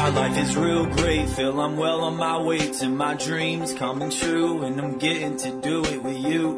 My life is real great, feel I'm well on my way to my dreams coming true, and I'm getting to do it with you.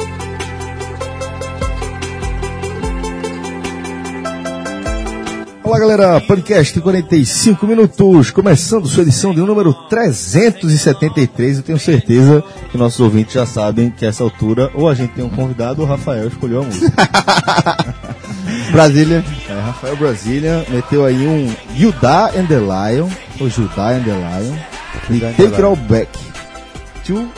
Olá galera, podcast 45 minutos, começando sua edição de número 373. Eu tenho certeza que nossos ouvintes já sabem que a essa altura ou a gente tem um convidado ou o Rafael escolheu a música. Brasília. Rafael Brasília meteu aí um Judah and the Lion, ou Judah and the Lion, e Take It All Back 2.0.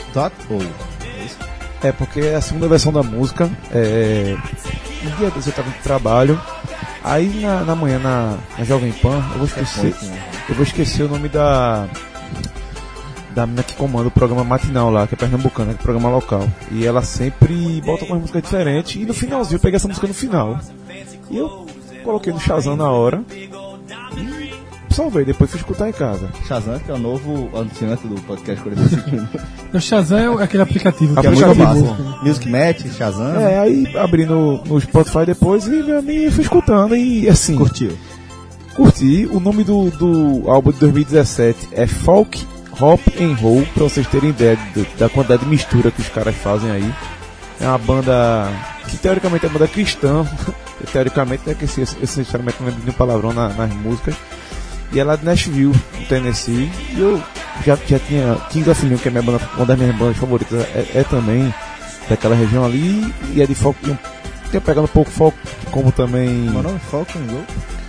É porque é a segunda versão da música. Um dia desse eu estava de trabalho. Aí na manhã na Jovem Pan, eu vou esquecer o nome da menina que comanda o programa matinal lá, que é pernambucana, que é o programa local. E ela sempre bota uma música diferente, e no finalzinho eu peguei essa música no final. E eu coloquei no Shazam na hora e salvei, depois fui escutar em casa. Shazam, que é o novo anunciante do podcast 45 minutos. O Shazam é aquele aplicativo que Aplicativo. é muito massa. Music Match, Shazam. Aí abri no Spotify depois e fui escutando e assim... Curti. O nome do álbum de 2017 é Folk, Hop and Roll, pra vocês terem ideia da quantidade de mistura que os caras fazem aí. É uma banda que teoricamente é uma banda cristã, teoricamente, né, que esse sinceramente não lembro de um palavrão nas músicas. E ela é de Nashville, no Tennessee. E eu já tinha Kings of Leon, que é uma das minhas bandas favoritas, é também daquela região ali. E é de folk, tinha pegado um pouco folk, como também... Meu nome é Folk and Roll?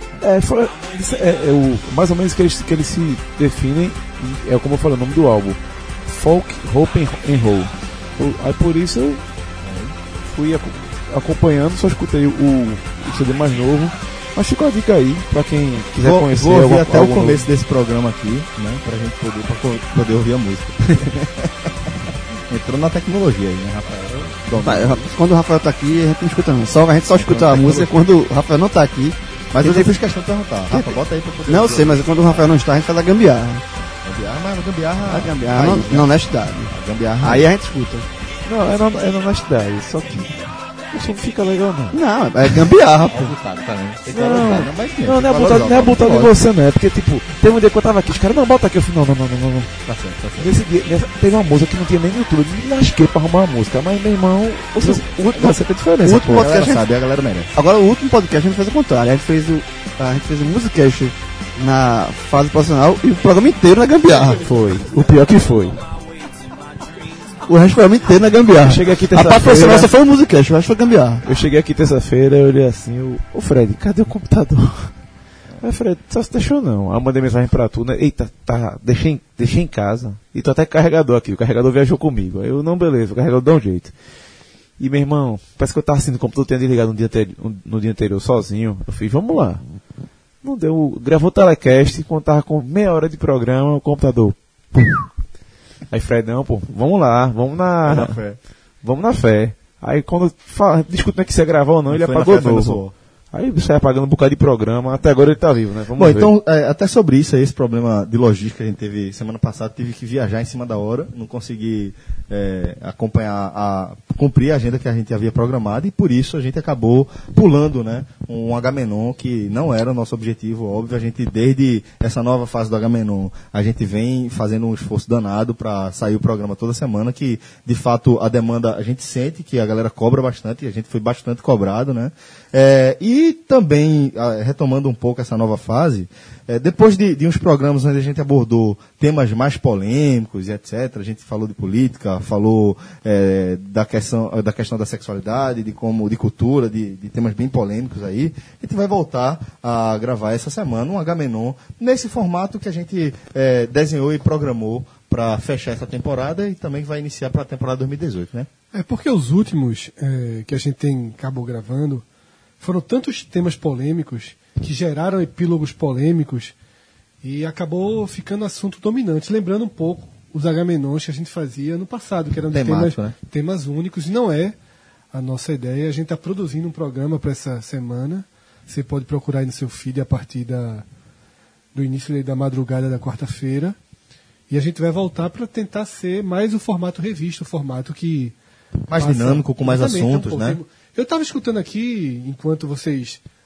Mais ou menos que eles se definem, é como eu falei, o nome do álbum. Folk, Hope and Roll. Aí por isso eu fui acompanhando, só escutei o CD mais novo. Mas fica a dica aí, pra quem quiser conhecer. Vou ouvir até o começo desse programa aqui, né, pra gente poder ouvir a música. Entrou na tecnologia aí, né, Rafael? Quando o Rafael tá aqui, a gente não escuta não. A gente só escuta a música quando o Rafael não tá aqui. Mas eu fiz questão de perguntar. Rafa, bota aí pra poder... Não, eu sei, mas quando o Rafael não está, a gente faz a gambiarra. Gambiarra... A gambiarra na honestidade. Aí a gente escuta. Não, é na honestidade, só que o som não fica legal não. Não, é gambiarra, pô. Não é botado em você, não. É porque, tipo, teve um dia que eu tava aqui, os caras, não, bota aqui. Eu falei, não. Tá certo. Nesse dia, teve uma música que não tinha nem no YouTube. Eu me lasquei pra arrumar a música. Mas, meu irmão, o último você tem diferença. O último podcast a galera merece. Agora, o último podcast a gente fez o contrário. A gente fez o Musicast na fase profissional e o programa inteiro na gambiarra. Foi. O pior que foi. O resto foi inteiro na gambiarra. Cheguei aqui a parte profissional só foi o Musicast, o resto foi gambiarra. Eu cheguei aqui terça-feira, eu olhei assim, o Fred, cadê o computador? Aí, Fred, só se deixou não. Aí eu mandei mensagem pra tu, né? Eita, deixei em casa. E tô até com carregador aqui, o carregador viajou comigo. Aí eu, não, beleza, o carregador dá um jeito. E meu irmão, parece que eu tava assim, o computador tinha desligado no dia anterior sozinho. Eu fiz, vamos lá. Não deu, gravou o telecast, quando tava com meia hora de programa, o computador... Aí Fred, não, pô, vamos lá, vamos na fé. Aí quando discute como é que você gravar ou não, ele apagou de novo. Aí o bicho sai apagando um bocado de programa, até agora ele tá vivo, né? Vamos ver. Então, até sobre isso aí, esse problema de logística que a gente teve semana passada, tive que viajar em cima da hora, não consegui cumprir a agenda que a gente havia programado, e por isso a gente acabou pulando, né, um Agamenon que não era o nosso objetivo, óbvio. A gente, desde essa nova fase do Agamenon, a gente vem fazendo um esforço danado para sair o programa toda semana, que de fato a demanda, a gente sente que a galera cobra bastante, e a gente foi bastante cobrado, né? E também, retomando um pouco essa nova fase, depois de uns programas onde a gente abordou temas mais polêmicos e etc., a gente falou de política, falou da questão da sexualidade, de cultura, de temas bem polêmicos aí, a gente vai voltar a gravar essa semana um Agamenon nesse formato que a gente desenhou e programou para fechar essa temporada, e também vai iniciar para a temporada 2018, né? Porque os últimos que a gente acabou gravando foram tantos temas polêmicos que geraram epílogos polêmicos e acabou ficando assunto dominante. Lembrando um pouco os Agamenons que a gente fazia no passado, que eram temas únicos, e não é a nossa ideia. A gente está produzindo um programa para essa semana. Você pode procurar aí no seu feed a partir do início da madrugada da quarta-feira. E a gente vai voltar para tentar ser mais o formato revista, o formato que... mais dinâmico, com mais assuntos, né? Eu estava escutando aqui, enquanto vocês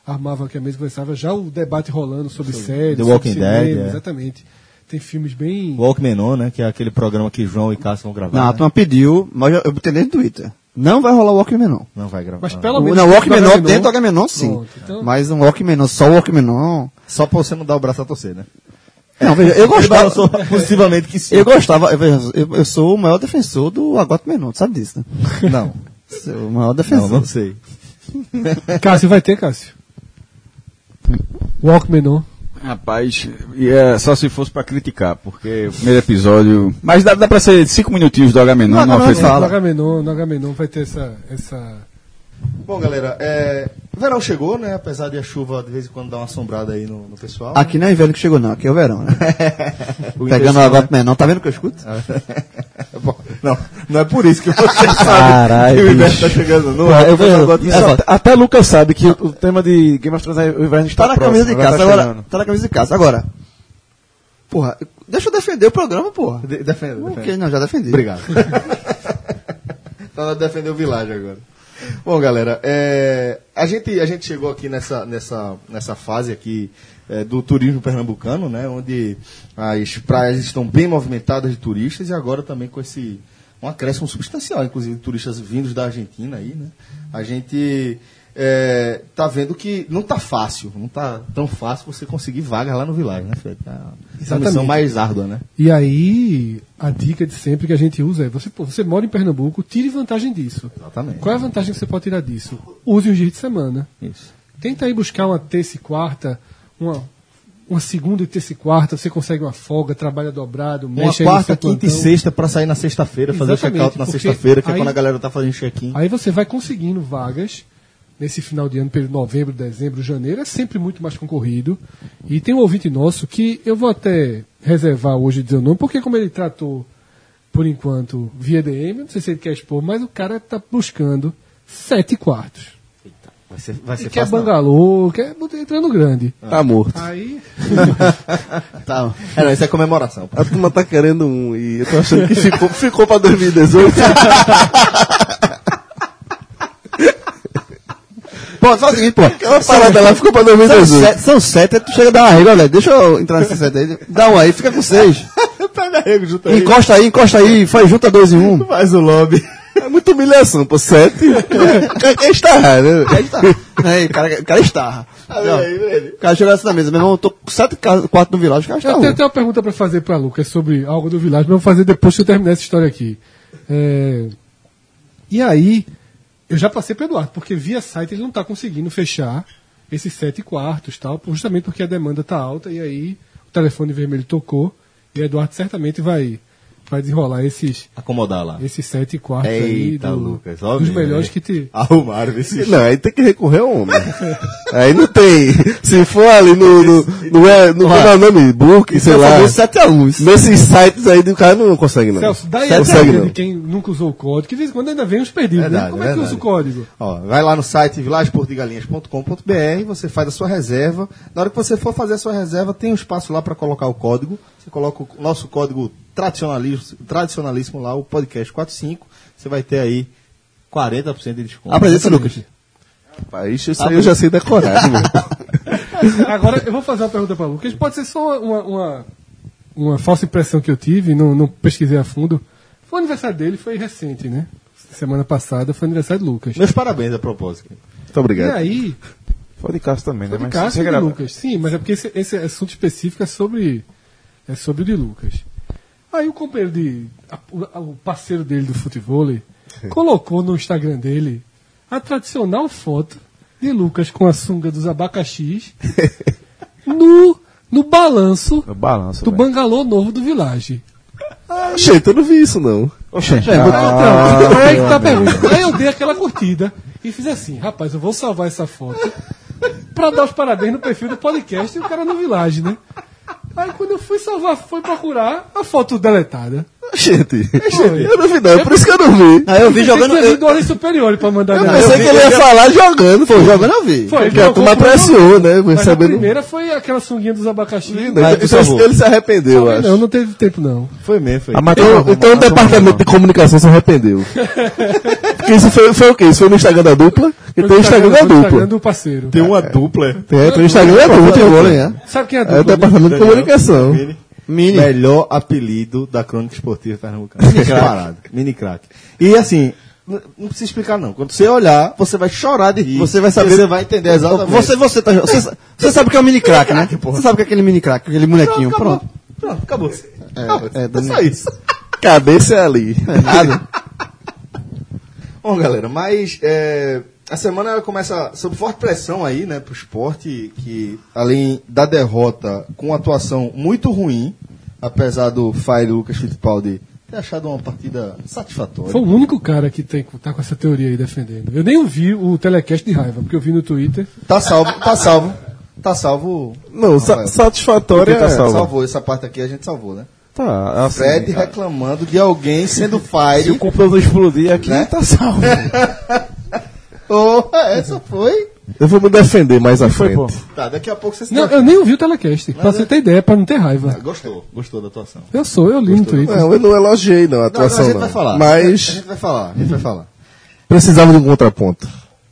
armavam aqui a mesa e conversava, já o debate rolando sobre séries, The sobre Walking cinema, Dead, é. exatamente. Tem filmes bem... Walkman On, né? Que é aquele programa que João e Cássio vão gravar. Não, a né? turma pediu, mas eu botei no Twitter. Não vai rolar o Walkman não. Não vai gravar. Mas pelo menos... Não, o Walkman dentro não, dentro do Walkman não, sim. Pronto, então- Mas um Walkman não, só o Walkman não. Só pra você não dar o braço a torcer, né? Não, veja, eu gostava... Possivelmente que sim. Eu gostava, eu sou o maior defensor do Walkman não, tu sabe disso, né? Não. Sou o maior defensor. Não sei. Cássio, vai ter, Cássio? Walkman não. Rapaz, só se fosse pra criticar, porque o primeiro episódio... Mas dá pra ser 5 minutinhos do Agamenon, Não, não não, afeta. fala. No Agamenon vai ter essa... Bom, galera, verão chegou, né? Apesar de a chuva de vez em quando dar uma assombrada aí no pessoal. Aqui não é inverno que chegou não, aqui é o verão, né? O Pegando o intenção, Walkman não, tá vendo o que eu escuto? Bom, não é por isso que você sabe Caralho, que o inverno bicho. tá chegando. Não Pô, é, eu vejo- Agora- Até Lucas sabe que o tema de Game of Thrones é o inverno está Tá na próximo, camisa de vai casa, tá agora. chegando. Tá na camisa de casa. Agora. Porra, deixa eu defender o programa, porra. Defenda. Ok, não, já defendi. Obrigado. Tá defender o Village agora. Bom, galera, a gente chegou aqui nessa fase aqui do turismo pernambucano, né? Onde as praias estão bem movimentadas de turistas e agora também com um acréscimo substancial, inclusive de turistas vindos da Argentina aí, né? A gente tá vendo que não tá fácil, não tá tão fácil você conseguir vaga lá no Village, né, Fred? Essa é a missão Exatamente. mais árdua, né? E aí, a dica de sempre que a gente usa é, você mora em Pernambuco, tire vantagem disso. Exatamente. Qual é a vantagem que você pode tirar disso? Use os dias de semana. Isso. Tenta aí buscar uma terça e quarta, uma segunda e terça e quarta, você consegue uma folga, trabalha dobrado, Uma mexe aí no quarta, seu quinta e plantão. sexta pra sair na sexta-feira, fazer o Exatamente, check-out na porque sexta-feira, que é aí- quando a galera tá fazendo check-in. Aí você vai conseguindo vagas nesse final de ano, período de novembro, dezembro, janeiro, é sempre muito mais concorrido. E tem um ouvinte nosso que eu vou até reservar hoje dizer o nome, porque como ele tratou, por enquanto, via DM, não sei se ele quer expor, mas o cara tá buscando 7 quartos. Vai ser Quer fácil, não. bangalô, quer entrando grande. Tá morto. Aí, Tá. Não, isso é comemoração. A turma tá querendo um e eu tô achando que ficou pra 2018. Pô, faz o seguinte, pô. Aquela parada lá ficou pra 2018. São 7, aí tu chega a dar uma régua, velho. Deixa eu entrar nesse 7 aí. Dá um aí, fica com 6. Pega rego, junto aí. Encosta aí, faz junta 2 em 1. Faz o lobby. É muita humilhação, pô. 7. Quem está, né? Aí, o cara estarra. Não, o cara chegou assim na mesa, meu irmão, eu tô com 7 quartos no Village, o cara eu está tenho até uma pergunta para fazer para Lucas sobre algo do Village, mas eu vou fazer depois que eu terminar essa história aqui. E aí, eu já passei para Eduardo, porque via site ele não está conseguindo fechar esses 7 quartos, tal, justamente porque a demanda está alta, e aí o telefone vermelho tocou, e o Eduardo certamente vai desenrolar esses Acomodar lá. 7 quartos aí Eita, do, Lucas, dos óbvio, melhores né? que te... Arrumaram esse Não, aí tem que recorrer ao homem. Aí não tem. Se for ali no como é o nome? Book, sei lá. 7x1. Nesses sites aí do cara não consegue, não. Celso, dá aí a consegue, dica não. de quem nunca usou o código, que de vez em quando ainda vem os perdidos, né? Verdade, Como é que verdade. usa o código? Ó, vai lá no site vilageportugalinhas.com.br, você faz a sua reserva. Na hora que você for fazer a sua reserva, tem um espaço lá para colocar o código. Você coloca o nosso código tradicionalíssimo lá, o podcast 45. Você vai ter aí 40% de desconto. Apresenta, Lucas. Rapaz, isso aí eu já sei decorar, meu. Agora, eu vou fazer uma pergunta para o Lucas. Pode ser só uma falsa impressão que eu tive, não pesquisei a fundo. Foi o aniversário dele, foi recente, né? Semana passada foi aniversário do Lucas. Meus parabéns a propósito. Muito obrigado. E aí, Foi de Cássio também, né? foi de Mas Cássio você e de grava- Lucas. Sim, mas é porque esse assunto específico é sobre o de Lucas. Aí o companheiro o parceiro dele do futebol colocou no Instagram dele a tradicional foto de Lucas com a sunga dos abacaxis no balanço No balanço, do velho. bangalô novo do Village. Gente, eu não vi isso, não. Oxente. Então, aí que tá a pergunta. Aí eu dei aquela curtida e fiz assim, rapaz, eu vou salvar essa foto pra dar os parabéns no perfil do podcast e o cara no Village, né? Aí quando eu fui salvar, fui procurar a foto deletada. Gente, eu não vi não, por isso que eu não vi. Aí eu vi jogando. Tem que ter do Ordem Superior pra mandar Eu nela. pensei que ele ia falar jogando. Pô, jogando eu vi. Foi, Porque a turma apreciou, né? Mas a Sabendo... primeira foi aquela sunguinha dos abacaxi. Então, ele se arrependeu, eu acho. Não teve tempo não. Foi mesmo, foi. Então o departamento de comunicação se arrependeu. Porque isso foi o quê? Isso foi no Instagram da dupla? E tem o Instagram da Foi no dupla. Instagram do parceiro. Tem uma dupla. Tem o Instagram da dupla. Sabe quem é a É o dupla? departamento de comunicação. Melhor apelido da Crônica Esportiva Pernambucana. Disparado. Mini craque. E assim, não precisa explicar não. Quando você olhar, você vai chorar de rir. Você vai saber. Você vai entender exatamente. Você sabe o que é o mini crack, né? Você sabe o que é aquele mini crack, aquele molequinho. Pronto. Pronto, acabou. É só isso. Cabeça é ali. Nada. Bom, galera, mas a semana começa sob forte pressão aí, né, pro esporte, que além da derrota com uma atuação muito ruim, apesar do Fire Lucas Fittipaldi ter achado uma partida satisfatória. Foi o único cara que tá com essa teoria aí defendendo. Eu nem ouvi o telecast de raiva, porque eu vi no Twitter. Tá salvo. Tá salvo. Não, Rafael. satisfatória Porque tá é... salvou. Essa parte aqui a gente salvou, né? Tá, assim, Fred reclamando de alguém sendo Se o Fire. computador explodir aqui, Né? tá salvo. Essa foi. eu vou me defender mais à Foi, frente. pô. Tá, daqui a pouco você se Não, eu nem ouvi o telecast, pra você ter ideia, pra não ter raiva. Gostou da atuação. Eu li no Twitter. Não, eu não elogiei não, a Não, atuação a gente não. vai falar. A Mas gente vai falar. precisava de um contraponto.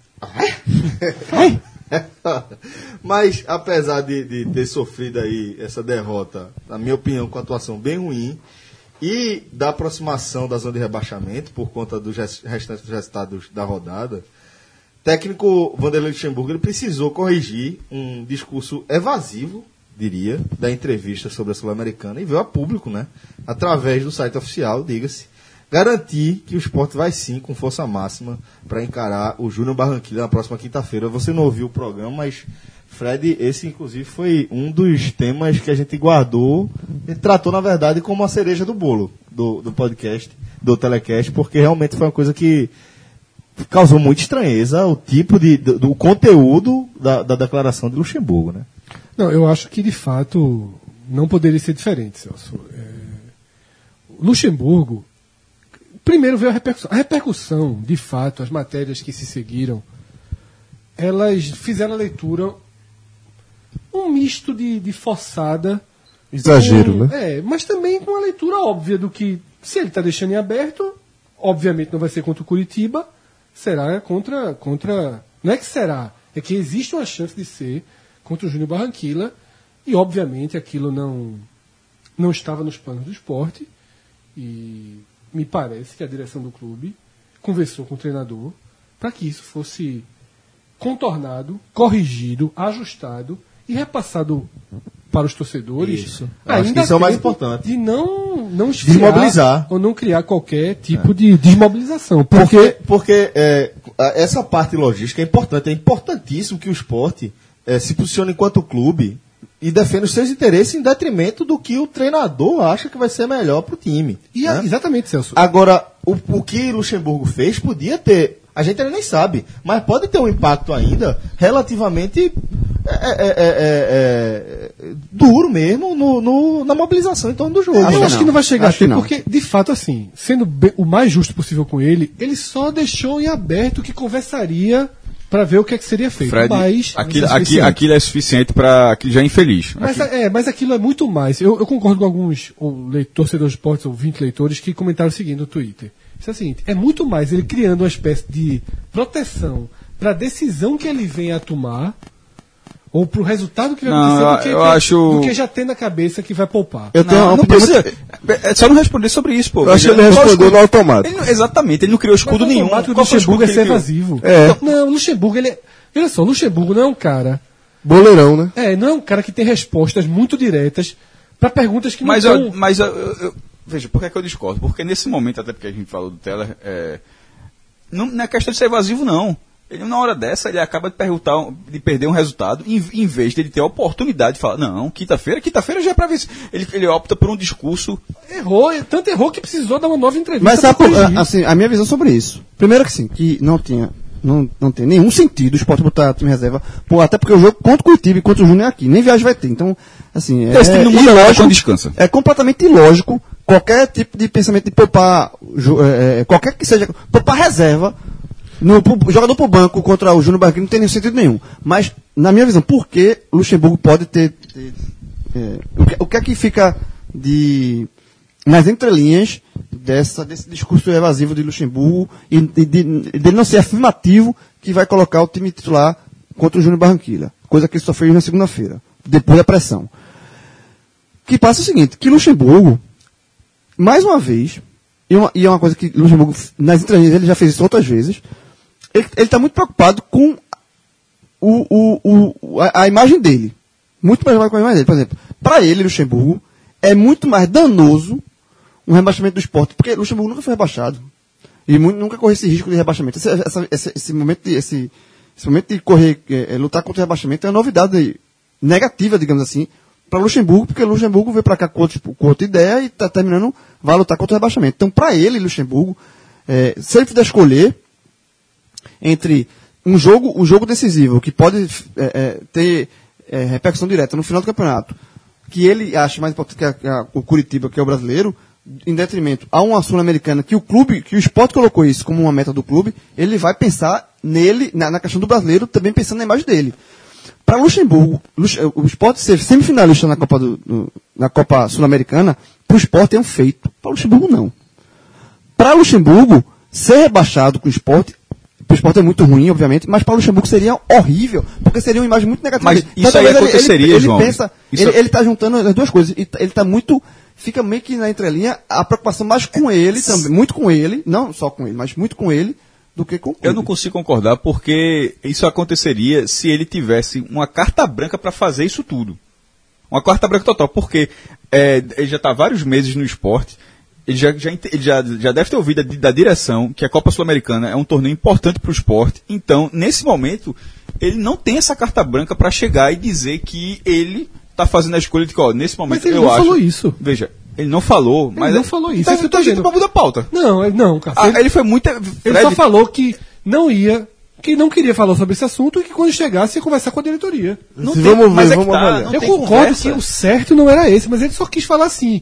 Mas, apesar de ter sofrido aí essa derrota, na minha opinião, com atuação bem ruim, e da aproximação da zona de rebaixamento, por conta dos restantes resultados da rodada, técnico Vanderlei Luxemburgo ele precisou corrigir um discurso evasivo, diria, da entrevista sobre a Sul-Americana, e veio a público, né, através do site oficial, diga-se, garantir que o Sport vai sim com força máxima para encarar o Júnior Barranquilla na próxima quinta-feira. Você não ouviu o programa, mas Fred, esse inclusive foi um dos temas que a gente guardou e tratou, na verdade, como a cereja do bolo do podcast, do telecast, porque realmente foi uma coisa que causou muita estranheza, o tipo do conteúdo da declaração de Luxemburgo, né? Não, eu acho que de fato não poderia ser diferente, Celso. Luxemburgo, primeiro veio a repercussão. A repercussão, de fato, as matérias que se seguiram, elas fizeram a leitura um misto de forçada. Exagero, né? Mas também com uma leitura óbvia do que, se ele está deixando em aberto, obviamente não vai ser contra o Curitiba, será contra. Não é que será, é que existe uma chance de ser contra o Júnior Barranquilla, e obviamente aquilo não estava nos planos do esporte, e me parece que a direção do clube conversou com o treinador para que isso fosse contornado, corrigido, ajustado e repassado para os torcedores. Isso. Acho que isso é o mais importante. De não esfriar Desmobilizar. ou não criar qualquer tipo de desmobilização. Porque essa parte logística é importante. É importantíssimo que o esporte se posicione enquanto clube e defenda os seus interesses em detrimento do que o treinador acha que vai ser melhor para o time. Né? Exatamente, Celso. Agora, o que Luxemburgo fez podia ter, a gente ainda nem sabe, mas pode ter um impacto ainda relativamente duro mesmo na mobilização em torno do jogo. Eu acho que não vai chegar Acho que a ter, não. porque, de fato, assim, sendo o mais justo possível com ele só deixou em aberto que conversaria para ver o que é que seria feito. Fred, Mas aquilo é suficiente para aquilo já é infeliz. Mas aquilo é muito mais. Eu concordo com alguns torcedores de esportes, ou 20 leitores, que comentaram o seguinte no Twitter. Isso é o seguinte, é muito mais ele criando uma espécie de proteção para a decisão que ele vem a tomar, ou para o resultado que vai acontecer, do que já tem na cabeça que vai poupar. Eu tenho uma Não opinião precisa. É só não responder sobre isso, pô. Eu acho que ele respondeu no automático. Exatamente, ele não criou escudo nenhum. O Qual foi o Luxemburgo escudo é que ser ele criou? evasivo. É. Não, o Luxemburgo, olha só, o Luxemburgo não é um cara. Boleirão, né? Não é um cara que tem respostas muito diretas para perguntas que não Mas veja, por que eu discordo? Porque nesse momento, até porque a gente falou do Teller, não é questão de ser evasivo, não. Ele, na hora dessa, ele acaba de perder um resultado, em vez de ele ter a oportunidade de falar, não, quinta-feira já é pra ver. Ele opta por um discurso. Tanto errou que precisou dar uma nova entrevista. Mas pra corrigir. assim, a minha visão sobre isso. Primeiro que sim, que não tem nenhum sentido o Sport botar time reserva, até porque o jogo contra o Curitiba e contra o Júnior é aqui, nem viagem vai ter. Então, assim, Esse time não muda nada quando descansa. É completamente ilógico qualquer tipo de pensamento de poupar, qualquer que seja, poupar reserva, jogador pro banco contra o Júnior Barranquilla não tem nenhum sentido nenhum. Mas, na minha visão, por que o Luxemburgo pode ter o que é que fica nas entrelinhas desse discurso evasivo de Luxemburgo e de não ser afirmativo que vai colocar o time titular contra o Júnior Barranquilla, coisa que ele só fez na segunda-feira, depois da pressão. O que passa é o seguinte, que Luxemburgo, mais uma vez, e é uma coisa que Luxemburgo, nas entrelinhas, ele já fez isso outras vezes, ele está muito preocupado com a imagem dele. Muito mais preocupado com a imagem dele. Por exemplo, para ele, Luxemburgo, é muito mais danoso um rebaixamento do Sport, porque Luxemburgo nunca foi rebaixado. E nunca correu esse risco de rebaixamento. Esse momento de correr, lutar contra o rebaixamento é uma novidade negativa, digamos assim, para Luxemburgo, porque Luxemburgo veio para cá com outra ideia e está terminando, vai lutar contra o rebaixamento. Então, para ele, Luxemburgo, se ele puder escolher entre um jogo decisivo, que pode ter repercussão direta no final do campeonato, que ele acha mais importante que o Curitiba, que é o brasileiro, em detrimento a uma Sul-Americana, que o Sport colocou isso como uma meta do clube, ele vai pensar nele, na questão do brasileiro, também pensando na imagem dele. Para Luxemburgo, o Sport ser semifinalista na Copa Sul-Americana, para o Sport é um feito. Para o Luxemburgo, não. Para Luxemburgo, ser rebaixado com o Sport, para o Sport é muito ruim, obviamente, mas para o Luxemburgo seria horrível, porque seria uma imagem muito negativa. Mas isso aí aconteceria, João. Ele está juntando as duas coisas. Ele está muito... Fica meio que na entrelinha a preocupação mais com ele também, muito com ele, não só com ele, mas muito com ele, do que com o clube. Eu não consigo concordar, porque isso aconteceria se ele tivesse uma carta branca para fazer isso tudo. Uma carta branca total, porque ele já está há vários meses no esporte, ele já deve ter ouvido da direção que a Copa Sul-Americana é um torneio importante para o esporte, então, nesse momento, ele não tem essa carta branca para chegar e dizer que ele está fazendo a escolha de qual? Nesse momento, mas ele não falou isso. Veja, ele não falou, mas... Ele não falou isso. Então, tá jeito para mudar a pauta. Não, cara. Ele foi muito... Ele só falou que não queria falar sobre esse assunto e que quando chegasse ia conversar com a diretoria. Eu concordo que o certo não era esse, mas ele só quis falar assim.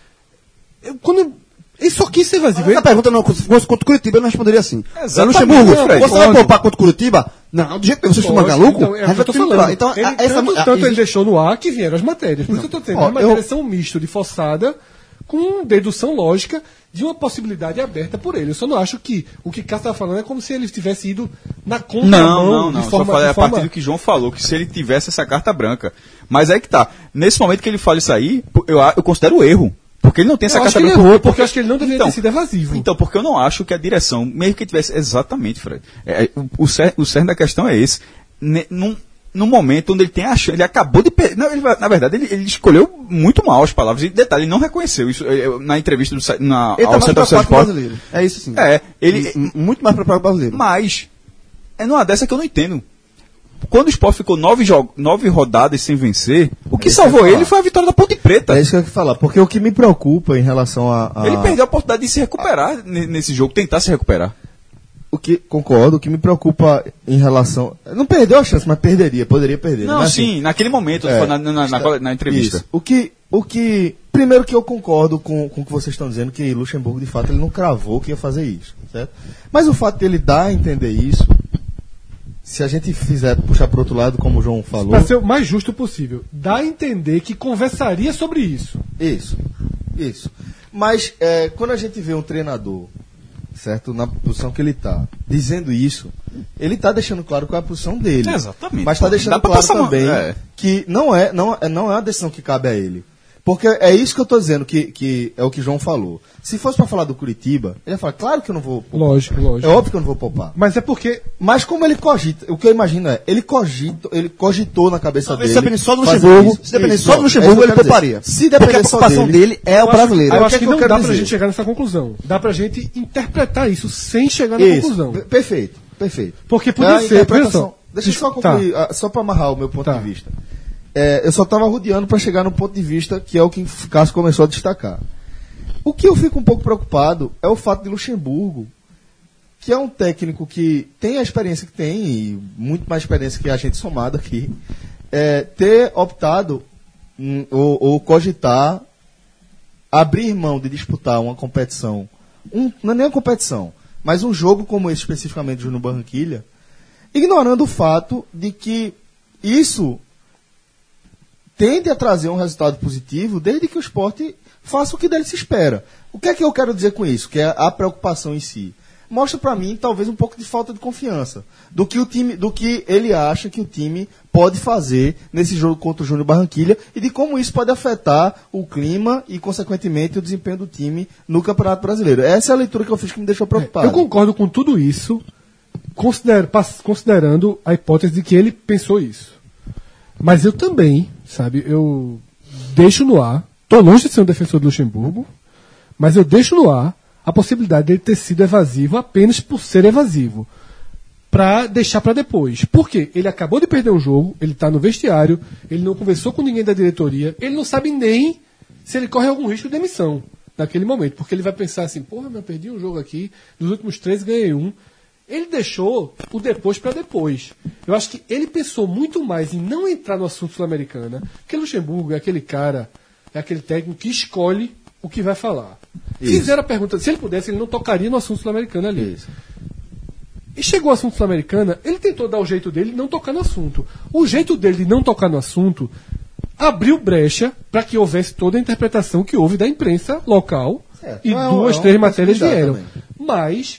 Ele só quis ser evasivo. Essa pergunta não, se fosse contra o Curitiba, eu não responderia assim. Exatamente. Luxemburgo, você vai poupar contra o Curitiba? Não, do jeito que vocês estão maluco? Então, é o que eu tô falando. Então, ele deixou no ar que vieram as matérias. Por isso eu estou dizendo, as matérias são um misto de forçada com dedução lógica de uma possibilidade aberta por ele. Eu só não acho que o que Cássio estava falando é como se ele tivesse ido na contramão. Não. Só falei a partir do que João falou, que se ele tivesse essa carta branca. Mas aí que tá. Nesse momento que ele fala isso aí, eu considero erro. Porque ele não tem essa carta branca. Porque eu acho que ele não deveria ter sido evasivo. Então, porque eu não acho que a direção, mesmo que tivesse... Exatamente, Fred. O cerne da questão é esse. Num momento onde ele tem a chance... Ele acabou de perder... Na verdade, ele escolheu muito mal as palavras. E detalhe, ele não reconheceu isso na entrevista ao Centro do Sport. É isso sim. Muito mais preparado para o brasileiro. Mas, é numa dessa que eu não entendo. Quando o Sport ficou 9 rodadas sem vencer, o que salvou ele foi a vitória da Ponte Preta. É isso que eu ia falar, porque o que me preocupa em relação a... Ele perdeu a oportunidade de se recuperar nesse jogo, tentar se recuperar. Concordo, o que me preocupa em relação... Não perdeu a chance, mas poderia perder. Não, mas, sim, assim, naquele momento, na entrevista. Isso. O que... Primeiro que eu concordo com o que vocês estão dizendo, que Luxemburgo, de fato, ele não cravou que ia fazer isso, certo? Mas o fato dele dar a entender isso, se a gente puxar para o outro lado, como o João falou... Para ser o mais justo possível, dá a entender que conversaria sobre isso. Isso. Mas quando a gente vê um treinador, certo, na posição que ele está, dizendo isso, ele está deixando claro qual é a posição dele. Exatamente. Mas está deixando claro também que não é uma decisão que cabe a ele. Porque é isso que eu estou dizendo, que é o que João falou. Se fosse para falar do Curitiba, ele ia falar, claro que eu não vou poupar. Lógico. É óbvio que eu não vou poupar. Mas é porque... Mas como ele cogita, o que eu imagino ele cogitou na cabeça dele... Se depender só do Luxemburgo, ele pouparia. Se porque depender a preocupação dele é o brasileiro. Eu acho que não dá pra gente chegar nessa conclusão. Dá pra gente interpretar isso sem chegar na conclusão. Perfeito. Porque podia ser... Deixa eu só concluir, só para amarrar o meu ponto de vista. Eu só estava rodeando para chegar no ponto de vista que é o que Cássio começou a destacar. O que eu fico um pouco preocupado é o fato de Luxemburgo, que é um técnico que tem a experiência que tem, e muito mais experiência que a gente somado aqui, ter optado ou cogitar abrir mão de disputar uma competição, não é nem uma competição, mas um jogo como esse especificamente do Júnior Barranquilla, ignorando o fato de que isso tende a trazer um resultado positivo desde que o Sport faça o que dele se espera. O que é que eu quero dizer com isso? Que é a preocupação em si. Mostra para mim talvez um pouco de falta de confiança do que ele acha que o time pode fazer nesse jogo contra o Júnior Barranquilla e de como isso pode afetar o clima e consequentemente o desempenho do time no Campeonato Brasileiro. Essa é a leitura que eu fiz que me deixou preocupado. Eu concordo com tudo isso, considerando a hipótese de que ele pensou isso. Mas eu também, sabe, eu deixo no ar, estou longe de ser um defensor do Luxemburgo, mas eu deixo no ar a possibilidade dele ter sido evasivo apenas por ser evasivo, para deixar para depois. Por quê? Ele acabou de perder um jogo, ele está no vestiário, ele não conversou com ninguém da diretoria, ele não sabe nem se ele corre algum risco de demissão naquele momento, porque ele vai pensar assim, porra, eu perdi um jogo aqui, dos últimos 3 ganhei um. Ele deixou o depois para depois. Eu acho que ele pensou muito mais em não entrar no assunto sul-americana, porque Luxemburgo é aquele cara, é aquele técnico que escolhe o que vai falar. Fizeram a pergunta, se ele pudesse, ele não tocaria no assunto sul-americana ali. Isso. E chegou o assunto sul-americana, ele tentou dar o jeito dele de não tocar no assunto. O jeito dele de não tocar no assunto abriu brecha para que houvesse toda a interpretação que houve da imprensa local e 2, 3 matérias vieram. Também. Mas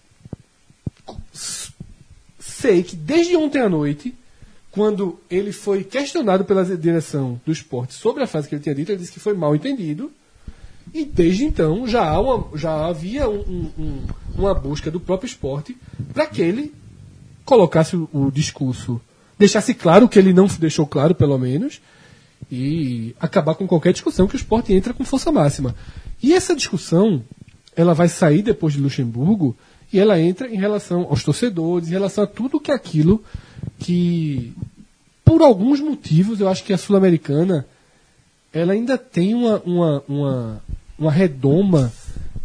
sei que desde ontem à noite, quando ele foi questionado pela direção do Sport sobre a frase que ele tinha dito, ele disse que foi mal entendido. E desde então já havia uma busca do próprio Sport para que ele colocasse o discurso, deixasse claro o que ele não deixou claro, pelo menos, e acabar com qualquer discussão que o Sport entra com força máxima. E essa discussão, ela vai sair depois de Luxemburgo e ela entra em relação aos torcedores, em relação a tudo que aquilo que, por alguns motivos, eu acho que a Sul-Americana ela ainda tem uma redoma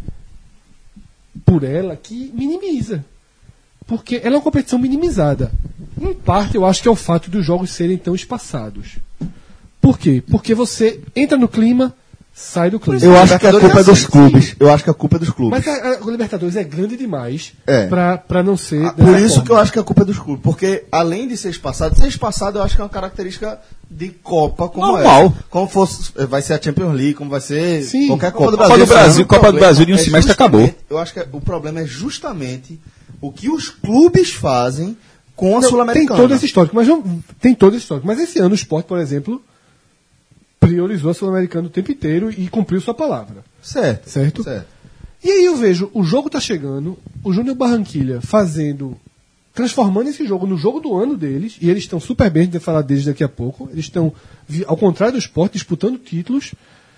por ela que minimiza. Porque ela é uma competição minimizada. Em parte, eu acho que é o fato dos jogos serem tão espaçados. Por quê? Porque você entra no clima, sai do clima. Eu acho que a culpa é dos clubes. Eu acho que a culpa é dos clubes. Mas a Libertadores é grande demais pra não ser. Por isso forma. Que eu acho que a culpa é dos clubes. Porque além de ser espaçado eu acho que é uma característica de Copa como normal. Essa. Como fosse, vai ser a Champions League, como vai ser qualquer Copa Copa do Brasil de um semestre acabou. Eu acho que o problema é justamente o que os clubes fazem com a Sul-Americana. Tem todo esse histórico, mas esse ano o Sport, por exemplo, priorizou a Sul-Americana o tempo inteiro e cumpriu sua palavra. Certo? E aí eu vejo, o jogo tá chegando, o Júnior Barranquilla transformando esse jogo no jogo do ano deles, e eles estão super bem, a gente vai falar deles daqui a pouco, eles estão, ao contrário do Sport, disputando títulos,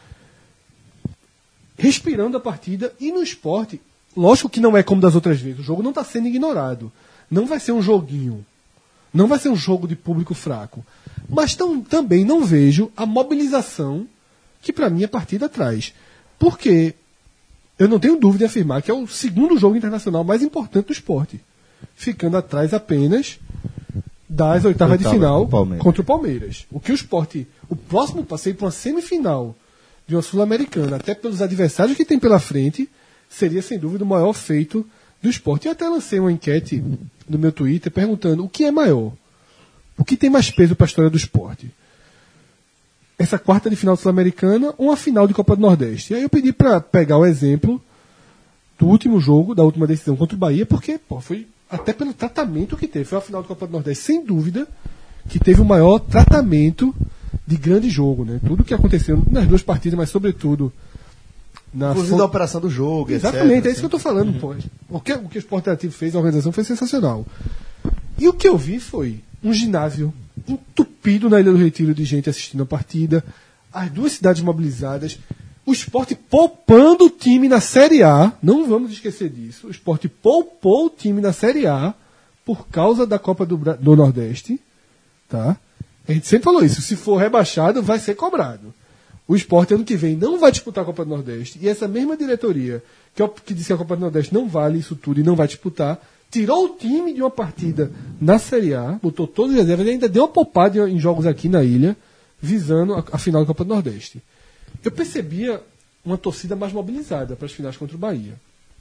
respirando a partida, e no Sport, lógico que não é como das outras vezes, o jogo não está sendo ignorado, não vai ser um joguinho, não vai ser um jogo de público fraco, mas também não vejo a mobilização que para mim a partida traz, porque eu não tenho dúvida em afirmar que é o segundo jogo internacional mais importante do Sport, ficando atrás apenas das oitavas de final contra o Palmeiras. O que o próximo passeio para uma semifinal de uma Sul-Americana, até pelos adversários que tem pela frente, seria sem dúvida o maior feito do Sport. E até lancei uma enquete no meu Twitter perguntando o que é maior, o que tem mais peso para a história do Sport. Essa quarta de final Sul-Americana ou uma final de Copa do Nordeste. E aí eu pedi para pegar o exemplo do último jogo, da última decisão contra o Bahia, porque foi até pelo tratamento que teve. Foi a final do Copa do Nordeste, sem dúvida, que teve o maior tratamento de grande jogo, né? Tudo que aconteceu nas duas partidas, mas sobretudo inclusive da operação do jogo, exatamente, etc. É isso que eu estou falando, pô. O que o Sport Interativo fez, a organização foi sensacional. E o que eu vi foi um ginásio entupido na Ilha do Retiro de gente assistindo a partida, as duas cidades mobilizadas, o Sport poupando o time na Série A, não vamos esquecer disso, o Sport poupou o time na Série A por causa da Copa do Nordeste, tá? A gente sempre falou isso, se for rebaixado vai ser cobrado. O Sport ano que vem não vai disputar a Copa do Nordeste, e essa mesma diretoria que disse que a Copa do Nordeste não vale isso tudo e não vai disputar, tirou o time de uma partida na Série A, botou todas as reservas e ainda deu uma poupada em jogos aqui na ilha, visando a final da Copa do Nordeste. Eu percebia uma torcida mais mobilizada para as finais contra o Bahia.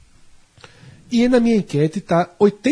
E na minha enquete está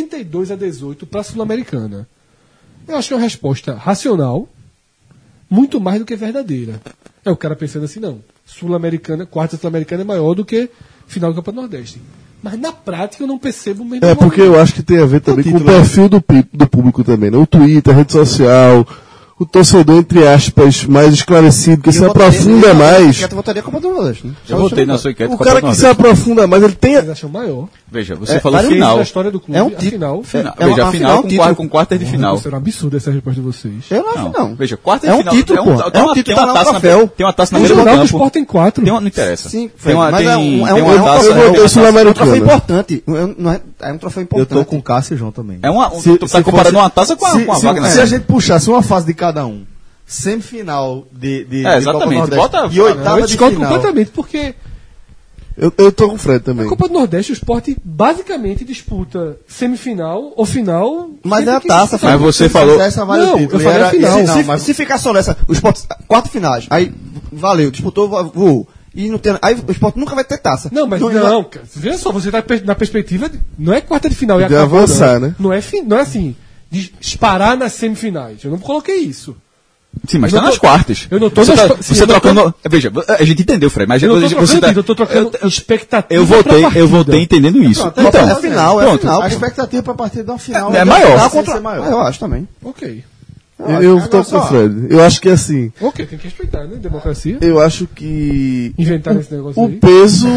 82-18 para a Sul-Americana. Eu acho que é uma resposta racional, muito mais do que verdadeira. É o cara pensando assim, não, Sul-Americana, quarta Sul-Americana é maior do que final do Copa do Nordeste. Mas na prática eu não percebo o mesmo. É porque eu acho que tem a ver também com o perfil do público também, né? O Twitter, a rede social, o torcedor, entre aspas, mais esclarecido, que se aprofunda mais. Eu votaria Copa do Nordeste, né? Eu votei na sua enquete. O Copa cara do que se Nordeste. aprofunda mais, ele tem. Vocês acham maior? Veja, você falou Vários final. da história do clube, É um a título. final. Veja, a final título. com quartas de final. Isso era um absurdo essa resposta de vocês. Eu não acho, não. Veja, quarta de É um final. título, pô. Tem uma título, taça tá na no troféu. Tem uma taça na O beira do Jornal do campo. Sport tem 4. Não interessa. Sim, tem uma, mas tem é uma taça. troféu. É um Sul-Americana. troféu importante. É um troféu Eu importante. tô com Cássio e João também. Tu tá comparando uma taça com uma vaga na Se a gente puxasse uma fase de cada um, semifinal de exatamente. Copa do Nordeste Bota- e oitava Eu de discordo final. completamente, porque Eu tô com o Fred a também. Copa do Nordeste, o Sport basicamente disputa semifinal ou final. Mas sempre é a que taça, disputa- Mas você falou. Essa vale Não, o título. eu falei e era- a final. e Se, não, mas se ficar só nessa, o Sport, 4 finais, aí valeu, disputou, voou. E não tem, aí o Sport nunca vai ter taça. Não, mas não, cara. Veja só, você tá na perspectiva. Não é quarta de final, é De acabou, avançar, não. né? Não é assim, de disparar nas semifinais. Eu não coloquei isso. Sim, mas Eu tá não nas tô- quartas. eu não tô Você nas tá, qua- sim, você eu não trocando. Veja, a gente entendeu, Fred, mas Eu não tô você trocando tá. título, eu tô trocando expectativa. Eu pra voltei partida. entendendo isso. Pronto, Então, é final, é pronto. final. a expectativa para partir de uma final É maior. Tá Tem que ser contra, maior. eu acho também. Ok. Eu tô com o Fred. Eu acho que assim. Ok, tem que respeitar, né? Democracia. Eu acho que. Inventar esse negócio O aí. peso.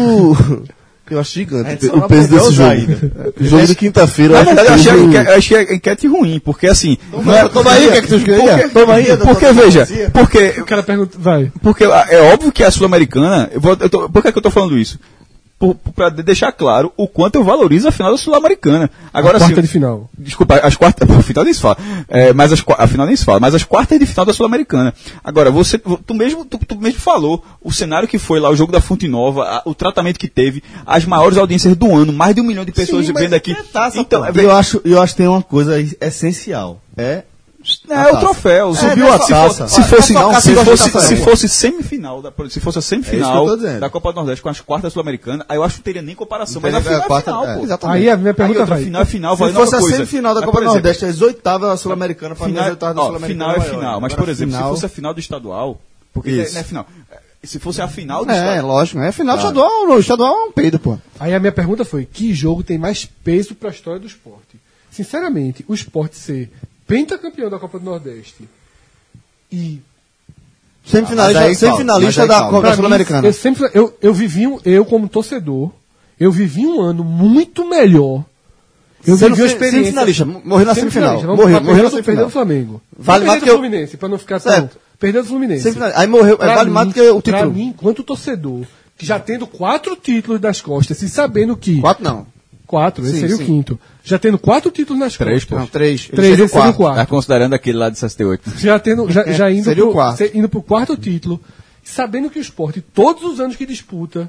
Eu acho A gigante. gente só O não peso aprendeu a desse usar jogo. O jogo de quinta-feira. Na eu acho verdade, que eu achei a enquete ruim, porque assim. Toma aí, o que é que tu queria? Toma aí, Porque, veja, porque O cara pergunta. Vai. Porque é óbvio que a Sul-Americana. Por que é que eu tô falando isso? Pra deixar claro o quanto eu valorizo a final da Sul-Americana. Agora, A quarta assim, de final. Desculpa, as quartas. A final nem se fala. A final nem se fala, mas as quartas de final da Sul-Americana. Agora, tu mesmo falou o cenário que foi lá, o jogo da Fonte Nova, o tratamento que teve, as maiores audiências do ano, mais de 1 milhão de pessoas Sim, mas vendo aqui. é taça, Então, pô. Eu acho que tem uma coisa essencial. é o troféu. Subiu a taça. Se fosse, Não, se não, fosse, não, se não. fosse semifinal, se fosse a É isso que semifinal eu tô dizendo. da Copa do Nordeste com as quartas sul-americanas, aí eu acho que não teria nem comparação. Não Mas a teria final é quarta- final, é, pô. Exatamente. Aí a minha pergunta Aí outra vai. final é final, Se vale fosse a coisa. semifinal da Mas, Copa por do exemplo, Nordeste, as oitavas da Sul-Americana, para mim as final, oitavas da Sul-Americana. final é maior. final, mas Agora, por exemplo, final- se fosse a final do estadual, porque Isso. não é final. Se fosse a final do É, estadual. lógico. É final do estadual. O estadual é um peido, pô. Aí a minha pergunta foi: que jogo tem mais peso para a história do esporte? Sinceramente, o esporte ser pentacampeão da Copa do Nordeste e Semifinalista, Mas aí, semifinalista calma, da mas aí, Copa pra mim, Sul-Americana. eu sempre eu como torcedor, eu vivi um ano muito melhor. Eu Sendo vivi uma experiência semifinalista, morreu na semifinal. Vamos Morreu lá, na perdeu semifinal. do Flamengo. Vale mais Perdeu que eu- do Fluminense, para não ficar tão. Certo. Perdeu do Fluminense. Semifinal. Aí morreu, Pra vale mim- mais do que o Pra título. mim, enquanto torcedor, que já tendo 4 títulos nas costas e sabendo que 4 não. 4, esse Sim, seria sim. o quinto. Já tendo 4 títulos nas Três, costas. Não, 3. 3, esse seria o quarto. Tá considerando aquele lá de 68. Já indo Seria o quarto. indo pro quarto título, sabendo que o esporte, todos os anos que disputa,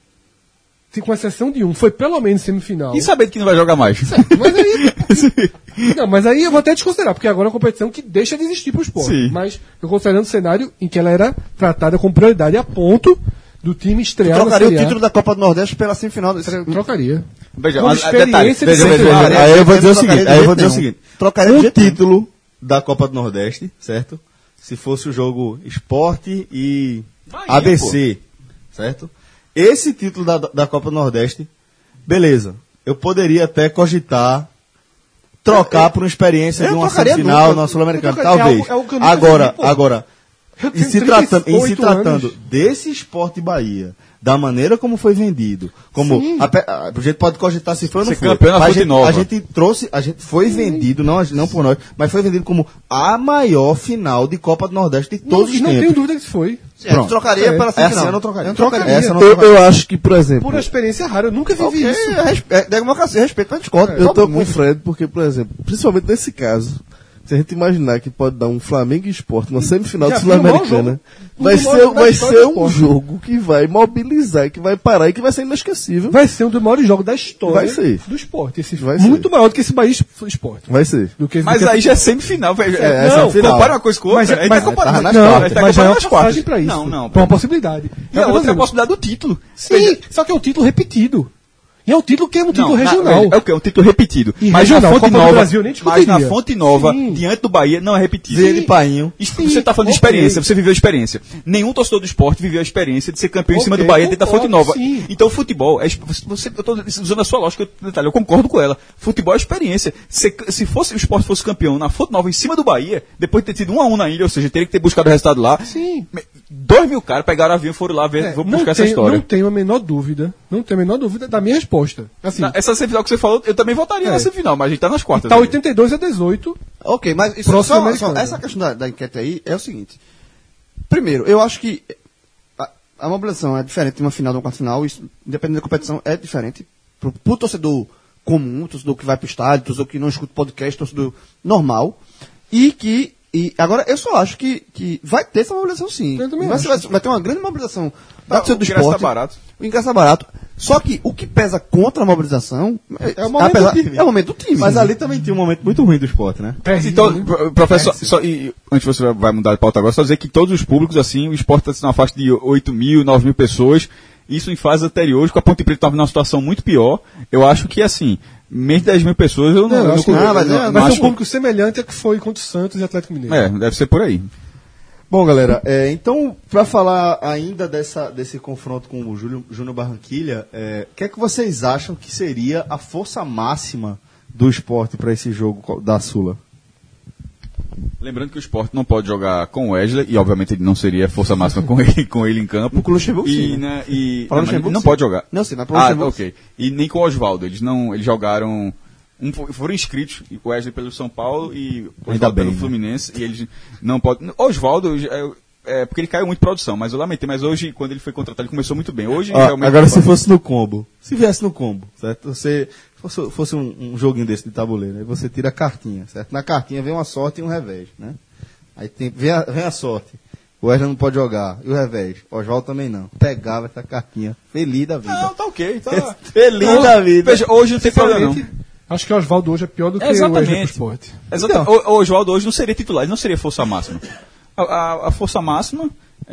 com exceção de um, foi pelo menos semifinal. E sabendo que não vai jogar mais. Mas aí. Não, mas aí eu vou até desconsiderar, porque agora é uma competição que deixa de existir pro esporte. Sim. Mas eu considerando o cenário em que ela era tratada com prioridade a ponto do time estrear na Trocaria o Série A. título da Copa do Nordeste pela semifinal. Trocaria. Veja, Como mas, experiência de veja, semifinal. veja. Aí eu vou dizer o Trocaria seguinte, de aí eu jeito vou dizer o nenhum. seguinte. Trocaria de Um jeito nenhum. título da Copa do Nordeste, certo? Se fosse o jogo Esporte e Bahia, ABC, certo? Esse título da Copa do Nordeste, beleza. Eu poderia até cogitar trocar por uma experiência eu de uma trocaria semifinal nunca. na Sul-Americana, Eu trocaria. talvez. É algo que eu nunca Agora, fiz, pô. agora, Eu em tenho se tratando 38 anos. desse Esporte Bahia, da maneira como foi vendido, como Sim. a gente pode cogitar se foi ou não Ser foi. campeão na Mas Fonte Nova. a gente trouxe, a gente foi vendido, não por nós, mas foi vendido como a maior final de Copa do Nordeste de todos os não tempos. tenho dúvida que isso foi. Eu trocaria pela Essa semifinal. eu não trocaria. Eu não trocaria. Essa eu não Eu, trocaria. eu acho que, por exemplo. Por uma experiência rara, eu nunca vivi Ok, isso. é democracia, respeito, mas discordo. Eu tô com o Fred porque, por exemplo, principalmente nesse caso, Se a gente imaginar que pode dar um Flamengo e Sport na semifinal Já de viu o maior Sul-Americana, jogo? vai Um dos maiores da ser história do um esporte. jogo que vai mobilizar, que vai parar e que vai ser inesquecível. Vai ser um dos maiores jogos da história Vai ser. do esporte. Vai Muito ser. maior do que esse Bahia Esporte. Vai ser. Mas aí já é semifinal, velho. É, não, semifinal. Compara uma coisa com outra. Mas, aí mas, tá comparando. nas não, quartas. Tá mas já é comparando uma nas quartas. passagem pra isso. Não, não. Pra uma possibilidade. E a outra é a possibilidade do título. Sim, só que é um título repetido. E é um título que é um título Não, regional. É o quê? É um título repetido. E Mas regional, na Fonte Copa do Nova, Brasil eu nem mas na discutiria. Fonte Nova, Sim. diante do Bahia, não é repetido. Veio de painho. Isso, Sim, você está falando de ok. experiência, você viveu a experiência. Nenhum torcedor do esporte viveu a experiência de ser campeão em cima do Ok, Bahia dentro da Fonte concordo, Nova. sim. Então o futebol, eu estou usando a sua lógica, detalhe, eu concordo com ela. Futebol é experiência. Se o esporte fosse campeão na Fonte Nova em cima do Bahia, depois de ter tido 1-1 na ilha, ou seja, teria que ter buscado o resultado lá. Sim. 2.000 caras pegaram avião e foram lá ver, vou buscar essa história. Não tenho a menor dúvida da minha resposta. Assim, Essa semifinal que você falou, eu também votaria na semifinal, mas a gente tá nas quartas. tá aí. 82-18. Ok, mas isso, Próximo só, americano. essa questão da enquete aí é o seguinte. Primeiro, eu acho que a mobilização é diferente de uma final de uma quarta-final, isso, independente da competição, é diferente. Pro torcedor comum, torcedor que vai pro estádio, torcedor que não escuta podcast, torcedor normal. E agora, eu só acho que vai ter essa mobilização sim. Eu também Vai acho. ter uma grande mobilização da Ah, torcida do o ingresso esporte. tá barato. O ingresso tá barato. Só que o que pesa contra a mobilização É o momento do time. é o momento do time. Mas ali também tinha um momento muito ruim do esporte, né? Então, professor, antes você vai mudar de pauta agora, só dizer que todos os públicos, assim, o esporte está na faixa de 8.000, 9.000 pessoas, isso em fases anteriores, com a Ponte Preta estava numa situação muito pior, eu acho que, assim, menos de 10.000 pessoas, eu não acho que não, mas não Vai ser acho- um público semelhante a que foi contra o Santos e Atlético Mineiro. É, deve ser por aí. Bom, galera, então, para falar ainda desse confronto com o Júnior Barranquilla, o que é que vocês acham que seria a força máxima do esporte para esse jogo da Sula? Lembrando que o esporte não pode jogar com o Wesley, e obviamente ele não seria força máxima com ele em campo. Com o Luxemburgo, sim, E, né, e Para o não, mas Luxemburgo, não sim. pode jogar. Não, sim, mas para o Ah, Luxemburgo, ok. E nem com o Oswaldo. Eles jogaram. Foram inscritos, o Wesley pelo São Paulo e o Ainda Oswaldo bem, pelo né? Fluminense. E eles não podem. Oswaldo, porque ele caiu muito de produção, mas eu lamentei. Mas hoje, quando ele foi contratado, ele começou muito bem. Hoje, Ó, realmente. agora, se fosse no combo, se viesse no combo, certo? Você fosse um joguinho desse de tabuleiro, aí você tira a cartinha, certo? Na cartinha vem uma sorte e um revés, né? Aí vem a sorte. O Wesley não pode jogar. E o revés? O Oswaldo também não. Pegava essa cartinha. Feliz da vida. Não, tá ok. Tá. Feliz da vida. Veja, hoje não tem problema não. Sinceramente, acho que o Oswaldo hoje é pior do que o Exatamente. Wesley pro esporte. Exatamente. O Oswaldo hoje não seria titular, ele não seria força máxima. A força máxima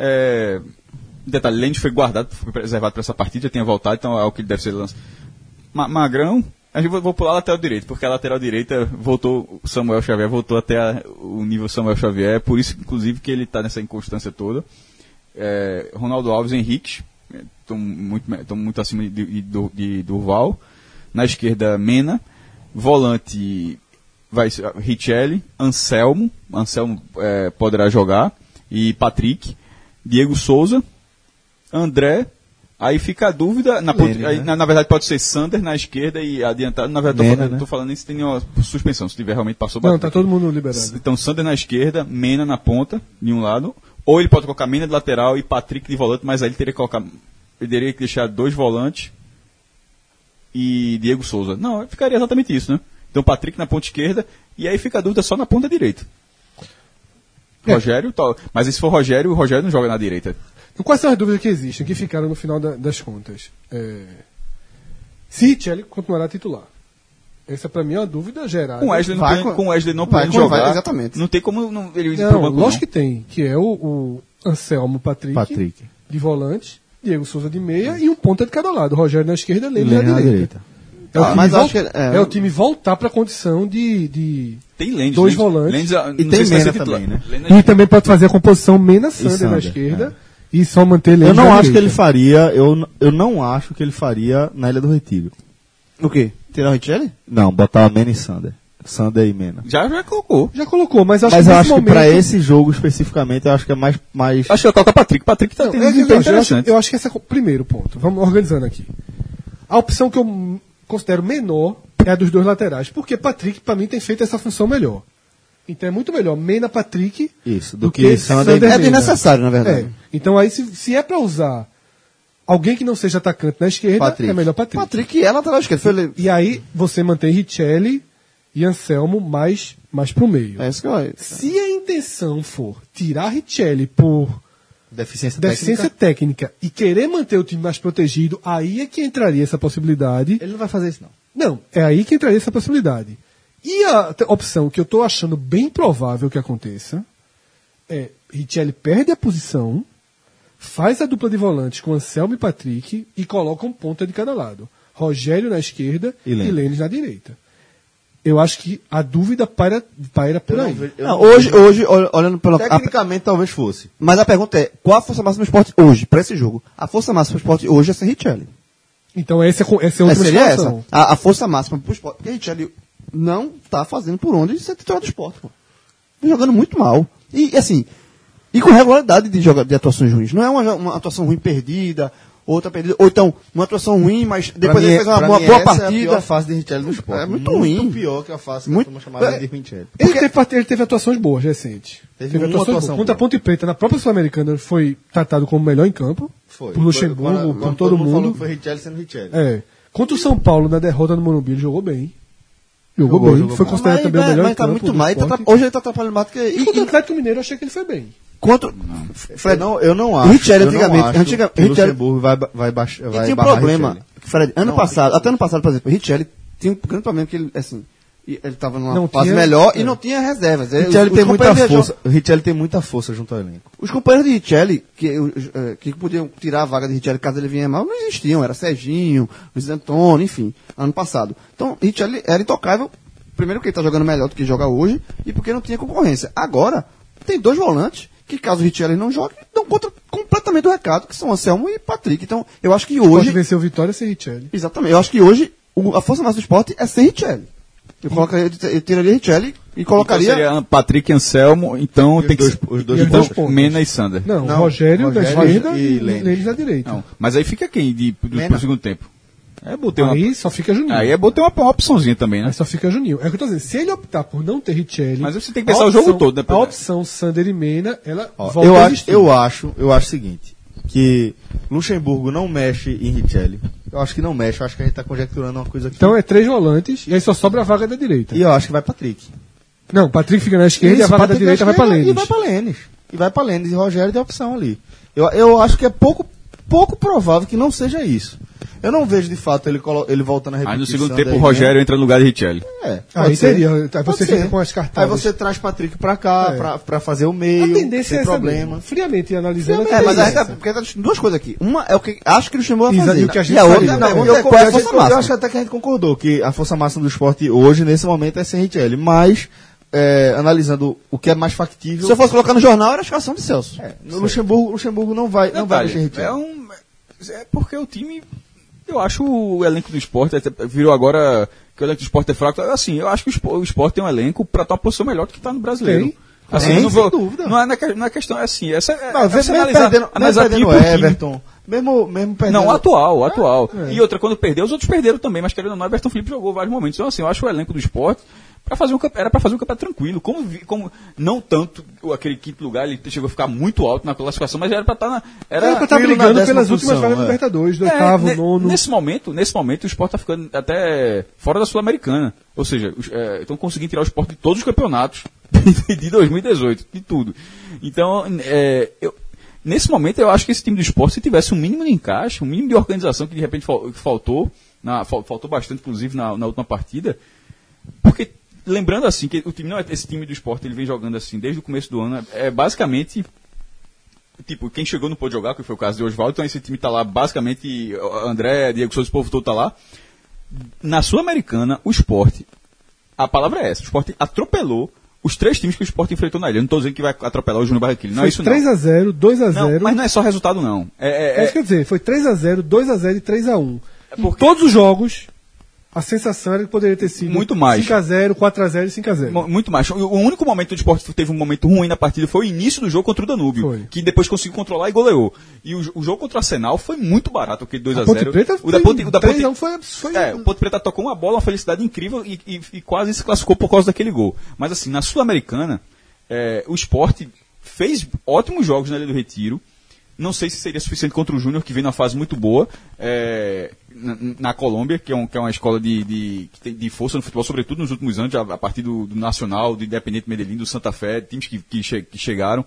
detalhe, Lendes foi guardado, foi preservado para essa partida, já tinha voltado, então é o que ele deve ser lançado. Magrão, a gente vou pular a lateral direita, porque a lateral direita voltou, o Samuel Xavier voltou até o nível Samuel Xavier, por isso, inclusive, que ele está nessa inconstância toda. Ronaldo Alves e Henrique, estão muito acima de Durval. Na esquerda, Mena. Volante, vai ser Richelli, Anselmo poderá jogar, e Patrick, Diego Souza, André. Aí fica a dúvida, na verdade pode ser Sander na esquerda e adiantado, na verdade Mena, não estou falando nem se tem uma suspensão, se tiver realmente passou Não, batida tá aqui. todo mundo liberado. Então Sander na esquerda, Mena na ponta, de um lado, ou ele pode colocar Mena de lateral e Patrick de volante, mas aí ele teria que deixar 2 volantes e Diego Souza. Não, ficaria exatamente isso, né? Então Patrick na ponta esquerda e aí fica a dúvida só na ponta direita. Rogério, tal. Mas se for Rogério, o Rogério não joga na direita. Então, quais são as dúvidas que existem, que ficaram no final das contas? Se Richelli continuará titular. Essa pra mim é uma dúvida gerada. Com o Wesley não vai podendo com- jogar. vai, exatamente. Não tem como ele ir pro Não, banco, lógico que tem, que é o Anselmo Patrick. de volante, Diego Souza de meia e um ponta de cada lado. Rogério na esquerda, Leme Leme na direita. É o time mas acho que é o time voltar para a condição de Tem Lendes. dois volantes. não tem sei se vai ser Mena titular. também, né? Lendes- E também pode fazer a composição Mena Sander na Sander, esquerda e só manter Leme Eu não na acho que ele direita. faria, eu não acho que ele faria na Ilha do Retiro. O quê? Tirar o Richelli? Não, botar Mena e Sander. Sander e Mena. Já colocou. Já colocou, mas acho Mas que eu nesse acho que pra momento- esse jogo especificamente, eu acho que é mais Acho que ele coloca Patrick. Patrick tá Não, tendo é um que desempenho eu acho, interessante. eu acho que esse é o primeiro ponto. Vamos organizando aqui. A opção que eu considero menor é a dos dois laterais, porque Patrick, para mim, tem feito essa função melhor. Então é muito melhor Mena Patrick Isso, do que Sander e Sander É Mena. desnecessário, na verdade. É. Então aí, se é para usar alguém que não seja atacante na esquerda, Patrick. é melhor Patrick. Patrick é lateral esquerdo. E aí você mantém Richelli e Anselmo mais pro meio. É isso que eu... Se a intenção for tirar Richelli por deficiência técnica e querer manter o time mais protegido, aí é que entraria essa possibilidade. Ele não vai fazer isso, não. Não, é aí que entraria essa possibilidade. E a opção que eu estou achando bem provável que aconteça é Richelli perde a posição, faz a dupla de volantes com Anselmo e Patrick e coloca um ponta de cada lado. Rogério na esquerda e Lênis na direita. Eu acho que a dúvida paira por aí. Hoje, olhando pela... Tecnicamente, talvez fosse. Mas a pergunta é, qual a força máxima do esporte hoje, para esse jogo? A força máxima do esporte hoje é sem Richelli. Então essa é outra Seria situação. essa. A força máxima pro esporte. Porque Richelli não tá fazendo por onde ser titular do esporte, pô. Tá jogando muito mal. E assim, e com regularidade de atuações ruins. Não é uma atuação ruim perdida, outra perdida, ou então uma atuação ruim, mas depois ele fez uma boa partida. É a pior fase de Richelli no esporte. É muito ruim. Muito pior que a fase que Muito- a turma chamava de Richelli. Ele teve atuações boas recentes. Teve uma atuações atuação boas. Contra a boa. Ponte Preta, na própria Sul-Americana, foi tratado como o melhor em campo. Foi. Por Luxemburgo, por todo falou mundo. que foi Richelli sendo Richelli. É. Contra o São Paulo, na derrota no Morumbi, ele jogou bem. Jogou Jogou, bem. jogou Foi bem. considerado também o melhor em mas tá campo. muito do mal. esporte. Hoje ele tá atrapalhando mais do que... E contra o Atlético Mineiro, eu achei que ele foi bem. Contra... Fred, eu não acho. Richelli, eu não antigamente, acho que o Richelli- Luxemburgo vai baixar. E tinha um problema, Fred, até ano passado, por exemplo, Richelli tinha um grande problema que ele, assim, ele tava numa Não fase tinha- melhor e é. não tinha reservas. Richelli Os tem muita companheiros de- força. Richelli tem muita força junto ao elenco. Os companheiros de Richelli, que podiam tirar a vaga de Richelli caso ele vinha mal, não existiam. Era Serginho, Luiz Antônio, enfim, ano passado. Então, Richelli era intocável, primeiro porque ele tá jogando melhor do que joga hoje e porque não tinha concorrência. Agora, tem dois volantes que, caso o Richelli não jogue, dão conta completamente do recado, que são Anselmo e Patrick. Então, eu acho que Pode hoje... vencer o Vitória sem Richelli. Exatamente. Eu acho que hoje a força máxima do esporte é sem Richelli. Eu tiraria Richelli e colocaria... Então seria Patrick e Anselmo, então tem que ser os dois E os então, dois pontos. Mena e Sander. Não, Não, Rogério da Rogério esquerda e e Lênis. Lênis na direita. Não, mas aí fica quem pro segundo tempo? Botei uma, Aí só fica Juninho. aí botei uma opçãozinha também, né? Aí só fica Juninho. É o que eu tô dizendo. Se ele optar por não ter Richelli... Mas você tem que pensar o jogo todo, né? A opção Sander e Mena, ela Ó, volta eu a acho existir. o seguinte, que Luxemburgo não mexe em Richelli. Eu acho que não mexe, eu acho que a gente tá conjecturando uma coisa aqui. Então é 3 volantes e aí só sobra a vaga da direita. E eu acho que vai Patrick. Não, Patrick fica na esquerda e a Isso, vaga da Patrick direita na vai pra esquerda Lênis. E vai pra Lênis. E vai pra Lênis. E Rogério tem opção ali. Eu acho que é pouco provável que não seja isso. Eu não vejo de fato ele voltando a repetir. Aí no segundo Sander tempo o e Rogério entra no lugar de Richelli. Mena. Aí pode ser. seria. Aí Pode você ser. fica com as Aí cartadas. você traz Patrick pra cá, É. pra fazer o meio, A tendência sem é essa problema. mesmo. Friamente analisando. É, mas a gente porque tá discutindo duas coisas aqui. Uma é o que acho que o Luxemburgo vai Exato, fazer. e o que a gente e a outra faria. pergunta Eu, é qual é a eu força acho máxima. até que a gente concordou que a força máxima do esporte hoje, nesse momento, é sem Richelli. Mas, analisando o que é mais factível. Se eu fosse colocar no jornal, era a escalação de Celso. No Luxemburgo não vai mexer em Richelli. É porque o time. Eu acho o elenco do esporte, até virou agora que o elenco do esporte é fraco. Assim, eu acho que o esporte tem um elenco para estar uma posição melhor do que está no brasileiro. Tem. Assim, Tem, eu não vou, sem dúvida. não é questão, é assim. Essa é, Não, é você mesmo analisar time perdendo por time. Everton. Mesmo perdendo. Não, o atual. E outra, quando perdeu, os outros perderam também, mas querendo ou não, Everton Felipe jogou vários momentos. Então, assim, eu acho o elenco do esporte era para fazer um campeonato tranquilo. Como não tanto aquele quinto lugar, ele chegou a ficar muito alto na classificação, mas era para estar Era pra estar tranquilo na brigando décima pelas últimas posição, vagas do Libertadores, do oitavo, nono. Nesse momento, o Sport tá ficando até fora da Sul-Americana. Ou seja, estão conseguindo tirar o Sport de todos os campeonatos de 2018, de tudo. Então, nesse momento, eu acho que esse time do Sport, se tivesse um mínimo de encaixe, um mínimo de organização que de repente faltou bastante, inclusive, na última partida, porque lembrando assim, que o time não é esse time do Sport, ele vem jogando assim desde o começo do ano, é basicamente tipo, quem chegou não pôde jogar, que foi o caso de Oswaldo, então esse time tá lá, basicamente, André, Diego Souza, o povo todo tá lá. Na Sul-Americana, o Sport, a palavra é essa, o Sport atropelou os 3 times que o Sport enfrentou na ilha. Eu não estou dizendo que vai atropelar o Júnior Barranquilla, não é isso não. 3x0, 2x0. Não, mas não é só resultado não. É isso que eu ia dizer, foi 3x0, 2x0 e 3x1. porque- Em todos os jogos, a sensação era que poderia ter sido Muito mais. 5x0, 4x0 e 5x0. Muito mais. O único momento que o Sport teve um momento ruim na partida foi o início do jogo contra o Danúbio, Foi. que depois conseguiu controlar e goleou. E o jogo contra o Arsenal foi muito barato, aquele 2x0. A Ponte Preta O da Ponte 3x1 foi... o Ponte Preta tocou uma bola, uma felicidade incrível e quase se classificou por causa daquele gol. Mas assim, na Sul-Americana, o Sport fez ótimos jogos na Ilha do Retiro, Não sei se seria suficiente contra o Júnior, que vem numa fase muito boa na Colômbia, que é uma escola de força no futebol, sobretudo nos últimos anos, a partir do Nacional, do Independiente Medellín, do Santa Fé, times que chegaram.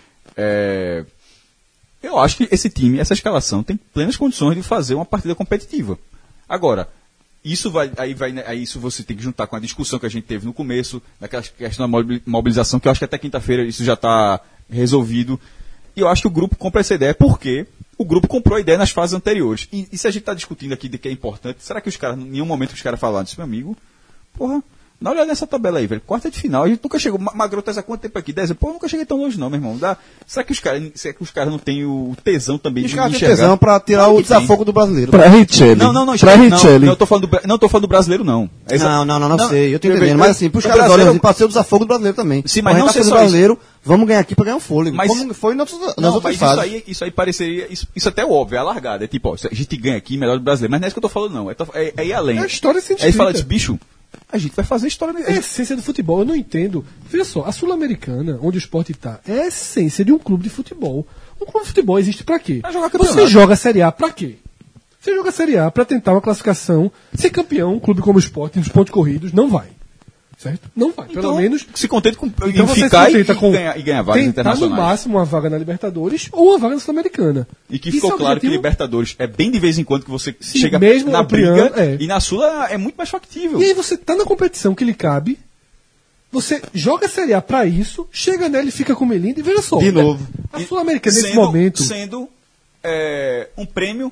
Eu acho que esse time, essa escalação, tem plenas condições de fazer uma partida competitiva. Agora, isso isso você tem que juntar com a discussão que a gente teve no começo, daquela questão da mobilização, que eu acho que até quinta-feira isso já está resolvido. E eu acho que o grupo compra essa ideia porque o grupo comprou a ideia nas fases anteriores. E se a gente está discutindo aqui de que é importante, será que os caras, em nenhum momento os caras falaram disso, meu amigo? Porra, dá uma olhada nessa tabela aí, velho. Quarta de final, a gente nunca chegou. Magrão tá há quanto tempo aqui? 10? Pô, eu nunca cheguei tão longe não, meu irmão. Será que os caras não têm o tesão também Os caras têm tesão pra tirar o desafogo do brasileiro. Pra Richelli. Não, eu tô falando do brasileiro, não. Não sei, eu tô entendendo. Mas assim, pros caras olham, pra ser o desafogo do brasileiro também. Sim, mas não ser do brasileiro, vamos ganhar aqui pra ganhar um fôlego. Mas, como foi nas outras mas fases. Isso aí pareceria, isso até é óbvio, é a largada. É tipo, ó, a gente ganha aqui melhor do brasileiro. Mas não é isso que eu tô falando, não. É ir além. É a história científica. Aí fala disso, bicho, a gente vai fazer história mesmo. É a essência do futebol, eu não entendo. Veja só, a Sul-Americana, onde o Sport está, é a essência de um clube de futebol. Um clube de futebol existe pra quê? Pra jogar campeonato. Você joga a Série A pra quê? Você joga a Série A pra tentar uma classificação, ser campeão, um clube como o Sport, nos pontos corridos, não vai. Certo? Não vai. Pelo Então, menos. se contente com Então você ficar se contenta com e ganhar vagas tentar no internacionais. máximo uma vaga na Libertadores ou uma vaga na Sul-Americana. E que ficou Isso é claro que objetivo. Libertadores é bem de vez em quando que você Sim, chega mesmo na briga ampliando, e na Sula é muito mais factível. E aí você tá na competição que lhe cabe, você joga a Série A pra isso, chega nela e fica com o Melinda e veja só. De novo. A Sul-Americana nesse momento. Sendo um prêmio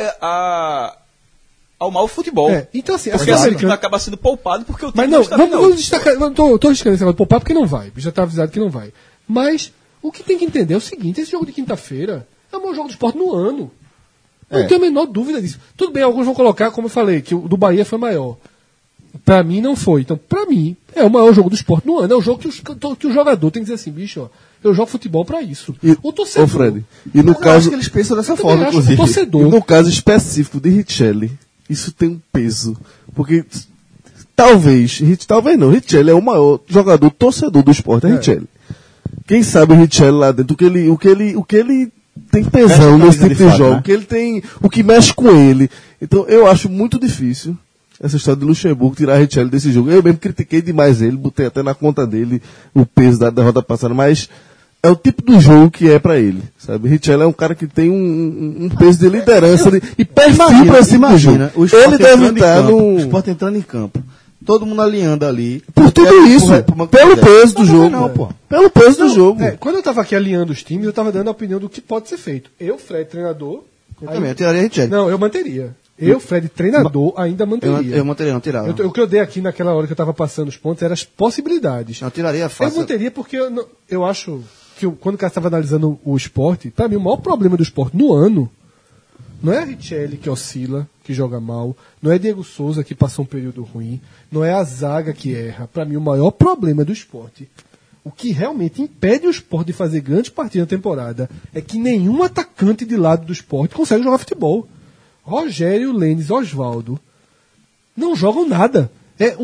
ao mau futebol. Então assim, a Porque a Sul-Americana. acaba sendo poupado porque o time Mas não, está vamos destacar. Não tô arriscando esse negócio de poupar porque não vai. Já tá avisado que não vai. Mas o que tem que entender é o seguinte: esse jogo de quinta-feira é o maior jogo do esporte no ano. Não tenho a menor dúvida disso. Tudo bem, alguns vão colocar, como eu falei, que o do Bahia foi maior. Pra mim não foi. Então, pra mim, é o maior jogo do esporte no ano. É o jogo que o jogador tem que dizer assim, bicho, ó, eu jogo futebol pra isso. O torcedor. Ô, Fred, e no Eu acho caso, que eles pensam dessa Eu forma, também acho, inclusive. o torcedor. e no caso específico de Richelli, isso tem um peso. Porque talvez não, Richelli é o maior jogador torcedor do esporte, é Richelli. Quem sabe o Richelli lá dentro, o que ele tem tesão nesse tipo de jogo, né? que ele tem, o que mexe com ele. Então eu acho muito difícil essa história de Luxemburgo tirar Richelli desse jogo. Eu mesmo critiquei demais ele, botei até na conta dele o peso da derrota passada, mas é o tipo do jogo que é pra ele, sabe? Richelli é um cara que tem um peso de liderança e perfil pra esse tipo de jogo. o Sport Ele deve entrando em estar campo, no... o Sport entrando em campo. Todo mundo alinhando ali. Por tudo isso, pelo peso do jogo. Não, pô. Pelo peso do jogo. Quando eu tava aqui alinhando os times, eu tava dando a opinião do que pode ser feito. Eu, Fred, treinador. Eu também, eu tiraria Richelli. Não, eu manteria. Eu, Fred, treinador, ainda manteria. Eu manteria, não tirava. O que eu dei aqui naquela hora que eu tava passando os pontos eram as possibilidades. Eu tiraria Eu fácil. manteria porque eu acho que quando o cara estava analisando o esporte, pra mim o maior problema do esporte no ano não é a Richelli que oscila, que joga mal, não é Diego Souza que passou um período ruim, não é a zaga que erra. Pra mim o maior problema do esporte, o que realmente impede o esporte de fazer grandes partidas na temporada, é que nenhum atacante de lado do esporte consegue jogar futebol. Rogério, Lênis, Osvaldo não jogam nada. É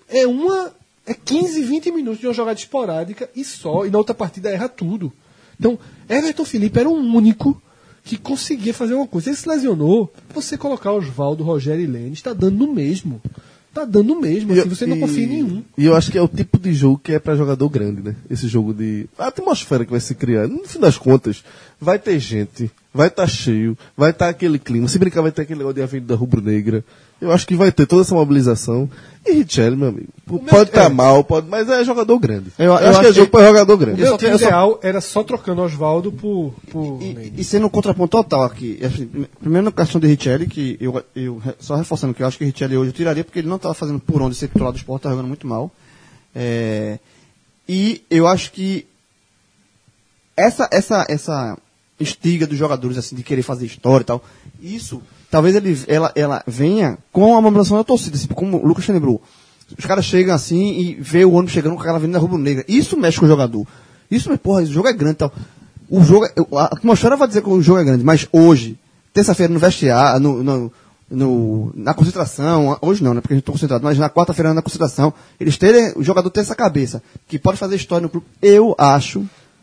15, 20 minutos de uma jogada esporádica e só, e na outra partida erra tudo. Então, Everton Felipe era o único que conseguia fazer uma coisa. Ele se lesionou, você colocar Osvaldo, Rogério e Lênis, está dando no mesmo. Tá dando no mesmo, assim, você não confia em nenhum. E eu acho que é o tipo de jogo que é pra jogador grande, né? Esse jogo de... A atmosfera que vai se criar. No fim das contas, vai ter gente, vai estar cheio, vai estar aquele clima. Se brincar, vai ter aquele negócio de Avenida Rubro-Negra. Eu acho que vai ter toda essa mobilização. E Richelli, meu amigo, pode estar mal, mas é jogador grande. Eu acho que é jogo pra jogador grande. O ideal era só trocando Osvaldo por E sendo um contraponto total aqui. Assim, primeiro na questão de Richelli, que eu só reforçando que eu acho que Richelli hoje eu tiraria porque ele não estava fazendo por onde ser titular do esporte, estava jogando muito mal. E eu acho que essa estiga dos jogadores assim de querer fazer história e tal, isso talvez ela venha com a mobilização da torcida, assim, como o Lucas lembrou. Os caras chegam assim e vê o ônibus chegando com aquela avenida rubro-negra. Isso mexe com o jogador. Isso, porra, o jogo é grande e tal. O jogo, a atmosfera vai dizer que o jogo é grande, mas hoje, terça-feira no vestiário, na concentração, hoje não, né, porque a gente está concentrado, mas na quarta-feira na concentração, o jogador ter essa cabeça, que pode fazer história no clube, eu acho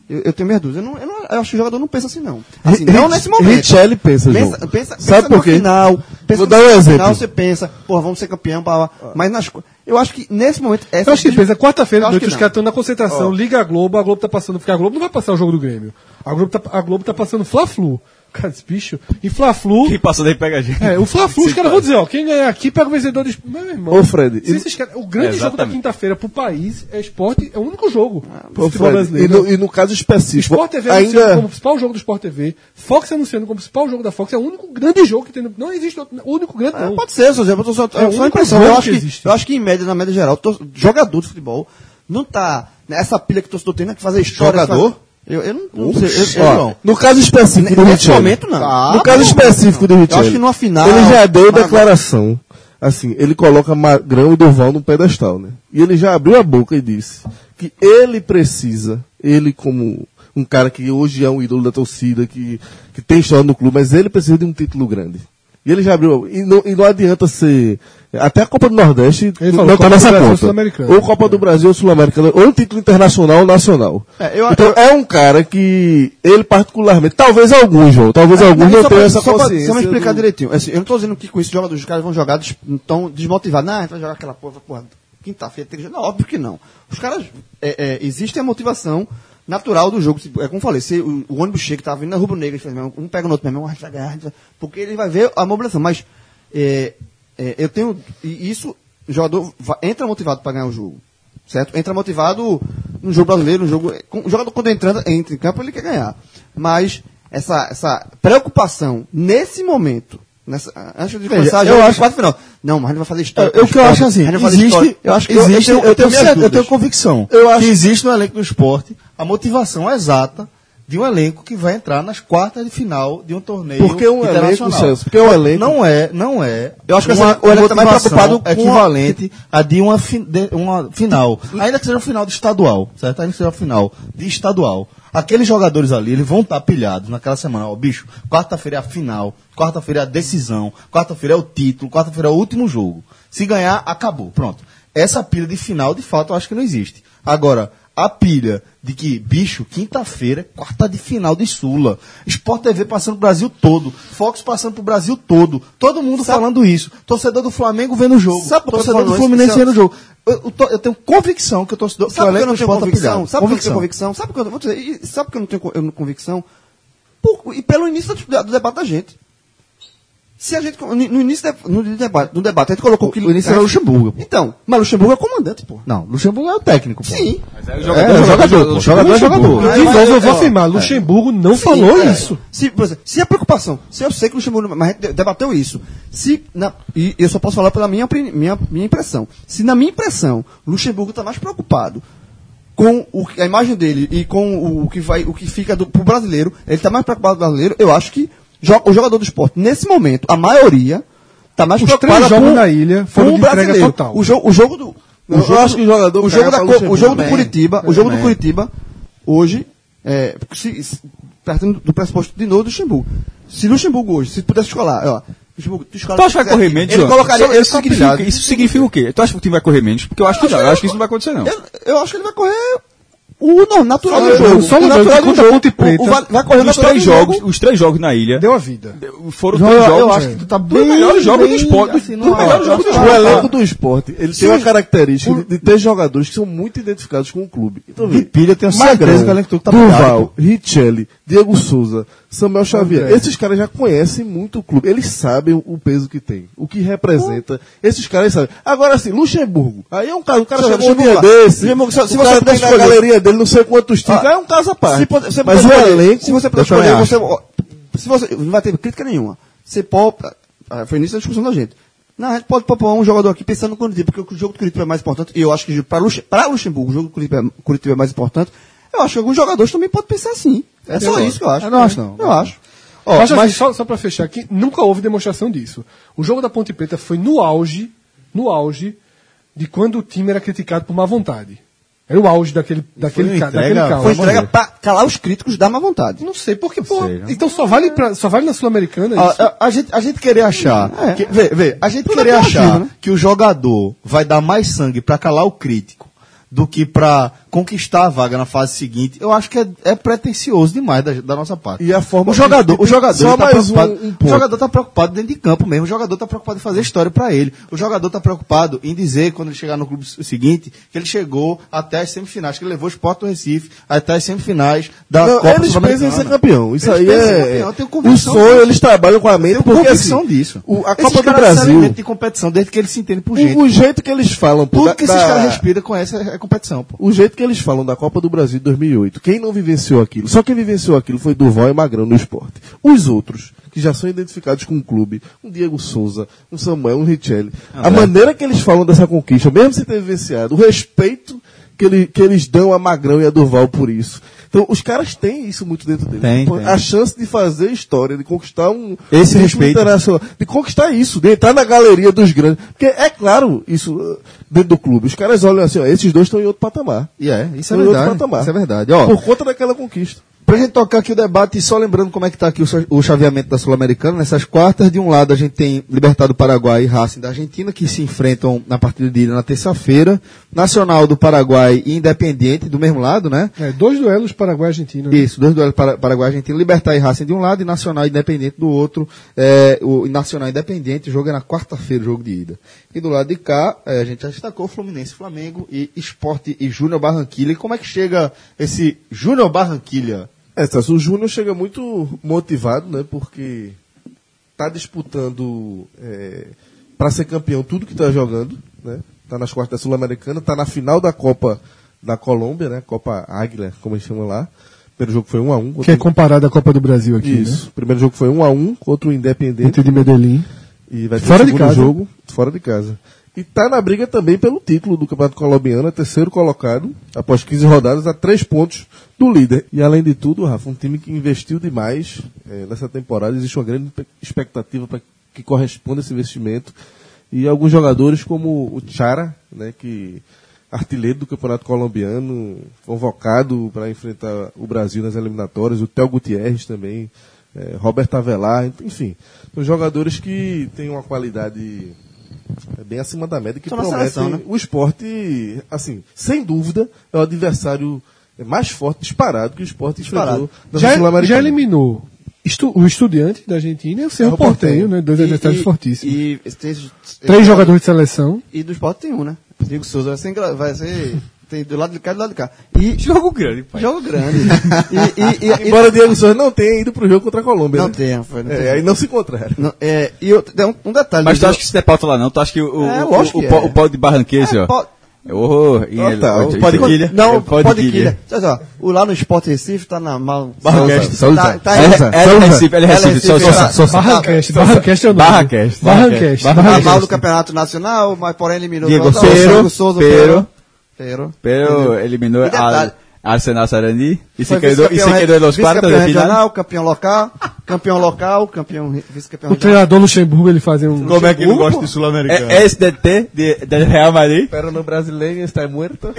Eu tenho minhas dúvidas. Eu acho que o jogador não pensa assim, não. Assim, não nesse momento. Richelli pensa, João. Sabe por quê? Final, Vou dar um exemplo. Final, você pensa, porra, vamos ser campeão. Mas eu acho que nesse momento... Eu acho que pensa, quarta-feira, Eu acho noite, que os não. caras estão na concentração, liga a Globo tá passando, porque a Globo não vai passar o jogo do Grêmio. A Globo tá passando Fla-Flu. Cara, esse bicho. E Fla-Flu... Quem passa daí pega a gente. O Fla-Flu, os caras vão dizer, quem ganhar aqui pega o vencedor do... Meu irmão. Ô, Fred, se esses caras- o grande jogo da Exatamente. quinta-feira pro país é esporte, é o único jogo do Ô, futebol Fred, brasileiro. e no caso específico, Sport TV anunciando ainda... como principal jogo do Sport TV, Fox anunciando como principal jogo da Fox, é o único grande jogo que tem. Não existe outro, o único grande, não. Pode ser, José, eu só É o único impressão. jogo Eu que acho existe. eu acho que em média, na média geral, jogador de futebol não tá nessa pilha que o torcedor tem, né, que fazer história. Jogador? Eu não sei. Ó, no caso específico do Nesse Richelli. momento, não. No caso específico do Richelli. Eu acho que numa final... Ele já deu Mas- declaração. Assim, ele coloca Magrão e Durval no pedestal, né? E ele já abriu a boca e disse que ele precisa, ele como um cara que hoje é um ídolo da torcida, que tem história no clube, mas ele precisa de um título grande. E ele já abriu. E não adianta ser. Até a Copa do Nordeste Ele falou, não está Copa do nessa Brasil ou conta. Sul-Americana. Ou Copa do Brasil ou Sul-Americana. Ou um título internacional ou nacional. Então é um cara que ele particularmente, talvez alguns, João, talvez alguns não tenham essa consciência. Só me explicar do- direitinho. Assim, eu não tô dizendo que com isso os caras vão jogar tão desmotivados. Não, a gente vai jogar aquela porra quinta-feira. Tem que jogar. Não, óbvio que não. Os caras, existe a motivação natural do jogo. É como eu falei, se o ônibus chega, tá vindo na Rubro Negra, um pega no outro, meu irmão, a gente vai ganhar, porque ele vai ver a mobilização. Mas eu tenho. E isso, o jogador entra motivado para ganhar o jogo. Certo? Entra motivado no jogo brasileiro, no jogo. O jogador, quando entra em campo, ele quer ganhar. Mas essa preocupação nesse momento. Antes de começar, eu acho- quase final. Não, mas a gente vai fazer história. O que eu acho assim, A gente vai fazer existe, história. eu acho que Existe, eu tenho minhas dúvidas. convicção Eu acho- que existe no elenco do esporte a motivação exata de um elenco que vai entrar nas quartas de final de um torneio Porque um internacional. elenco, Celso, porque um elenco- Não é. Eu acho que o elenco tá mais preocupado com equivalente a de uma final. Ainda que seja um final de estadual, certo? Ainda que seja um final de estadual. Aqueles jogadores ali, eles vão estar pilhados naquela semana. Ó, bicho, quarta-feira é a final, quarta-feira é a decisão, quarta-feira é o título, quarta-feira é o último jogo. Se ganhar, acabou. Pronto. Essa pilha de final, de fato, eu acho que não existe. Agora, a pilha de que, bicho, quinta-feira, é quarta de final de Sula. Sport TV passando pro Brasil todo. Fox passando pro Brasil todo. Todo mundo falando isso. Torcedor do Flamengo vendo o jogo. Sabe por que eu tô Torcedor do falando Fluminense isso? vendo o jogo. Eu tenho convicção que o torcedor... Sabe por que eu não do tenho Sport tá convicção? pilhado. Sabe por que eu tenho convicção? Sabe por que eu vou dizer, sabe por que eu não tenho convicção? E pelo início do debate da gente. Se a gente, no início do debate, a gente colocou que... O início era Luxemburgo, pô. Então, mas Luxemburgo é comandante, pô. Não, Luxemburgo é o técnico, pô. Sim. Mas aí o Jogador, pô. Jogador é jogador. De novo, eu vou afirmar, Luxemburgo não falou isso. Por exemplo, se a preocupação, se eu sei que o Luxemburgo, mas a gente debateu isso, e eu só posso falar pela minha impressão. Se na minha impressão, Luxemburgo está mais preocupado com a imagem dele e com o que fica pro brasileiro, ele está mais preocupado com o brasileiro, eu acho que o jogador do esporte, nesse momento, a maioria está mais Os preocupada 3 jogos com, na ilha foram com de o entrega brasileiro. total. O jogo do... Eu acho que o jogador o jogo pega pra o jogo do Luxemburgo. Curitiba, o jogo do Curitiba, hoje, partindo do pressuposto de novo do Luxemburgo. Se Luxemburgo hoje, se pudesse escolar, ó, Luxemburgo, tu escola... Tu acha que vai correr menos? Ele João? colocaria... Isso ele significa, isso significa o quê? Tu acha que o time vai correr menos? Porque eu acho que não. Eu acho que isso não vai acontecer, não. Eu acho que ele vai correr natural do lembrando, jogo. só O lembrando natural que do contra jogo. Ponte Preta, Vai correr o natural do jogo. Os 3 jogos na ilha Deu a vida. foram João, 3 jogos. eu acho que tu tá dos bem... melhores jogos do bem, esporte. assim, Dos melhores jogos do O esporte. elenco do esporte, ele tem uma característica de ter jogadores que são muito identificados com o clube. Então, De pilha, eu tenho certeza que o elenco tá pilhado, Durval, Richelli, Diego Souza, Samuel Xavier. Esses caras já conhecem muito o clube. Eles sabem o peso que tem, o que representa. Esses caras sabem. Agora, assim, Luxemburgo. Aí é um caso. O cara chegou um dia desse. Luxemburgo, se o você cara pudesse tem na escolher- galeria dele não sei quantos títulos. É um caso à parte. Mas o elenco... Se você puder eu também escolher, se você não vai ter crítica nenhuma. Você pode... Foi início da discussão da gente. Não, a gente pode propor um jogador aqui pensando no Curitiba, porque o jogo do Curitiba é mais importante. E eu acho que para Luxemburgo, o jogo do Curitiba é mais importante. Eu acho que alguns jogadores também podem pensar assim. É só isso que eu acho. Eu não acho, não. Eu acho. Ó, mas só para fechar aqui, nunca houve demonstração disso. O jogo da Ponte Preta foi no auge de quando o time era criticado por má vontade. Era o auge daquele caos. Foi entrega para calar os críticos da má vontade. Não sei, porque, pô, sei, não. então só vale na Sul-Americana isso. A gente querer achar. A gente querer achar que o jogador vai dar mais sangue pra calar o crítico do que pra conquistar a vaga na fase seguinte, eu acho que é pretencioso demais da nossa parte. E a forma O jogador só tá mais preocupado. um O ponto. jogador tá preocupado dentro de campo mesmo. O jogador tá preocupado em fazer história para ele. O jogador tá preocupado em dizer, quando ele chegar no clube seguinte, que ele chegou até as semifinais, que ele levou o Sport do Recife até as semifinais da Não, Copa eles pensam em Sul-Americana. ser campeão. Isso Eles aí pensam em ser é. campeão, eu tenho O convicção sonho, disso. eles trabalham com a mente, Eu tenho porque convicção assim, disso. a Esses Copa do caras se Brasil, alimentam de competição desde que eles se entendem por gente. o jeito que eles falam, pô, Tudo que esses caras respiram com essa é competição, pô. o jeito que eles falam da Copa do Brasil de 2008, quem não vivenciou aquilo, só quem vivenciou aquilo foi Durval e Magrão no esporte. Os outros, que já são identificados com o clube, um Diego Souza, um Samuel, um Richelli, a maneira que eles falam dessa conquista, mesmo sem ter vivenciado, o respeito que eles dão a Magrão e a Durval por isso. Então, os caras têm isso muito dentro deles. Tem. A chance de fazer história, de conquistar Esse título respeito. internacional, de conquistar isso, de entrar na galeria dos grandes. Porque é claro isso dentro do clube. Os caras olham assim, ó, esses dois estão em outro patamar. E isso é Estão em outro verdade. patamar. Isso é verdade. Ó, Por conta daquela conquista. pra gente tocar aqui o debate, só lembrando como é que tá aqui o chaveamento da Sul-Americana, nessas quartas, de um lado a gente tem Libertad do Paraguai e Racing da Argentina, que se enfrentam na partida de ida na terça-feira, Nacional do Paraguai e Independiente do mesmo lado, né? Dois duelos Paraguai e Argentina. Né? Isso, dois duelos Paraguai e Argentina, Libertad e Racing de um lado e Nacional e Independiente do outro. O Nacional e Independiente, o jogo é na quarta-feira, o jogo de ida. E do lado de cá, a gente já destacou Fluminense, Flamengo e Sport e Júnior Barranquilla. E como é que chega esse Júnior Barranquilla? O Júnior chega muito motivado, né? Porque tá disputando para ser campeão tudo que tá jogando, né? Tá nas quartas da Sul-Americana, tá na final da Copa da Colômbia, né? Copa Águila, como eles chamam lá. O primeiro jogo foi 1-1. Que é comparado à Copa do Brasil aqui, Isso. O primeiro jogo foi 1-1 contra o né? Independente. Entre de Medellín. E vai ter Fora o de segundo casa. jogo fora de casa. E tá na briga também pelo título do Campeonato Colombiano, é terceiro colocado, após 15 rodadas, a 3 pontos do líder. E além de tudo, Rafa, um time que investiu demais nessa temporada, existe uma grande expectativa para que corresponda esse investimento. E alguns jogadores como o Chara, né, que artilheiro do Campeonato Colombiano, convocado para enfrentar o Brasil nas eliminatórias, o Theo Gutierrez também, Roberto Avelar, enfim, são jogadores que têm uma qualidade bem acima da média, que Estão na prometem seleção, né? o Sport, assim, sem dúvida, é o adversário mais forte, disparado, que o Sport enfrentou na Já Sul-Americana. eliminou o Estudiante da Argentina e o Cerro Porteño, né? Dois adversários fortíssimos. E Três jogadores de seleção. E do Sport tem um, né? Diego Souza vai ser tem do lado de cá e do lado de cá. E Jogo grande, pai. jogo grande. Embora o Diego Souza não tenha ido pro jogo contra a Colômbia, não né? tem, Rafael, não tem. Aí não se encontraram. Não, tem um detalhe. Mas tu acha que isso não é pauta lá, não? Tu acha que lógico que o pau de Barranquense, ó. Total. O pau de quilha. Não, Pau de pode quilha. quilha. Olha só, lá no Sport Recife tá na mal. Barranquense. Tá Ele é Recife, só. Barrancast é o nome. Barrancast. Barrancast. Tá mal Barrancast. do Campeonato Nacional, mas porém eliminou Diego o Souza, Souza, Pero eliminou E detalhe. Arsenal Sarandi e se Foi quedou em los quartos de final. campeão local, vice-campeão O treinador Luxemburgo, ele fazia um... Como é que não gosta de Sul-Americano? É SDT do Real Madrid. Pero no brasileiro está muerto.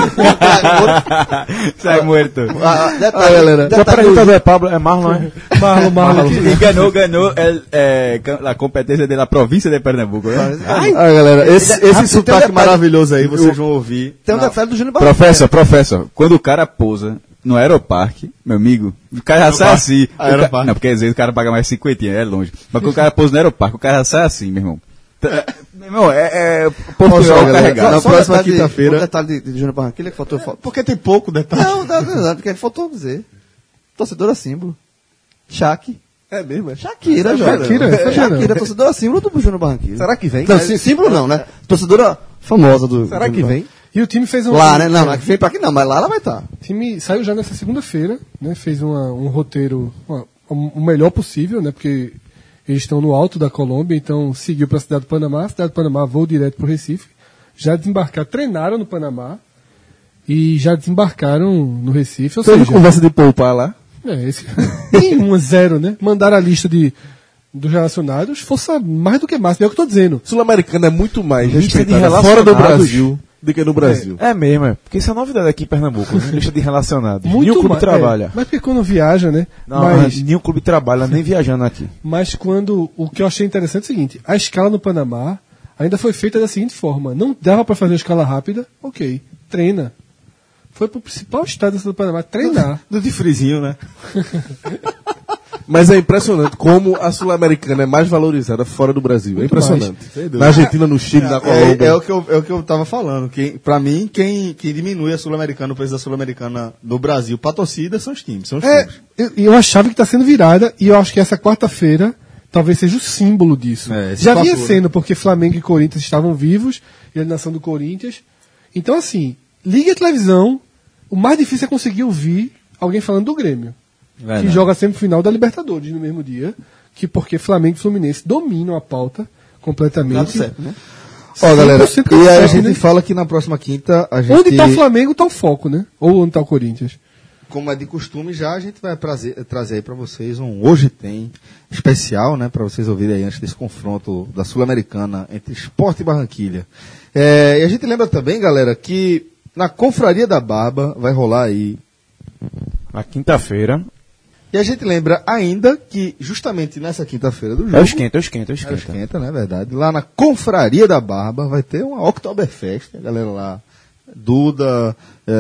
Sai morto. galera. O apresentador é Pablo, é Marlon, né? Marlon. E ganhou a competência da província de Pernambuco. Né? galera, Esse sotaque detalhe- maravilhoso aí, vocês vão ouvir. Tem um detalhe do Júnior Barranquilla. Professor, quando o cara pousa no Aeroparque, meu amigo, o cara já sai assim. Não, porque às vezes o cara paga mais 50, é longe. Mas quando o cara pousa no Aeroparque, o cara já sai assim, meu irmão. Meu irmão, Portugal carregado. Na Só próxima um detalhe quinta-feira- Um detalhe de Júnior Barranquilla que faltou. Porque tem pouco detalhe. Não, porque faltou dizer. Torcedora símbolo. Shaq. É mesmo, é? Shakira, Shakira, torcedora símbolo do Júnior Barranquilla. Será que vem? Não, símbolo não, né? Torcedora famosa do. Será que vem? E o time fez um... Lá, né? Não, não é que vem pra aqui não, mas lá ela vai estar. O time saiu já nessa segunda-feira, né? Fez um roteiro o melhor possível, né? Porque eles estão no alto da Colômbia, então seguiu para a cidade do Panamá. A cidade do Panamá voo direto para o Recife. Já desembarcaram, treinaram no Panamá e já desembarcaram no Recife. Ou Teve seja, conversa de poupar lá. em 1-0, né? Mandaram a lista dos relacionados, força mais do que máxima, é o que eu tô dizendo. Sul-Americana é muito mais Lista de respeitada fora do relacionados. Brasil do que no Brasil. É mesmo, é. Porque isso é novidade aqui em Pernambuco, né? Lista de relacionados. Muito Nenhum clube mais, trabalha. mas porque quando viaja, né? Não, mas, nenhum clube trabalha, nem viajando aqui. mas quando. O que eu achei interessante é o seguinte: a escala no Panamá ainda foi feita da seguinte forma: não dava para fazer uma escala rápida, ok, treina. foi pro principal estádio do Panamá treinar. Do de frizinho, né? Mas é impressionante como a Sul-Americana é mais valorizada fora do Brasil. É impressionante. Na Argentina, no Chile, na Colômbia. É o que eu tava falando. Pra mim, quem diminui a Sul-Americana, o preço da Sul-Americana do Brasil pra torcida são os times. São os times. Eu achava que tá sendo virada, e eu acho que essa quarta-feira talvez seja o símbolo disso. Esse Já vinha fator, sendo, porque Flamengo e Corinthians estavam vivos, e a eliminação do Corinthians. Então, assim, ligue a televisão, o mais difícil é conseguir ouvir alguém falando do Grêmio. Que joga sempre final da Libertadores no mesmo dia, porque Flamengo e Fluminense dominam a pauta completamente. certo, né? Ó, galera, 100% e aí a certo, gente né? fala que na próxima quinta a gente... Onde tá o Flamengo, tá o foco, né? Ou onde tá o Corinthians. Como é de costume, já a gente vai trazer aí pra vocês Hoje Tem especial, né? Pra vocês ouvirem aí antes desse confronto da Sul-Americana entre Sport e Barranquilha. E a gente lembra também, galera, que na Confraria da Barba vai rolar aí. Na quinta-feira. E a gente lembra ainda que justamente nessa quinta-feira do jogo... É o esquenta. É o esquenta, né? Verdade. Lá na Confraria da Barba vai ter uma Oktoberfest, a galera lá, Duda,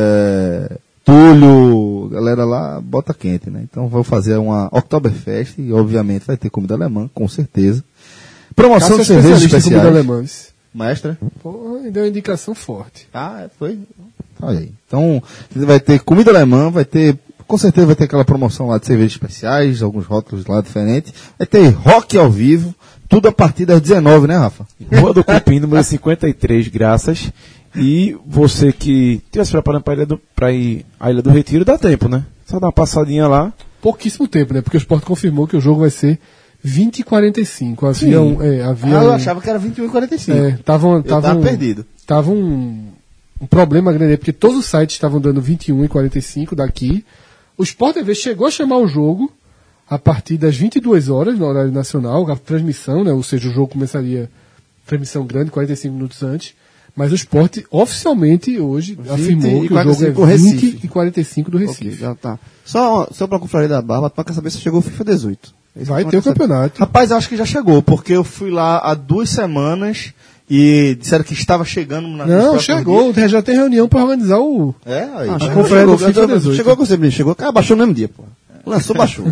Túlio, galera lá bota quente, né? Então vou fazer uma Oktoberfest e obviamente vai ter comida alemã, com certeza. Promoção de cervejas especialista em comida especiais. alemã. Mestra? Porra, deu uma indicação forte. Foi? Olha aí. Então vai ter comida alemã, vai ter... Com certeza vai ter aquela promoção lá de cervejas especiais, alguns rótulos lá diferentes. Vai ter rock ao vivo, tudo a partir das 19, né, Rafa? Rua do Cupim, número 53, graças. E você que estivesse preparando para ir à Ilha do Retiro, dá tempo, né? Só dá uma passadinha lá. Pouquíssimo tempo, né? Porque o Sport confirmou que o jogo vai ser 20h45. Havia eu achava que era 21h45. Tava perdido. Tava um problema grande aí, porque todos os sites estavam dando 21h45 daqui. O Sport TV chegou a chamar o jogo a partir das 22 horas no horário nacional, a transmissão, né? Ou seja, o jogo começaria transmissão grande, 45 minutos antes. Mas o Sport oficialmente hoje afirmou que o jogo é 20h45 do Recife. Okay, já tá. Só pra Confraria da Barba, tu quer saber se chegou o FIFA 18. Vai ter o campeonato. Rapaz, eu acho que já chegou, porque eu fui lá há 2 semanas e disseram que estava chegando na... Não, chegou. Já tem reunião para organizar o... Aí. A Confraria do FIFA 18. Chegou com você, chegou, cara, baixou no mesmo dia, pô. Lançou, baixou.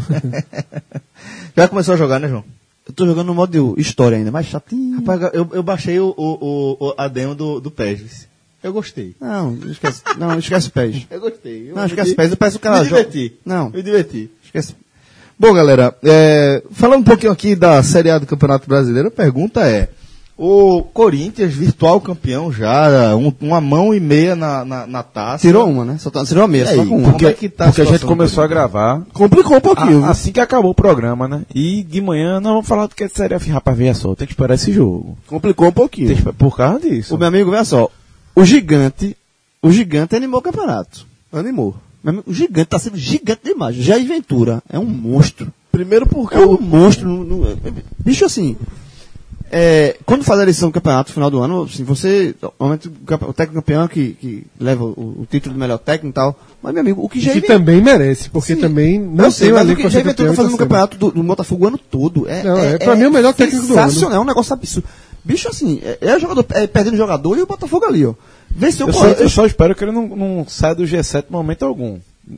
Já começou a jogar, né, João? Eu tô jogando no modo história ainda, mais chatinho. Rapaz, eu baixei a demo do PES. Eu gostei. Não, esquece o PES. Eu gostei. Não, esquece o PES. Eu peço o cara... Me diverti. Não. Me diverti. Esquece. Bom, galera, falando um pouquinho aqui da Série A do Campeonato Brasileiro, a pergunta é: o Corinthians, virtual campeão já, uma mão e meia na taça. Tirou uma, né? Tirou a meia, só com uma. Como é que tá Porque a gente situação começou a gravar Complicou um pouquinho. assim que acabou o programa, né? E de manhã não vamos falar do que é Série F. Rapaz, veja só, tem que esperar esse jogo. Complicou um pouquinho. Tem que esperar por causa disso. O meu amigo, veja só, o gigante animou o campeonato. Animou. O gigante tá sendo gigante demais. Jair Ventura é um monstro. Primeiro porque É um monstro. Bicho, assim, quando faz a eleição do campeonato no final do ano, assim, você, normalmente o técnico campeão que leva o título de melhor técnico e tal, mas, meu amigo, o que Jair Que também merece, porque Sim. também não sei, tem mas ali o que Jair Ventura tá fazendo no campeonato do Botafogo o ano todo. Pra mim é o melhor técnico do ano. Sensacional, é um negócio absurdo. Bicho, assim, jogador, perdendo jogador e o Botafogo ali, ó. Venceu o Eu Corinthians. só espero que ele não saia do G7 em momento algum.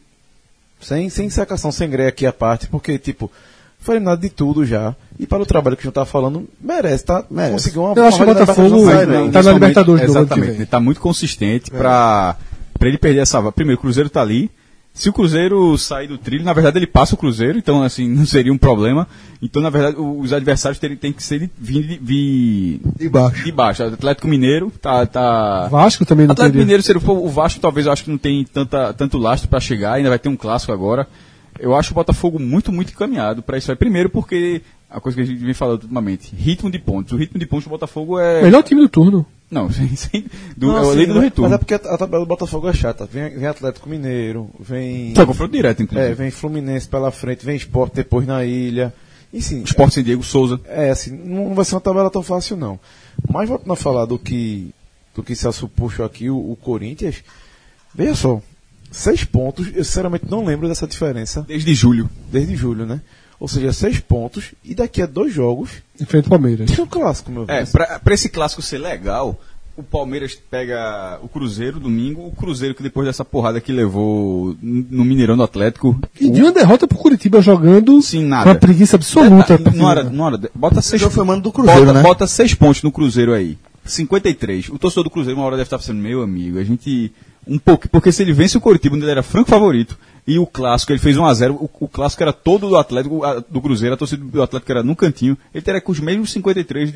Sem sacação, sem greia aqui à parte, porque, tipo, foi eliminado de tudo já. E para o trabalho que a gente tá falando, merece. Conseguiu uma Eu acho que o Botafogo tá na Libertadores do ano que Exatamente, vem. ele tá muito consistente pra ele perder essa vaga. Primeiro, o Cruzeiro tá ali. Se o Cruzeiro sair do trilho, na verdade ele passa o Cruzeiro, então assim, não seria um problema. Então, na verdade, os adversários têm que ser de baixo. O Atlético Mineiro tá... Vasco também não Atlético teria. Mineiro, seria o Vasco talvez eu acho que não tem tanto lastro para chegar, ainda vai ter um clássico agora. Eu acho o Botafogo muito, muito encaminhado para isso aí. Primeiro porque, a coisa que a gente vem falando ultimamente, ritmo de pontos. O ritmo de pontos do Botafogo é... Melhor time do turno. Não, é o assim, líder do retorno. Mas é porque a tabela do Botafogo é chata. Vem Atlético Mineiro, vem... Só confronto direto, inclusive. Vem Fluminense pela frente, vem Sport depois na ilha. E sim, Sport sem Diego Souza. assim, não vai ser uma tabela tão fácil não. Mas voltando a falar do que Celso puxou aqui, o Corinthians, veja só, 6 pontos, eu sinceramente não lembro dessa diferença. Desde julho. Desde julho, né? Ou seja, 6 pontos e daqui a 2 jogos Em frente ao Palmeiras. tem um clássico, meu velho. Pra esse clássico ser legal, o Palmeiras pega o Cruzeiro domingo, o Cruzeiro que depois dessa porrada que levou no Mineirão do Atlético... E de uma derrota pro Curitiba jogando Sim, nada. com uma preguiça absoluta. Não era, bota 6 jogo foi mano do Cruzeiro, né? Bota 6 pontos no Cruzeiro aí. 53. O torcedor do Cruzeiro uma hora deve estar pensando, meu amigo, a gente... Um pouco, porque se ele vence o Coritiba, ele era franco favorito, e o clássico, ele fez 1-0, o clássico era todo do Atlético, do Cruzeiro, a torcida do Atlético era no cantinho, ele teria com os mesmos 53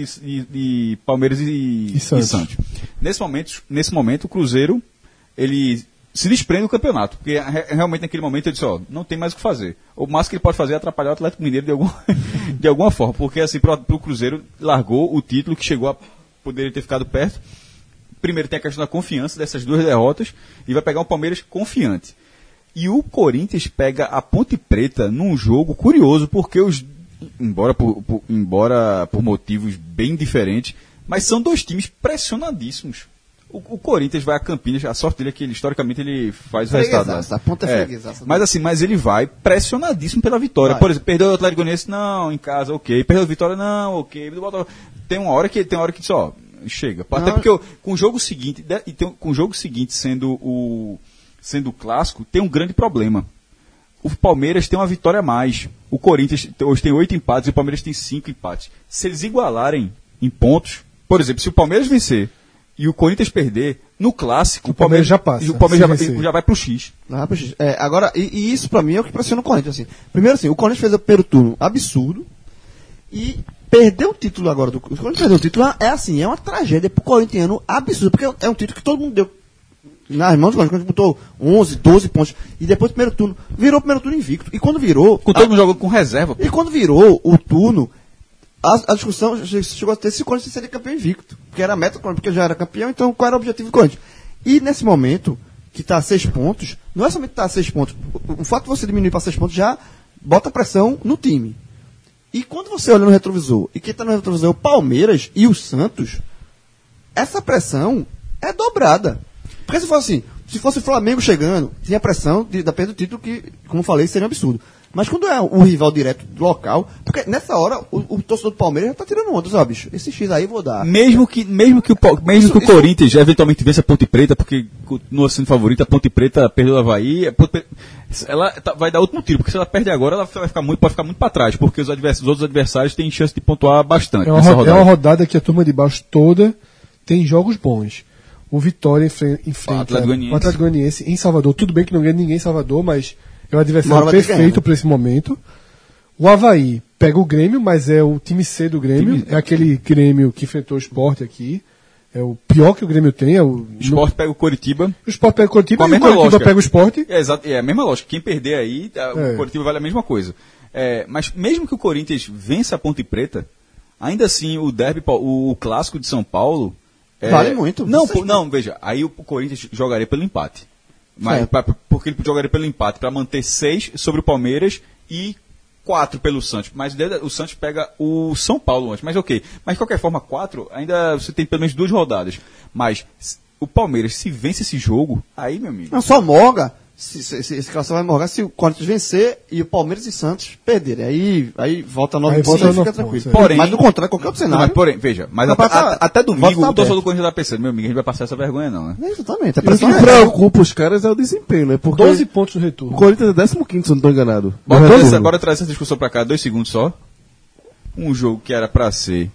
de Palmeiras e Santos. Nesse momento, o Cruzeiro, ele se desprende do campeonato, porque realmente naquele momento ele disse, ó, não tem mais o que fazer. O máximo que ele pode fazer é atrapalhar o Atlético Mineiro de alguma forma, porque assim, pro Cruzeiro largou o título que chegou a poderia ter ficado perto. Primeiro tem a questão da confiança dessas duas derrotas e vai pegar um Palmeiras confiante. E o Corinthians pega a Ponte Preta num jogo curioso, porque embora por motivos bem diferentes, mas são dois times pressionadíssimos. O Corinthians vai a Campinas, a sorte dele é que historicamente ele faz o resultado. A ponta é freguesa. Mas ele vai pressionadíssimo pela vitória. Por exemplo, perdeu o Atlético Goianiense, não, em casa, ok. Perdeu a vitória, não, ok. Tem uma hora que diz, ó, chega. Até porque com o jogo seguinte, sendo o clássico, tem um grande problema. O Palmeiras tem uma vitória a mais. O Corinthians hoje tem 8 empates e o Palmeiras tem 5 empates. Se eles igualarem em pontos, por exemplo, se o Palmeiras vencer e o Corinthians perder, no clássico, o Palmeiras já passa. O Palmeiras já vai pro X. Agora, e isso pra mim é o que pressiona o Corinthians. Assim. Primeiro, assim, o Corinthians fez o primeiro turno absurdo e perdeu o título agora. O Corinthians perdeu o título, é uma tragédia pro corintiano absurda, porque é um título que todo mundo deu nas mãos do Corinthians, botou 11, 12 pontos, e depois do primeiro turno, virou o primeiro turno invicto. E quando virou... Com todo mundo jogando com reserva. E quando virou o turno, a discussão chegou a ter se o Corinthians seria campeão invicto. Porque era a meta do Corinthians, porque já era campeão, então qual era o objetivo do Corinthians? E nesse momento, que está a 6 pontos, não é somente estar a 6 pontos, o fato de você diminuir para 6 pontos já bota pressão no time. E quando você olha no retrovisor, e quem está no retrovisor é o Palmeiras e o Santos, essa pressão é dobrada. Porque se fosse o Flamengo chegando, tinha pressão da perda do título, que, como falei, seria um absurdo. Mas quando é o rival direto do local, porque nessa hora o torcedor do Palmeiras já tá tirando onda, ó, bicho, esse X aí eu vou dar. Mesmo que o Corinthians eventualmente vença a Ponte Preta, porque continua sendo favorita, a Ponte Preta perdeu o Avaí, ela vai dar outro tiro, porque se ela perde agora, ela pode ficar muito para trás, porque os outros adversários têm chance de pontuar bastante. É uma rodada que a turma de baixo toda tem jogos bons. O Vitória enfrenta o Atlético Goianiense em Salvador. Tudo bem que não ganha ninguém em Salvador, mas é um adversário perfeito para esse momento. O Avaí pega o Grêmio, mas é o time C do Grêmio. É aquele Grêmio que enfrentou o Sport aqui. É o pior que o Grêmio tem. O Sport pega o Coritiba. O Sport pega o Coritiba e o Coritiba pega o Sport. É a mesma lógica. Quem perder aí, o Coritiba vale a mesma coisa. Mas mesmo que o Corinthians vença a Ponte Preta, ainda assim o derby, o clássico de São Paulo... vale muito. Não, veja, aí o Corinthians jogaria pelo empate. Mas, porque ele jogaria pelo empate para manter 6 sobre o Palmeiras e 4 pelo Santos. Mas o Santos pega o São Paulo antes. Mas ok. Mas de qualquer forma, 4, ainda você tem pelo menos 2 rodadas. Mas o Palmeiras, se vence esse jogo, aí, meu amigo. Não, só morga. Esse classificação vai morgar se o Corinthians vencer e o Palmeiras e Santos perderem. Aí volta a 9 pontos e fica tranquilo. Porém, mas no contrário, qualquer outro cenário. Veja, até domingo o torcedor do Corinthians tá pensando, meu amigo, a gente vai passar essa vergonha não, né? Exatamente. O que preocupa os caras é o desempenho, né? Porque 12 pontos no retorno. O Corinthians é 15º, se não estou enganado. Bora trazer essa discussão pra cá, 2 segundos só. Um jogo que era pra ser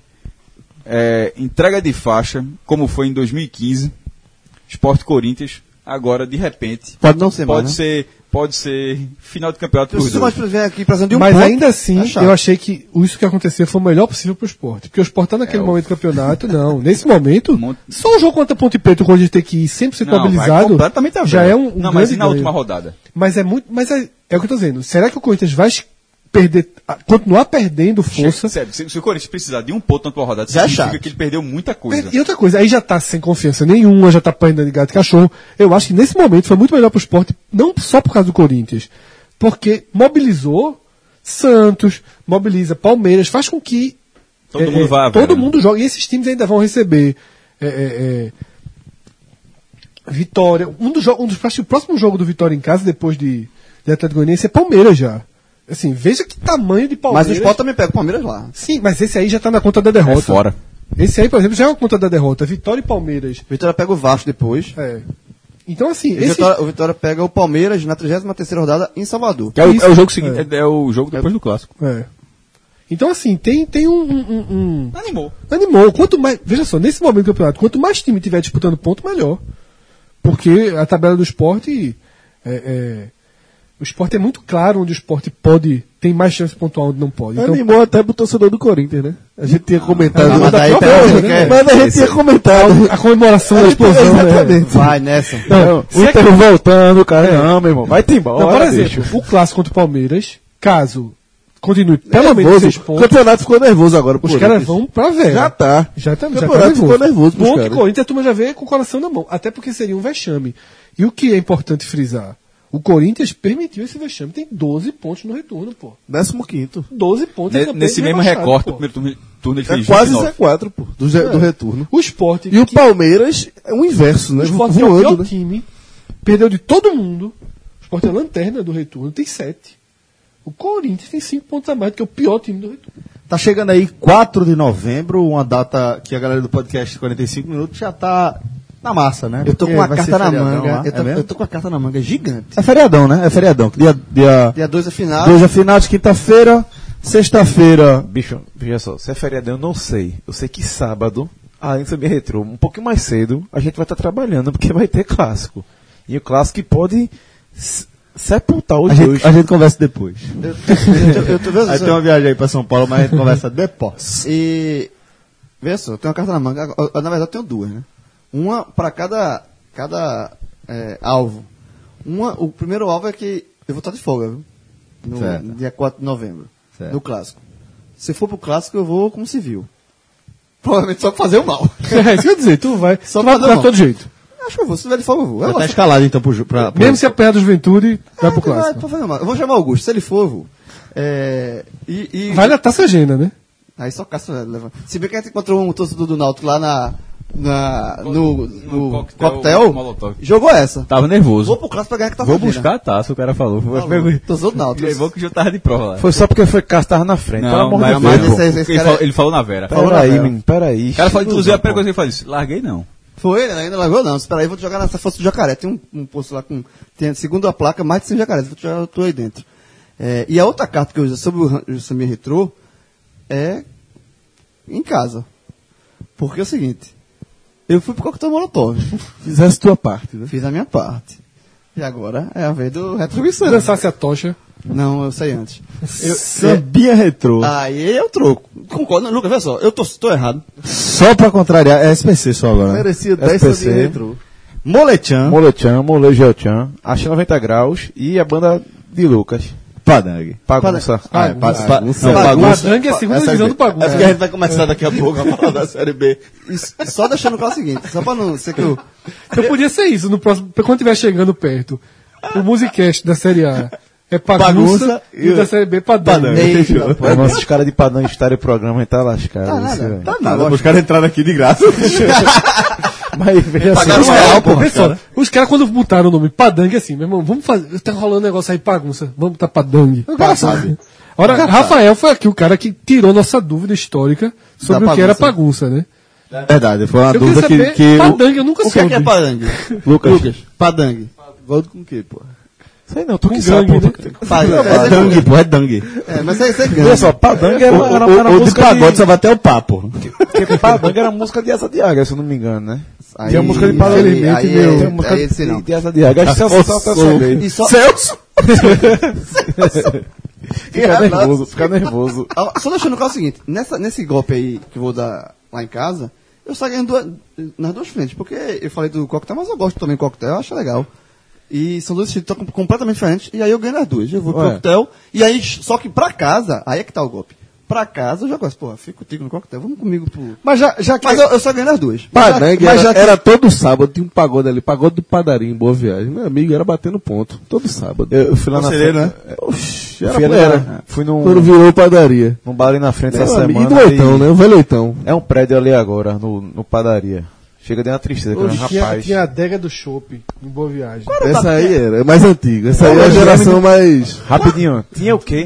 entrega de faixa, como foi em 2015, Sport Corinthians. Agora, de repente, pode não ser mais, pode ser final de campeonato. Você vai ver aqui presente de um mas ponto, ainda assim, eu achei que isso que aconteceu foi o melhor possível pro Sport. Porque o Sport tá naquele momento do campeonato, não. Nesse momento, só o jogo contra a Ponte Preta, quando a gente tem que ir 100% mobilizado, completamente já é um não, mas e na última rodada? Mas é o que eu tô dizendo. Será que o Corinthians vai continuar perdendo força? Se o Corinthians precisar de um ponto na última rodada, já significa que ele perdeu muita coisa. E outra coisa, aí já tá sem confiança nenhuma, já tá apanhando de gato e cachorro. Eu acho que nesse momento foi muito melhor pro Sport, não só por causa do Corinthians, porque mobilizou Santos, mobiliza Palmeiras, faz com que todo mundo jogue. E esses times ainda vão receber Vitória. Acho que o próximo jogo do Vitória em casa, depois de Atlético Goianiense, é Palmeiras já. Assim, veja que tamanho de Palmeiras. Mas o Sport também pega o Palmeiras lá. Sim, mas esse aí já tá na conta da derrota. É fora. Esse aí, por exemplo, já é uma conta da derrota. Vitória e Palmeiras. Vitória pega o Vasco depois. É. Então, assim, E o Vitória pega o Palmeiras na 33ª rodada em Salvador. Que é o jogo seguinte, é o jogo depois do clássico. É. Então, assim, tem um. Animou. Quanto mais. Veja só, nesse momento do campeonato, quanto mais time tiver disputando ponto, melhor. Porque a tabela do Sport. O Sport é muito claro onde o Sport tem mais chance de pontuar, onde não pode. Então, Animou até pro torcedor do Corinthians, né? A gente tinha comentado. Mas daí própria tá- coisa, né? Mas a gente tinha comentado. a comemoração da explosão, né? Exatamente. Vai nessa. Não, O Inter voltando, cara. Não, meu irmão. Vai-te embora. Não, por bicho. exemplo, o clássico contra o Palmeiras, caso continue pelo menos Nervoso. 6 O pontos, campeonato ficou nervoso agora. os caras vão pra vera. Já tá. Já tá O campeonato ficou nervoso pros Bom que caras. o Corinthians a turma já vê com o coração na mão, até porque seria um vexame. E o que é importante frisar? O Corinthians permitiu esse vexame, tem 12 pontos no retorno, pô. 15º. 12 pontos. é campeão Nesse de mesmo rebaixado, recorte, pô. o primeiro turno ele É fez quase 29. Z4, pô, do retorno. O Sport, E o Palmeiras é o inverso, né? o Sport é o Voando, pior né? time, perdeu de todo mundo. O Sport é a lanterna do retorno, tem 7. O Corinthians tem 5 pontos a mais do que o pior time do retorno. Tá chegando aí 4 de novembro, uma data que a galera do podcast 45 minutos já tá na massa, né? Eu tô Porque com uma vai ser carta na feriadão manga. lá. Eu É mesmo? tô com a carta na manga gigante. É feriadão, né? É feriadão. Dia Dia 2 é final. 2 é final de quinta-feira, sexta-feira. Bicho, veja só, se é feriadão eu não sei. Eu sei que sábado, além de ser bem retrô, um pouquinho mais cedo, a gente vai estar trabalhando, porque vai ter clássico. E o clássico pode sepultar os dois. A gente conversa depois. Eu tô vendo Aí tem uma viagem aí pra São Paulo, mas a gente conversa depois. E. Veja só, eu tenho uma carta na manga. Na verdade, eu tenho duas, né? Uma para cada alvo. O primeiro alvo é que eu vou estar de folga, viu? No Certo. dia 4 de novembro. Certo. No clássico. Se for pro clássico, eu vou como civil. Provavelmente só pra fazer o mal. É isso que eu ia dizer, tu vai Só tu vai pra de não. todo jeito. Acho que eu vou. Se tiver de folga, eu vou. Já tá escalado então pra Mesmo se apanhar do Juventude, vai pro Vai clássico. pra fazer o mal. Eu vou chamar o Augusto. Se ele for, eu vou. Vai na Taça Agenda, né? Aí só Cássio leva. Se bem que a gente encontrou um torcedor do Náutico lá no coquetel, Molotov. jogou essa. Tava nervoso. Vou pro clássico pra ganhar que tá Vou fazendo. buscar a taça, o cara falou. Torcedor do Náutico. Levou que já tava de prova lá. Foi só porque foi Cássio tava na frente. Pelo amor de mas, mas Deus. esse ele, cara- falou, ele falou na Vera. Peraí, Vera. menino, peraí. O cara falou, inclusive, a primeira coisa que ele falou isso, larguei não. Foi, ele ainda largou não. Espera aí, vou te jogar nessa fossa do jacaré. Tem um posto lá com. Tem, segundo a placa, mais de 100 jacarés. Vou te jogar, eu tô aí dentro. E a outra carta que eu uso sobre o Samir Retrô é em casa. Porque é o seguinte. Eu fui pro coquetel Molotov. Fizesse tua parte, né? Fiz a minha parte. E agora é a vez do Retrovisão. Se dançasse a tocha. Não, eu sei antes. Sambinha retrô. Aí eu troco. Concordo, Lucas, veja só, eu tô errado. Só pra contrariar, é SPC só agora. Né? Merecia 10 SPC. sambinha retrô. Molechan, Molechan, Molegeochan, Achei 90 Graus e a banda de Lucas. Padangue. Bagunça. Ah, é, Bagunça. não, bagunça. Padangue é a segunda Essa divisão é- do Bagunça. É porque a gente vai começar daqui a pouco a falar da Série B. E só deixando claro o seguinte, só pra não ser que eu... Então podia ser isso, no próximo, quando estiver chegando perto. O Musicast da Série A é Bagunça Bagunça e o da Série B Padangue. Eita, pô. Os nossos caras de padrão estarem o programa e tá lascado. Tá isso, nada, velho. Tá nada, os caras entraram aqui de graça. Mas veja Pagaram só. um real, porra, Pessoal, os caras quando botaram o nome Padangue assim, meu irmão, vamos fazer, tá rolando um negócio aí bagunça, vamos botar Padangue. sabe. Ora, Rafael foi aqui o cara que tirou nossa dúvida histórica sobre Da o que era bagunça. bagunça, né? Verdade, foi uma Eu dúvida queria saber, que Padangue eu nunca O que soube. é padangue? Lucas. Padangue. Gosto com o quê, pô? Sei não, tu que Com sabe. gangue, pô. né? É dangue, pô, é dangue. Mas você ganha. Olha só, Padangue era O de música pagode só vai até o papo. Porque Padangue era música de Asa de Águia, se eu não me engano, né? Aí- Tem a música de aí- Padangue, aí- meu. Tem a aí- música aí esse não. de Asa de Águia. Acho que Celso tá sabendo. E só, Celso! Fica nervoso, fica nervoso. só deixando claro o seguinte, nesse golpe aí que eu vou dar lá em casa, eu saio ganhando nas duas frentes, porque eu falei do coquetel, mas eu gosto também do coquetel, eu acho legal. E são dois estilos completamente diferentes, e aí eu ganho nas duas. Eu vou pro Ué. coquetel, e aí, só que pra casa, aí é que tá o golpe. Pra casa eu já gosto, porra, fica contigo no coquetel, vamos comigo pro... Mas já que. Mas eu só ganho nas duas. Padangue Mas era, já que- era todo sábado, tinha um pagode ali, pagode do Padarim, em Boa Viagem. Meu amigo, era batendo ponto. Todo sábado. Eu fui lá na Conselheiro, frente. né? Oxi, Fui, era. fui Quando num virou padaria. bar ali na frente Meu essa amigo, semana. e do Leitão, né? O velho Leitão. É um prédio ali agora, no padaria. Chega de uma tristeza, cara, Tinha rapaz. a adega do Chopp em Boa Viagem. Essa aí era, é mais antiga. Essa aí é a geração mais. Rapidinho, tinha o quê?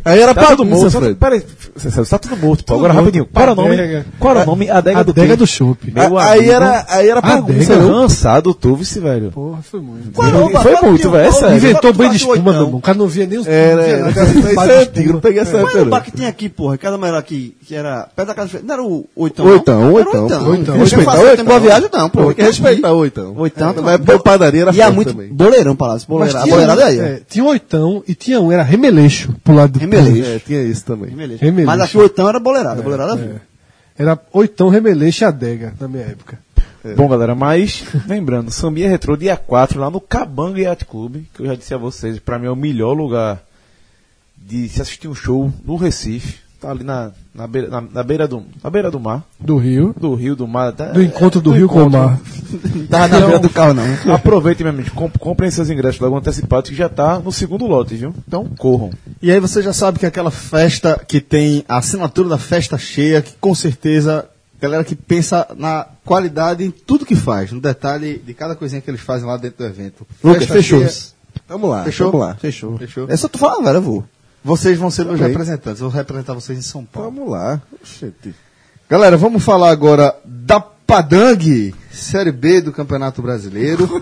Aí era Tá tudo bagunça, morto. Fred. Peraí, César, tá tudo morto, pô. Tudo Agora morto. rapidinho. Qual era o nome? Qual era o nome? Adega do Adega quê? do Chopp. Meu Aí amigo. era bagunça, Adega, não? Cansado, tu, vice, velho. Porra, foi muito. Foi muito, velho. É sério. Inventou Qual banho de que tu espuma, oitão? meu irmão. O cara não via nem os... Era, não via nada. isso Banho é de antigo, não espuma. peguei essa Qual época, era o não. bar que tem aqui, porra? Cada maior aqui, que era perto da casa do Fred. Não era o Oitão? Oitão, não? Oitão. Era o Oitão. Oitão. Respeitar Boa Viagem, não, pô. Tem que respeitar o Oitão. Oitão. Mas a padaria era E há forte muito também. boleirão, Palácio. Mas A tinha boleirada um, aí, ó. tinha um Oitão e tinha um, era Remeleixo, pro lado do Remeleixo. É, tinha isso também. Remeleixo. Remeleixo. Mas aqui o Oitão era boleirada. Boleirada viu. Era Oitão, Remeleixo e Adega, na minha época. Bom, galera, mas lembrando, Sambinha Retrô dia 4 lá no Cabanga Yacht Club, que eu já disse a vocês, pra mim é o melhor lugar de se assistir um show no Recife. Tá ali na beira do mar, Do Rio. do rio, do mar. Do encontro do Rio com o mar. Não tava na beira do carro, não. Aproveitem, meu amigo, comprem seus ingressos logo antecipados, que já tá no segundo lote, viu? Então, corram. E aí você já sabe que aquela festa que tem a assinatura da festa cheia, que com certeza, galera que pensa na qualidade em tudo que faz, no detalhe de cada coisinha que eles fazem lá dentro do evento. Lucas, Festa fechou. cheia, Vamos lá, Fechou? vamos lá. Fechou. Fechou? Essa tu fala, velho, eu vou. Vocês vão ser meus Também. representantes, eu vou representar vocês em São Paulo. Vamos lá. Oxente. Galera, vamos falar agora da Padang, Série B do Campeonato Brasileiro.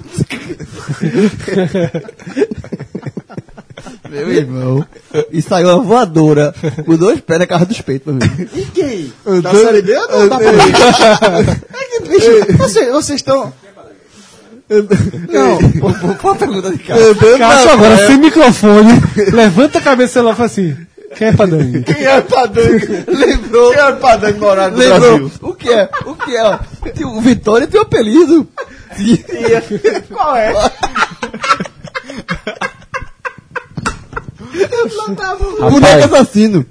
Meu irmão. E saiu uma voadora com 2 pés na casa dos peitos, meu amigo. E quem? Da Série B ou não? Da Padang? Vocês estão... Não, qual a pergunta de cara? Cássio agora, sem microfone, levanta a cabeça lá e fala assim, quem é Padang? Quem é Padang? Lembrou? Quem é Padang no horário do Lembrou? Brasil? O que é? Ó? O Vitória tem um apelido. Qual é? Boneco assassino.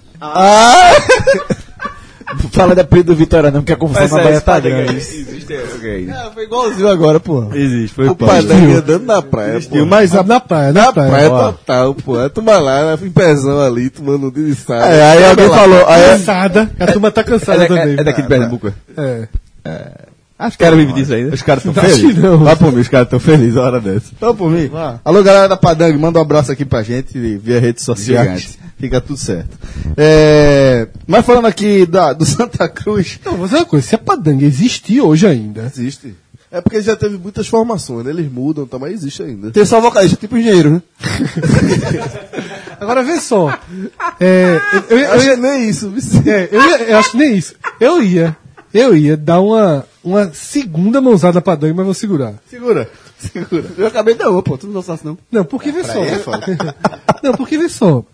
Fala da apelido do Vitória não, porque a confusão na Bahia tá grande. Existe Foi igualzinho agora, pô. Existe, foi O Padang andando na praia, pô. Mas Na praia, na praia. Praia total, pô. É turma lá, em pezão ali, tomando um dia de sal. aí alguém falou, Cansada, a turma tá cansada também. É daqui de Pernambuco. É. Os caras vivem disso ainda. Os caras estão Acho que felizes. não. Vá por mim, os caras estão felizes a hora dessa. Vá por mim. Alô, galera da Padang, manda um abraço aqui pra gente via redes sociais. Gigante. Fica tudo certo. Mas falando aqui do Santa Cruz, Não, vou dizer uma coisa, se a Padang existir hoje ainda, Existe. É porque já teve muitas formações, né? Eles mudam, mas existe ainda. Tem só vocalista, tipo engenheiro, né? agora vê só, Eu acho que nem isso. eu acho que nem isso, eu ia dar uma segunda mãozada pra Padang, mas vou segurar. segura. Eu acabei de dar uma, pô. Tu não dançasse, não. Não, porque vê só. Não, porque vê só.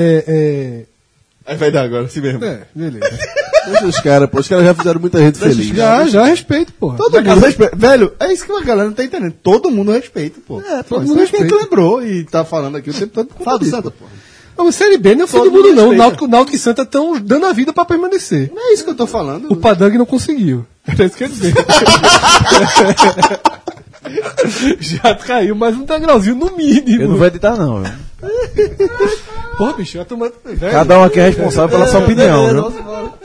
Aí vai dar agora, assim mesmo. Beleza. Deixa os caras, pô. Os caras já fizeram muita gente feliz. Já respeito, porra. Todo mundo respeita. Velho, é isso que a galera não tá entendendo. Todo mundo respeita, pô. Todo mundo respeita. Que lembrou e tá falando aqui o tempo todo. Fala do Santa, pô. Não, Série B não é todo mundo não. Náutico e Santa estão dando a vida pra permanecer. Não é isso que eu tô falando. O Padang não conseguiu. Era isso que eu ia dizer. Já caiu mais um degrauzinho no Eu não mínimo. vou editar não, velho. Pô, bicho, a turma... velho, Cada um aqui é responsável pela sua opinião, viu?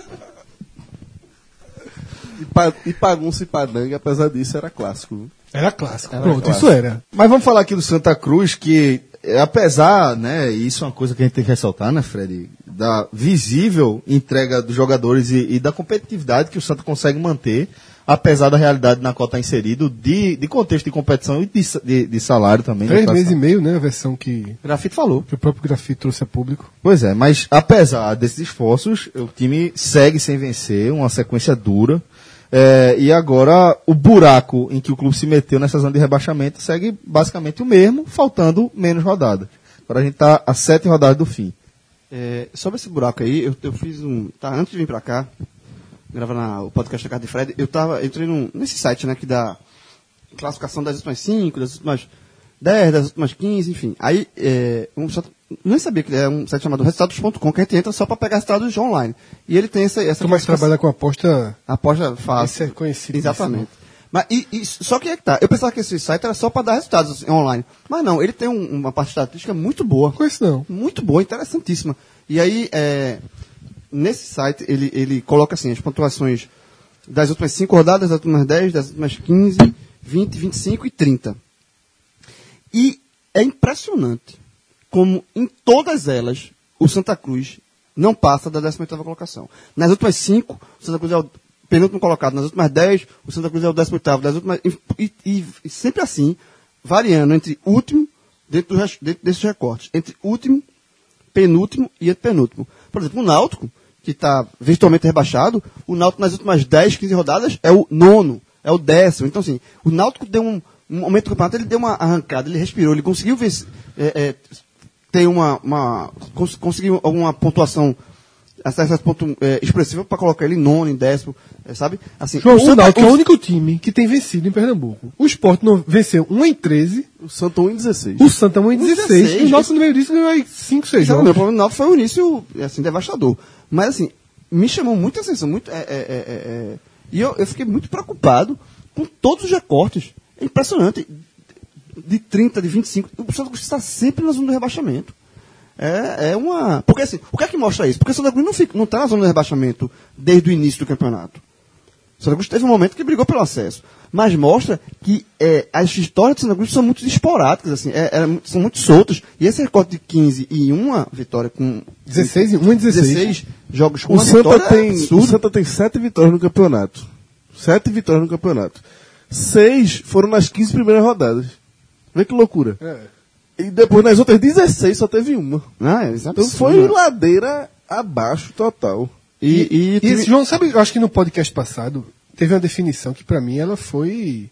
E Bagunça e Padang, apesar disso, era clássico. Viu? Era clássico. Pronto, isso era. Mas vamos falar aqui do Santa Cruz, que apesar, né, e isso é uma coisa que a gente tem que ressaltar, né, Fred, da visível entrega dos jogadores e da competitividade que o Santa consegue manter, apesar da realidade na qual está inserido, de contexto de competição e de salário também. 3 da meses e classificação. meio, né? A versão que Grafite falou. o próprio Grafite trouxe a público. Pois é, mas apesar desses esforços, o time segue sem vencer, uma sequência dura. E agora o buraco em que o clube se meteu nessa zona de rebaixamento segue basicamente o mesmo, faltando menos rodadas. Agora a gente está a 7 rodadas do fim. Sobre esse buraco aí, eu fiz um... Tá, antes de vir pra cá, gravar o podcast da Casa de Fred, eu entrei nesse site, né, que dá classificação das últimas 5, das últimas 10, das últimas 15, enfim. Aí, nem sabia que é um site chamado resultados.com, que a gente entra só para pegar resultados online. E ele tem essa Como é que trabalha com aposta? aposta fácil. Esse é conhecido. Exatamente. Mas, só que é que tá. Eu pensava que esse site era só para dar resultados assim, online. Mas não, ele tem uma parte estatística muito boa. Não conheço não. Muito boa, interessantíssima. E aí, nesse site, ele coloca assim, as pontuações das últimas 5 rodadas, das últimas 10, das últimas 15, 20, 25 e 30. E é impressionante como em todas elas o Santa Cruz não passa da 18ª colocação. Nas últimas 5, o Santa Cruz é o penúltimo colocado. Nas últimas 10, o Santa Cruz é o 18º. Das últimas, e sempre assim, variando entre último, dentro desses recortes, entre último, penúltimo e antepenúltimo. Por exemplo, o Náutico, que está virtualmente rebaixado, o Náutico nas últimas 10, 15 rodadas é o 9º, é o 10º. Então, assim, o Náutico deu um momento do campeonato, ele deu uma arrancada, ele respirou, ele conseguiu vencer, ter conseguiu alguma pontuação, essa ponto expressiva para colocar ele em 9º, em 10º, sabe? Assim, O Náutico é o único time que tem vencido em Pernambuco. O Sport não venceu 1 em 13, O Santa 1 em 16. o Santa 1 em 16, e o Náutico no meio disso ganhou aí 5, 6 O jogos. meu problema do Náutico foi o início, assim, devastador. Mas, assim, me chamou muita atenção, e eu fiquei muito preocupado com todos os recortes. É impressionante. De 30, de 25, o Santa Cruz está sempre na zona do rebaixamento. Porque, assim, o que é que mostra isso? Porque o Santa Cruz não está na zona do rebaixamento desde o início do campeonato. O Santa Cruz teve um momento que brigou pelo acesso. Mas mostra que as histórias do Santa Cruz são muito esporádicas, assim, são muito soltas. E esse recorte de 15 e uma vitória com 16 e 1 em 16 jogos com O uma vitória O Santa tem 7 vitórias no campeonato. 7 vitórias no campeonato. 6 foram nas 15 primeiras rodadas. Vê que loucura. E depois nas outras 16 só teve uma. Então foi ladeira abaixo total. E João, sabe, eu acho que no podcast passado teve uma definição que pra mim ela foi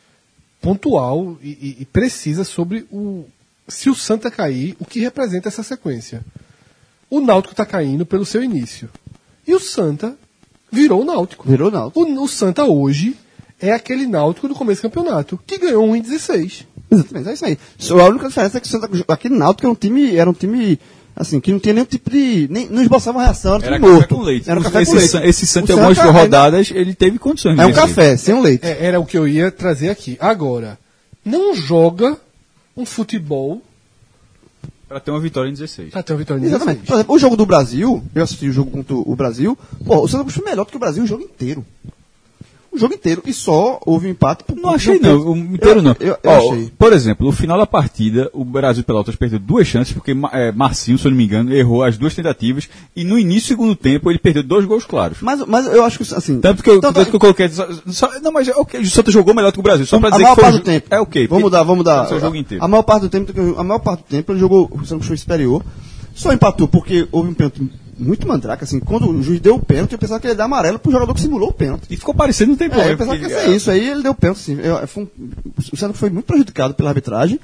pontual e precisa sobre se o Santa cair, o que representa essa sequência. O Náutico está caindo pelo seu início. E o Santa virou o Náutico. Virou o Náutico. O Santa hoje é aquele Náutico do começo do campeonato, que ganhou 1 em 16. Exatamente, é isso aí. Só a única diferença é que o Santa Cruz, aquele Náutico era um time assim, que não tinha nenhum tipo de. Não esboçava uma reação, Era time morto. café com leite. Era um café com leite. Esse Santa, O em algumas Santa rodadas, ele teve condições de É um vencer. café, sem um leite. Era o que eu ia trazer aqui. Agora, não joga um futebol Pra ter uma vitória em 16. pra ter uma vitória em Exatamente. 16. Por exemplo, o jogo do Brasil, eu assisti o jogo contra o Brasil, o Santa Cruz foi melhor do que o Brasil o jogo inteiro. O jogo inteiro. E só houve um empate. Não achei não, o inteiro não. Eu Ó, achei. por exemplo, no final da partida, o Brasil Pelotas perdeu 2 chances, porque Marcinho, se eu não me engano, errou as 2 tentativas, e no início do segundo tempo ele perdeu 2 gols claros. Mas eu acho que, assim... Tanto que eu coloquei... Não, mas ok, o Santa jogou melhor do que o Brasil, só pra a dizer maior que foi parte do tempo. É ok. Vamos mudar. O seu jogo inteiro. A maior parte do tempo ele jogou, o Santa Cruz foi superior. Só empatou porque houve um pênalti muito mandrake, assim, quando o juiz deu o pênalti, eu pensava que ele ia dar amarelo pro jogador que simulou o pênalti. E ficou parecendo um tempo. Eu pensava que ia ser isso, aí ele deu pênalti, assim. O Santa foi muito prejudicado pela arbitragem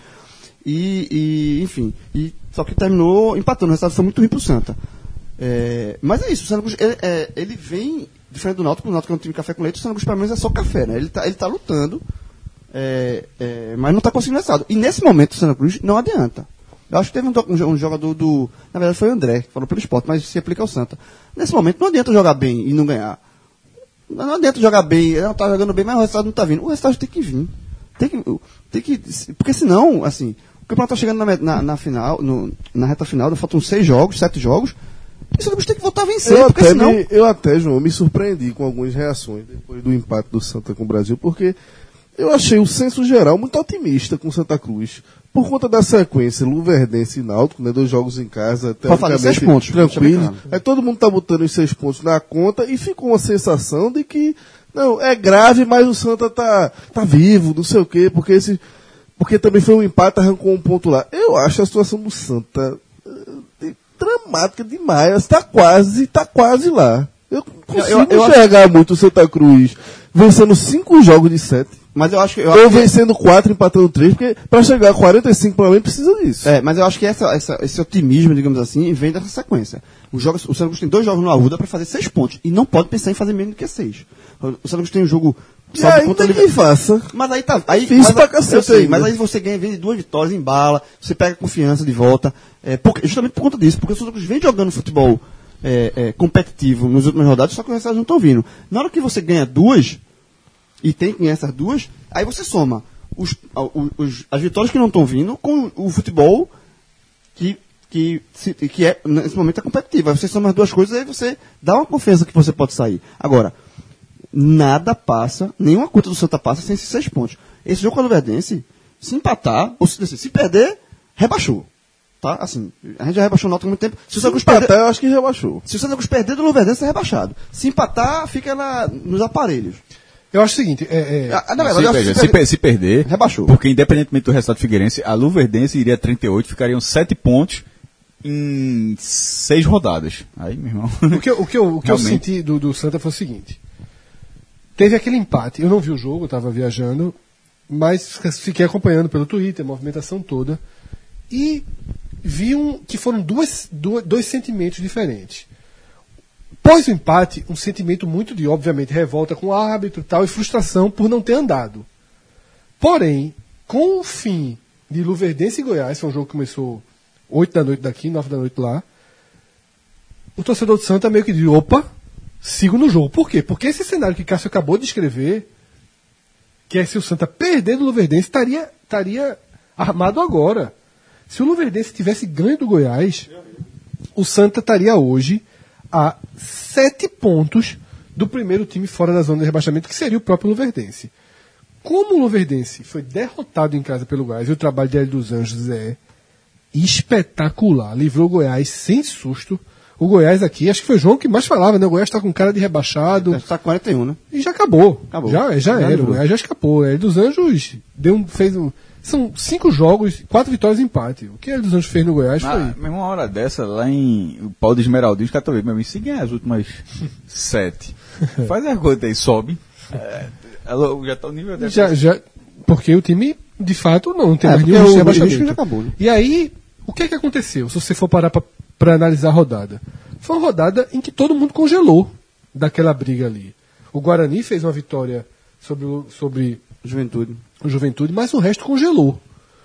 enfim, só que terminou empatando, o resultado foi muito ruim pro Santa. Mas é isso, o Santa Cruz, ele vem, diferente do Náutico, o Náutico é um time de café com leite, o Santa Cruz, pelo menos, é só café, né? Ele tá lutando, mas não tá conseguindo resultado. E nesse momento, o Santa Cruz não adianta. Eu acho que teve um jogador na verdade foi o André, que falou pelo esporte, mas se aplica ao Santa. Nesse momento, não adianta jogar bem e não ganhar. Não adianta jogar bem, não tá jogando bem, mas o resultado não tá vindo. O resultado tem que vir. Tem que porque senão, assim, o campeonato tá chegando na final, na reta final, faltam 7 jogos, e o Santa Cruz tem que voltar a vencer, Eu até, João, me surpreendi com algumas reações depois do empate do Santa com o Brasil, porque eu achei o senso geral muito otimista com o Santa Cruz. Por conta da sequência, Luverdense e Náutico, né, 2 jogos em casa, Pra fazer 6 pontos, tranquilo. Aí todo mundo tá botando os 6 pontos na conta e ficou uma sensação de que, não, é grave, mas o Santa tá vivo, não sei o quê, porque também foi um empate, arrancou um ponto lá. Eu acho a situação do Santa dramática demais, tá quase lá. Eu consigo enxergar muito o Santa Cruz vencendo 5 jogos de 7. Mas eu acho que. Ou vencendo 4, empatando 3, porque para chegar a 45 provavelmente precisa disso. Mas eu acho que esse otimismo, digamos assim, vem dessa sequência. O Santa Cruz tem 2 jogos no Arruda para fazer 6 pontos. E não pode pensar em fazer menos do que 6. O Santa Cruz tem um jogo. E aí tem que faça. Mas aí tá. Aí, difícil pra cacete. Eu sei, mas aí você ganha, vem de 2 vitórias, embala, você pega confiança de volta. Justamente por conta disso, porque o Santa Cruz vem jogando futebol competitivo nos últimos rodadas, só que os resultados não estão vindo. Na hora que você ganha 2. E tem essas 2, aí você soma as vitórias que não estão vindo com o futebol que nesse momento é competitivo. Aí você soma as 2 coisas e aí você dá uma confiança que você pode sair. Agora, nada passa, nenhuma conta do Santa passa sem esses 6 pontos. Esse jogo com a Luverdense, se empatar, ou se perder, rebaixou. Tá? Assim, a gente já rebaixou o Náutico há muito tempo. Se o Se Santa Cruz empatar, perder, eu acho que rebaixou. se o Santa Cruz perder do Luverdense, é rebaixado. Se empatar, fica nos aparelhos. Eu acho o seguinte, Na verdade, eu acho que Se perder, rebaixou. porque independentemente do resultado do Figueirense, a Luverdense iria a 38, ficariam 7 pontos em 6 rodadas. Aí, meu irmão. o que eu Realmente. senti do Santa foi o seguinte. Teve aquele empate, eu não vi o jogo, eu estava viajando, mas fiquei acompanhando pelo Twitter, a movimentação toda, e vi que foram dois sentimentos diferentes. Pós o empate, um sentimento muito de, obviamente, revolta com o árbitro e tal, e frustração por não ter andado. Porém, com o fim de Luverdense e Goiás, foi um jogo que começou 8 da noite daqui, 9 da noite lá, o torcedor do Santa meio que diz, opa, sigo no jogo. Por quê? Porque esse cenário que Cássio acabou de escrever, que é se o Santa perder do Luverdense, estaria armado agora. Se o Luverdense tivesse ganho do Goiás, o Santa estaria hoje a 7 pontos do primeiro time fora da zona de rebaixamento, que seria o próprio Luverdense. Como o Luverdense foi derrotado em casa pelo Goiás, e o trabalho de Hélio dos Anjos é espetacular, livrou o Goiás sem susto. O Goiás aqui, acho que foi o João que mais falava, né? O Goiás está com cara de rebaixado. Está 41, né? E já acabou. Acabou. Já era. O Goiás já escapou. Hélio dos Anjos são 5 jogos, 4 vitórias e empate. O que Hélio dos Anjos fez no Goiás foi. Mesmo uma hora dessa, lá em o Pau de Esmeraldinho, os caras estão vendo, meu amigo, se ganhar as últimas 7. Faz a conta aí, sobe. Já está o nível dessa. Porque o time, de fato, não tem mais porque nenhum o rebaixamento. risco já acabou, né? E aí, o que aconteceu? Se você for parar para analisar a rodada. Foi uma rodada em que todo mundo congelou daquela briga ali. O Guarani fez uma vitória sobre Juventude. o Juventude, mas o resto congelou.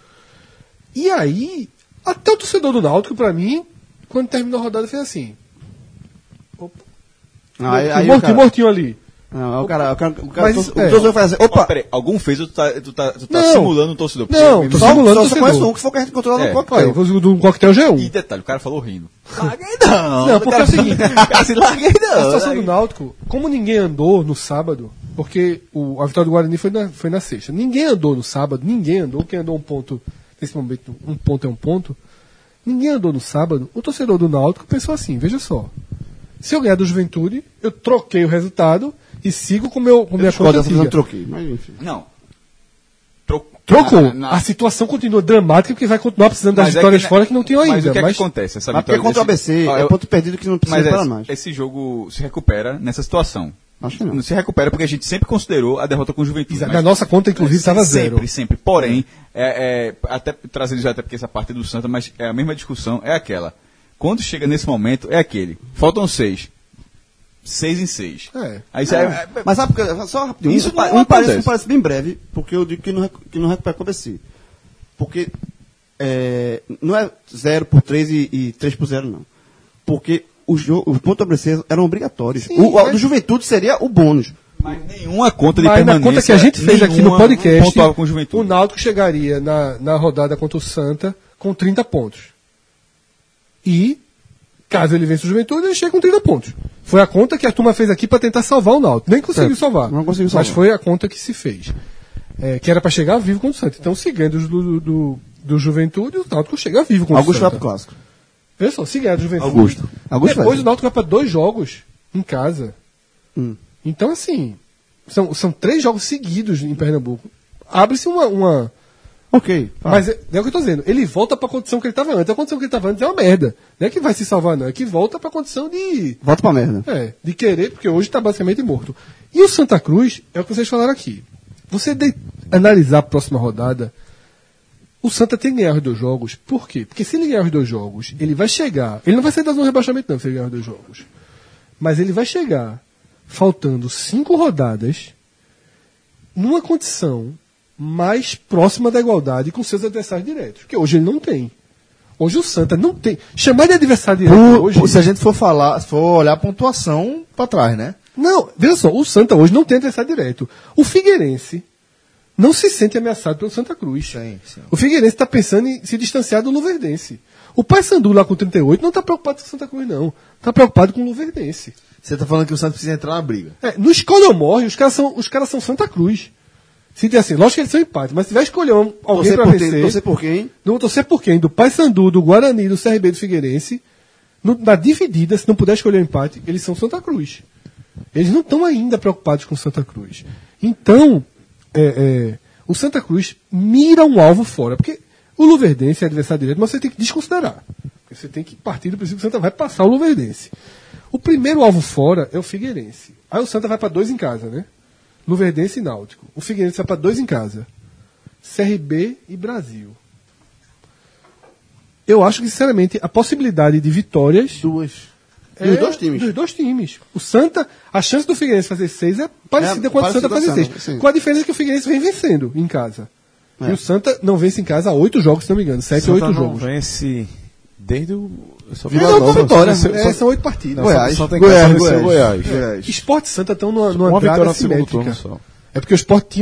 E aí, até o torcedor do Náutico, pra mim, quando terminou a rodada, fez assim. Opa. Mortinho ali. Não, o cara Mas, o torcedor faz assim, opa, Peraí, algum fez ou tu tá Não. simulando um torcedor? Não, tô simulando só torcedor. conhece um que foi o que a gente controlou no Olha, coquetel. o do coquetel já é um. E detalhe, o cara falou rindo. Larguei não! Não, porque é o seguinte, Assim, larguei a não! situação do Náutico, como ninguém andou no sábado, porque a vitória do Guarani foi na sexta. Ninguém andou no sábado, quem andou um ponto, nesse momento, um ponto é um ponto, ninguém andou no sábado, o torcedor do Náutico pensou assim, veja só, se eu ganhar do Juventude, eu troquei o resultado e sigo com minha conta antiga. troquei, mas enfim. Não. Trocou. Na- A situação continua dramática porque vai continuar precisando das Mas é vitórias que- fora que não tinham ainda. Mas o que é que acontece? Essa Mas porque vitória contra o ABC Ó, é ponto perdido que não precisa Mas para mais. esse jogo se recupera nessa situação. Acho que não. Se recupera porque a gente sempre considerou a derrota com o Juventude. Na nossa conta, inclusive, estava zero. Sempre. Porém, até trazendo já até porque essa parte do Santa, mas é a mesma discussão, é aquela. Quando chega nesse momento, é aquele. Faltam 6. 6 em 6. É. Aí Mas sabe, só rapidinho, Isso não um acontece. parece bem breve, porque eu digo que não recupera com o ABC. Porque não é 0 por 3 e 3 por 0, não. Porque os pontos do ABC eram obrigatórios. Sim, O do Juventude seria o bônus. Mas nenhuma conta de Mas na permanência. conta que a gente fez aqui no nenhuma podcast, pontuava com o Juventude. o Náutico chegaria na rodada contra o Santa com 30 pontos. E, caso ele vença o Juventude, ele chega com 30 pontos. Foi a conta que a turma fez aqui para tentar salvar o Náutico. Nem conseguiu salvar. não conseguiu salvar. Mas foi a conta que se fez. Que era para chegar vivo contra o Santa. Então, se ganha do Juventude, o Náutico chega vivo contra Augusto o vai Santa. pro clássico. Veja só, se ganhar do Juventude. Augusto Depois vai. o Náutico vai para 2 jogos em casa. Então, assim, são 3 jogos seguidos em Pernambuco. Abre-se uma... Ok. Mas é o que eu tô dizendo. Ele volta pra condição que ele estava antes. A condição que ele estava antes é uma merda. Não é que vai se salvar, não. É que volta pra condição de... Volta pra merda. de querer, porque hoje está basicamente morto. E o Santa Cruz, é o que vocês falaram aqui. Você analisar a próxima rodada, o Santa tem que ganhar os 2 jogos. Por quê? Porque se ele ganhar os 2 jogos, ele vai chegar... Ele não vai sair da zona de rebaixamento, não, se ele ganhar os 2 jogos. Mas ele vai chegar faltando 5 rodadas numa condição mais próxima da igualdade com seus adversários diretos. Porque hoje ele não tem. Hoje o Santa não tem. Chamar de adversário direto hoje... Se a gente for olhar a pontuação pra trás, né? Não, veja só, o Santa hoje não tem adversário direto. O Figueirense não se sente ameaçado pelo Santa Cruz. Sim. O Figueirense está pensando em se distanciar do Luverdense. O Paysandu lá com 38 não está preocupado com o Santa Cruz, não. Está preocupado com o Luverdense. Você tá falando que o Santos precisa entrar na briga. No escolha ou morre, os caras são Santa Cruz. Se der assim, lógico que eles são empate, mas se tiver escolher alguém Torcer pra por vencer... quem? Torcer por quem? Não vou torcer por quem? Do Paysandu, do Guarani, do CRB e do Figueirense. Na dividida, se não puder escolher o empate, eles são Santa Cruz. Eles não estão ainda preocupados com Santa Cruz. Então, o Santa Cruz mira um alvo fora. Porque o Luverdense é adversário direto, mas você tem que desconsiderar. Porque você tem que partir do princípio que o Santa vai passar o Luverdense. O primeiro alvo fora é o Figueirense. Aí o Santa vai para 2 em casa, né? Luverdense e Náutico. O Figueirense vai para 2 em casa. CRB e Brasil. Eu acho que, sinceramente, a possibilidade de vitórias... Duas. Dos dois times. Dos dois times. O Santa, a chance do Figueirense fazer 6 é parecida com a do Santa fazer 6. sim. Com a diferença que o Figueirense vem vencendo em casa. E o Santa não vence em casa há 8 jogos, se não me engano. 7 ou 8 jogos. Vence desde o... Vila Nova vitória. São 8 partidas. Goiás. Só tem que Goiás. Sport e Santa estão numa Uma draga vitória no segundo assimétrica. turno só. É porque o Sport tinha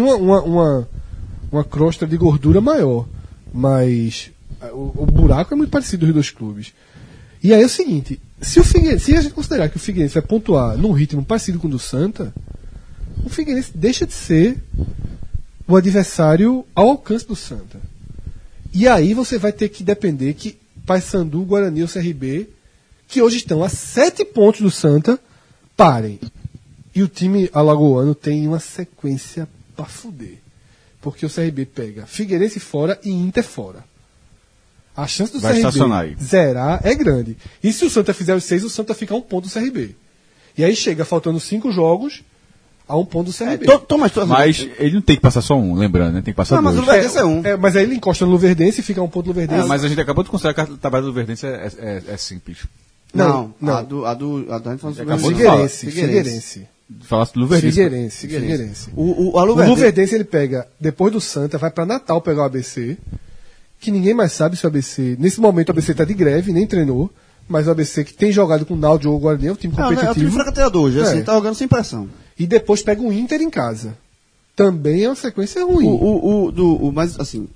uma crosta de gordura maior. Mas o buraco é muito parecido dos dois clubes. E aí é o seguinte, se a gente considerar que o Figueirense vai pontuar num ritmo parecido com o do Santa, o Figueirense deixa de ser o adversário ao alcance do Santa. E aí você vai ter que depender que Paysandu, Guarani ou CRB, que hoje estão a 7 pontos do Santa, parem. E o time alagoano tem uma sequência pra fuder. Porque o CRB pega Figueirense fora e Inter fora. A chance do Vai CRB estacionar aí. zerar é grande. E se o Santa fizer os 6, o Santa fica a 1 ponto do CRB. E aí chega faltando 5 jogos a 1 ponto do CRB. Mas ele não tem que passar só um, lembrando, né? Tem que passar Não, mas o dois. Luverdense é um. Mas aí ele encosta no Luverdense e fica a 1 ponto do Luverdense. Mas a gente acabou de considerar que a tabela do Luverdense é simples. Não. A do a gente falou sobre Acabou de o Figueirense. Falasse do Luverdense. Figueirense. O O Luverdense. Luverdense ele pega, depois do Santa, vai pra Natal pegar o ABC, que ninguém mais sabe se o ABC... Nesse momento o ABC tá de greve, nem treinou, mas o ABC que tem jogado com o Náutico ou o Guarani é um time Não, é o time competitivo. fracateador hoje, assim, É. tá jogando sem pressão. E depois pega o Inter em casa. Também é uma sequência ruim. Mas assim,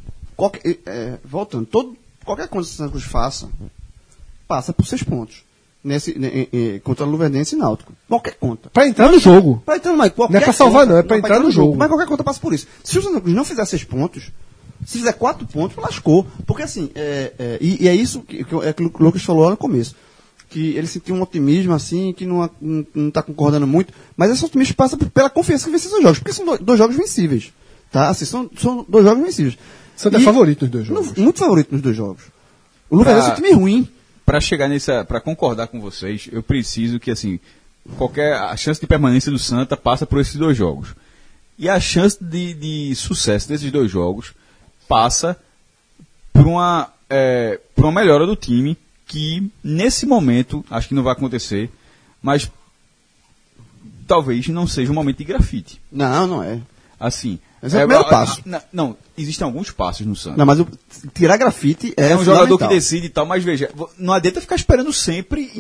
voltando, qualquer coisa que o Santa Cruz faça, passa por 6 pontos. Contra o Luverdense e Náutico. Qualquer conta. Pra entrar no jogo. Pra entrar, mas qualquer Não é pra salvar, conta, não, é pra entrar no jogo. Mas qualquer conta passa por isso. Se o Santa Cruz não fizer 6 pontos, se fizer 4 pontos, lascou. Porque assim, e é isso que o Lucas falou lá no começo. Que ele sentiu um otimismo assim, que não está concordando muito, mas esse otimismo passa pela confiança que vence esses jogos, porque são 2 jogos vencíveis. Tá? Assim, são 2 jogos vencíveis. Santa é favorito nos 2 jogos. Muito favorito nos 2 jogos. O Luverdense é um time ruim. Para chegar para concordar com vocês, eu preciso que assim, a chance de permanência do Santa passa por esses 2 jogos. E a chance de sucesso desses 2 jogos passa por uma melhora do time, que nesse momento, acho que não vai acontecer, mas talvez não seja um momento de grafite. Não é. Assim, Esse é o primeiro passo. Não, existem alguns passos no Santa. Não, mas tirar grafite É um jogador que fundamental. decide e tal, mas veja, não adianta ficar esperando sempre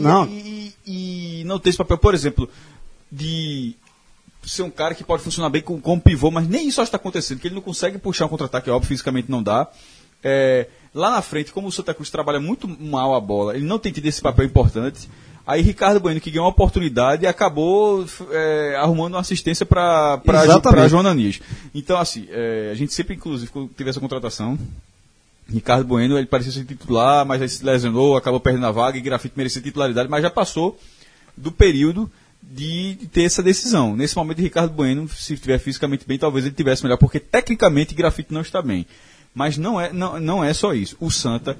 e não ter esse papel, por exemplo, de ser um cara que pode funcionar bem como pivô, mas nem isso está acontecendo, que ele não consegue puxar um contra-ataque, é óbvio, fisicamente não dá. Lá na frente, como o Santa Cruz trabalha muito mal a bola, ele não tem tido esse papel importante. Aí Ricardo Bueno, que ganhou uma oportunidade, acabou arrumando uma assistência para João Ananias. Então, assim, a gente sempre, inclusive, quando teve essa contratação, Ricardo Bueno, ele parecia ser titular, mas aí se lesionou, acabou perdendo a vaga, e Grafite merecia titularidade, mas já passou do período de ter essa decisão. Nesse momento, Ricardo Bueno, se estiver fisicamente bem, talvez ele tivesse melhor, porque tecnicamente Grafite não está bem. Mas não é só isso. O Santa...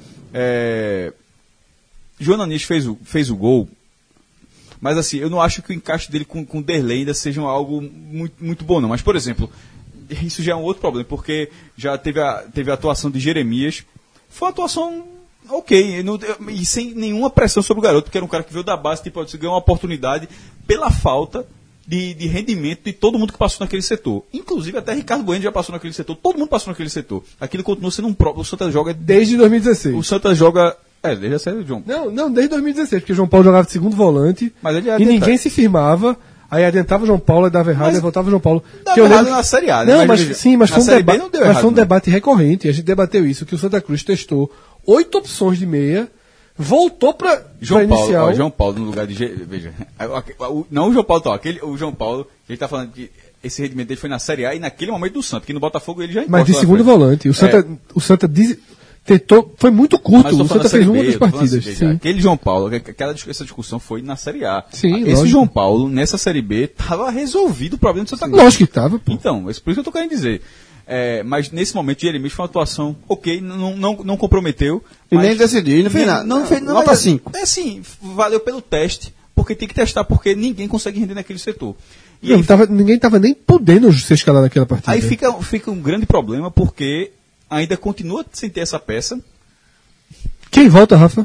João Ananias fez o gol, mas assim, eu não acho que o encaixe dele com o Derlei ainda seja algo muito, muito bom, não. Mas, por exemplo, isso já é um outro problema, porque já teve a atuação de Jeremias, foi uma atuação ok, e sem nenhuma pressão sobre o garoto, porque era um cara que veio da base, tipo, ganhou uma oportunidade pela falta de rendimento de todo mundo que passou naquele setor. Inclusive, até Ricardo Bueno já passou naquele setor, todo mundo passou naquele setor. Aquilo continua sendo um próprio. O Santa joga... Desde 2016. O Santa joga... desde a série, João. Não, desde 2016, porque o João Paulo jogava de segundo volante Mas ele e ninguém se firmava, aí adiantava o João Paulo, aí dava errado, aí voltava o João Paulo. Dava errado na Série A, né? Não, mas veja, foi na um Série B debate, não deu mas errado, foi um não. debate recorrente, a gente debateu isso, que o Santa Cruz testou 8 opções de meia, voltou pra João Paulo, inicial. ó, João Paulo no lugar de... Veja, não o João Paulo, tá, o João Paulo, a gente tá falando que esse rendimento dele foi na Série A e naquele momento do Santos, que no Botafogo ele já Mas de encosta lá segundo frente. volante. O Santa tentou, foi muito curto. Mas tô O falando Santa da Série fez uma B, das eu tô falando partidas. assim, veja, Sim. aquele João Paulo, essa discussão foi na Série A. Sim, Esse lógico. João Paulo, nessa Série B, tava resolvido o problema do Santa Cruz. Lógico que tava, pô. Então, por isso que eu tô querendo dizer. Mas nesse momento, Jeremias foi uma atuação ok, não comprometeu. E mas nem decidiu, e não fez nada. Não fez nada. Nota 5. É assim, valeu pelo teste, porque tem que testar, porque ninguém consegue render naquele setor. E Não, aí, ninguém tava nem podendo ser escalado naquela partida. aí fica um grande problema, porque ainda continua sem ter essa peça. Quem volta, Rafa?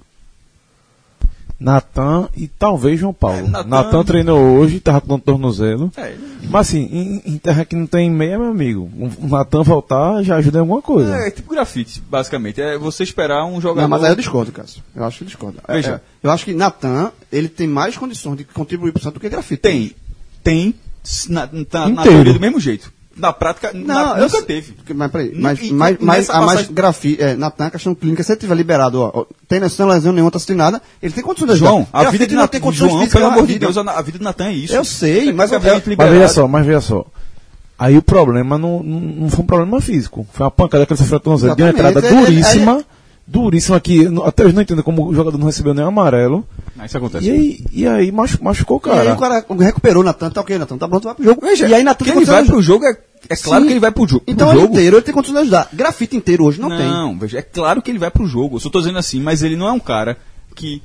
Natan e talvez João Paulo. Natan- Natan treinou hoje, tava com tornozelo. É, Mas assim, em terra que não tem meia, meu amigo, o Natan voltar já ajuda em alguma coisa. é tipo grafite, basicamente. É você esperar um jogador. Não, mas aí eu discordo, Cássio. Eu acho que discordo. Veja. Eu acho que Natan, ele tem mais condições de contribuir pro Santos do que Grafite. Tem na Inteiro. teoria do mesmo jeito. Na prática, Não, eu nunca sei. teve. Mas peraí, Não, mas e mais nessa a mais passagem- Grafite, Natan, a questão clínica, se ele tiver liberado, ó, tem sem lesão nenhuma, tá sem nada, ele tem condições de ajudar. João, a vida Grafite de não Natan, tem condições João, físicas pelo na amor de vida. Deus, a vida do Natan é isso. Eu sei, mas eu- Tecnicamente Mas liberado. veja só. Aí o problema não foi um problema físico. Foi uma pancada que ele sofreu no tornozelo. Deu uma Exatamente. entrada duríssima que até hoje não entendo como o jogador não recebeu nem amarelo. Isso acontece. E aí machucou o E aí cara. o cara recuperou o Natan, tá ok, Natan, tá pronto, vai pro jogo. Veja, e aí Natan que tem ele condições vai de pro jogo, é claro Sim. que ele vai pro jogo. Então ele inteiro, ele tem condições de ajudar. Grafite inteiro hoje não tem. Não, veja, é claro que ele vai pro jogo. Eu só tô dizendo assim, mas ele não é um cara que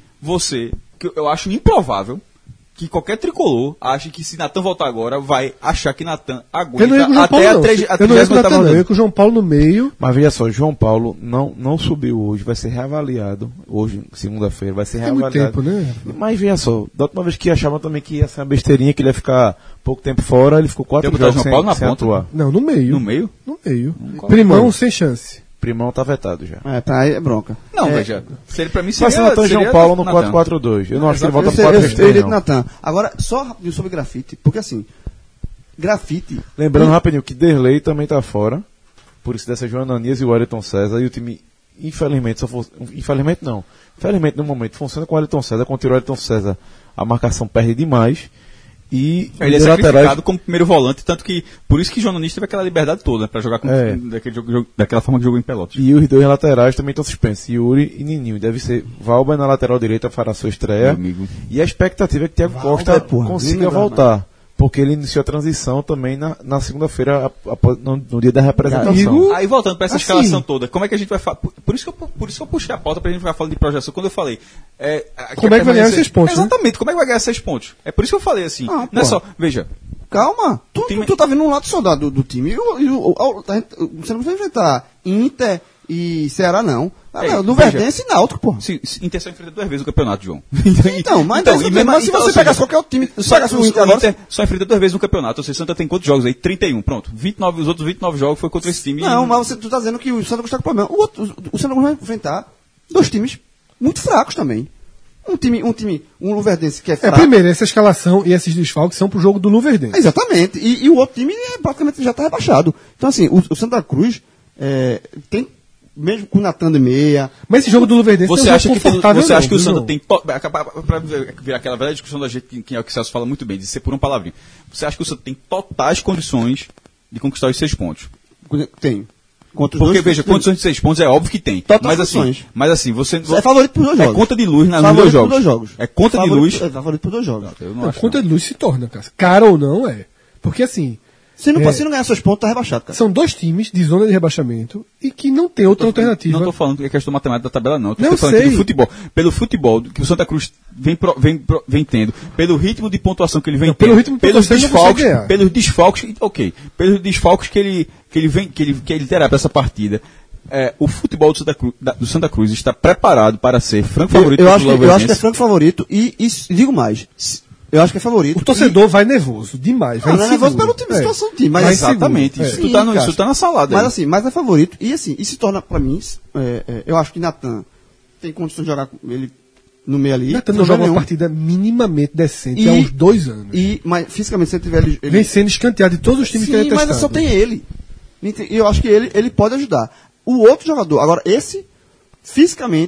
eu acho improvável que qualquer tricolor ache que se Natan voltar agora, vai achar que Natan Eu não ia com o aguenta João até Paulo, a não. 38ª Eu não ia com o Natan, não. Eu rodada. ia com o João Paulo no meio. Mas veja só, João Paulo não subiu hoje, vai ser reavaliado. Hoje, segunda-feira, vai ser Tem muito reavaliado. tempo, né? Mas veja só, da última vez que achavam também que ia ser uma besteirinha, que ele ia ficar pouco tempo fora, ele ficou 4 Tem que botar jogos João Paulo na sem ponta. atuar. Não, no meio. No meio? No meio. Primão sem chance. Primão tá vetado já. Tá aí é bronca. Não, veja, se ele pra mim Mas se seria... Natan e João seria Paulo no Natan. 4-4-2. Eu não acho que ele volta pro Eu 4-3-3, iria de não. Natan. Agora, só rapidinho sobre Grafite, porque assim, Grafite... Lembrando rapidinho que Derlei também tá fora. Por isso dessa João Ananias e o Wellington César. E o time, infelizmente, infelizmente não. Felizmente no momento funciona com o Wellington César. Quando tira o Wellington César, a marcação perde demais. E Ele é os sacrificado laterais. como primeiro volante, tanto que por isso que João Nunes teve aquela liberdade toda pra jogar com, É. daquela forma que jogou em Pelotas. E os dois laterais também estão suspensos, Yuri e Nininho. Deve ser Valber na lateral direita fará sua estreia. Meu amigo. E a expectativa é que Thiago Costa porra, consiga nem lembrar voltar. Porque ele iniciou a transição também na segunda-feira, no dia da representação. Amigo, Aí voltando pra essa Assim. escalação toda, como é que a gente vai falar? Por isso que eu puxei a pauta pra gente ficar falando de projeção. Quando eu falei. Como é que vai ganhar 6 pontos, né? Exatamente, como é que vai ganhar 6 pontos? É por isso que eu falei assim. Ah, não é pô. só. Veja, Calma, time- tu tá vendo um lado só do time. Você não vai enfrentar Inter e Ceará, não. No veja. Verdense e Náutico, porra. se Inter só enfrenta 2 vezes o campeonato, João. Então, mas e mesmo- mas se então, você ou seja, pegasse qualquer outro time, Só, pegasse o o Inter agora, Inter só enfrenta 2 vezes no campeonato. Ou seja, o Santa tem quantos jogos aí? 31, pronto. 29, os outros 29 jogos foi contra esse time. Não, mas tu tá dizendo que o Santa Cruz tá com problema. O Santa Cruz vai enfrentar 2 times muito fracos também. Um Luverdense que é fraco. primeiro, essa escalação e esses desfalques são pro jogo do Luverdense. Exatamente. E o outro time praticamente já está rebaixado. Então, assim, o Santa Cruz tem, mesmo com o Natan de meia. Mas esse jogo do Luverdense Você é um acha jogo que, confortável, você acha que o não, Santa não. tem. Pra virar aquela velha discussão da gente, que é o que o Celso fala muito bem, de ser por uma palavrinha. Você acha que o Santa tem totais condições de conquistar os 6 pontos? Tem. Contra os Porque, dois, veja, condições de 6 pontos é óbvio que tem. Totais Mas assim, condições. você. É favorito por 2 jogos. É conta de luz nos Favorito dois por 2 jogos. jogos. É conta de luz. É favorito por 2 jogos. Eu não A acho. conta de luz se torna, cara. Cara ou não, é. Porque assim, Se não ganhar seus pontos, tá rebaixado, cara. são 2 times de zona de rebaixamento e que não tem outra alternativa. Não estou falando que é questão matemática da tabela, não. Não, Estou falando aqui sei. do futebol. Pelo futebol que o Santa Cruz vem tendo, pelo ritmo de pontuação que ele vem Não, tendo, pelo ritmo de pontuação ele não consegue ganhar. pelos desfalques, ok, pelos desfalques que ele terá para essa partida. O futebol do Santa Cruz está preparado para ser franco favorito Eu do acho que é Luverdense. franco favorito e digo mais. Eu acho que é favorito. O torcedor vai nervoso, demais. Vai Não é nervoso inseguro. pelo time, situação do time. Mas Vai Exatamente. inseguro. Isso, Sim, tu tá Cássio. isso tá na salada. Mas aí. assim, mas é favorito. E assim, e se torna pra mim, eu acho que Natan tem condições de jogar com ele no meio ali. Natan sem não joga uma nenhum. partida minimamente decente E- há uns 2 anos. Mas fisicamente, se ele tiver ele Vem sendo escanteado de todos os times que ele é Sim, mas testado. só tem ele. E eu acho que ele pode ajudar. O outro jogador, agora esse, fisicamente,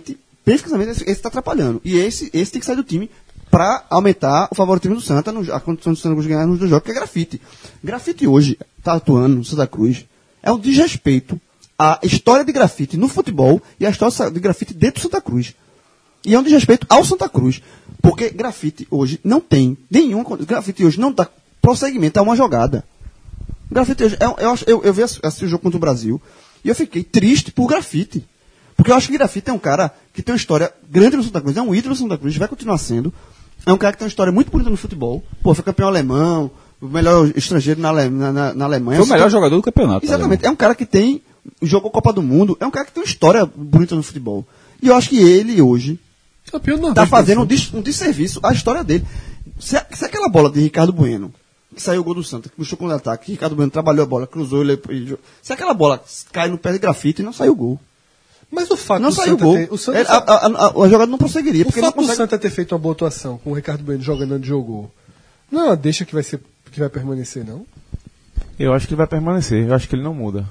pesquisamente, esse está atrapalhando. E esse tem que sair do time para aumentar o favoritismo do Santa, a condição do Santa ganhar nos dois jogos, que é Grafite. Grafite hoje está atuando no Santa Cruz. É um desrespeito à história de Grafite no futebol e à história de Grafite dentro do Santa Cruz. E é um desrespeito ao Santa Cruz. Porque Grafite hoje não tem nenhum. Grafite hoje não dá prosseguimento a uma jogada. Grafite hoje. Eu vi assisti o jogo contra o Brasil e eu fiquei triste por Grafite. Porque eu acho que Grafite é um cara que tem uma história grande no Santa Cruz, é um ídolo do Santa Cruz, vai continuar sendo. É um cara que tem uma história muito bonita no futebol. Pô, foi campeão alemão, o melhor estrangeiro na Alemanha. Foi o melhor jogador do campeonato. Exatamente. É um cara que jogou Copa do Mundo, é um cara que tem uma história bonita no futebol. E eu acho que ele hoje está fazendo um desserviço à história dele. Se aquela bola de Ricardo Bueno, que saiu o gol do Santa, que puxou com o ataque, Ricardo Bueno trabalhou a bola, cruzou, se aquela bola cai no pé de Grafite, não saiu o gol. Mas o fato não do saiu Santa gol. ter, o Santa a jogada não prosseguiria. O porque fato não consegue... do Santa ter feito uma boa atuação com o Ricardo Bueno jogando onde jogou, não é uma deixa que vai permanecer, não? Eu acho que ele vai permanecer, eu acho que ele não muda.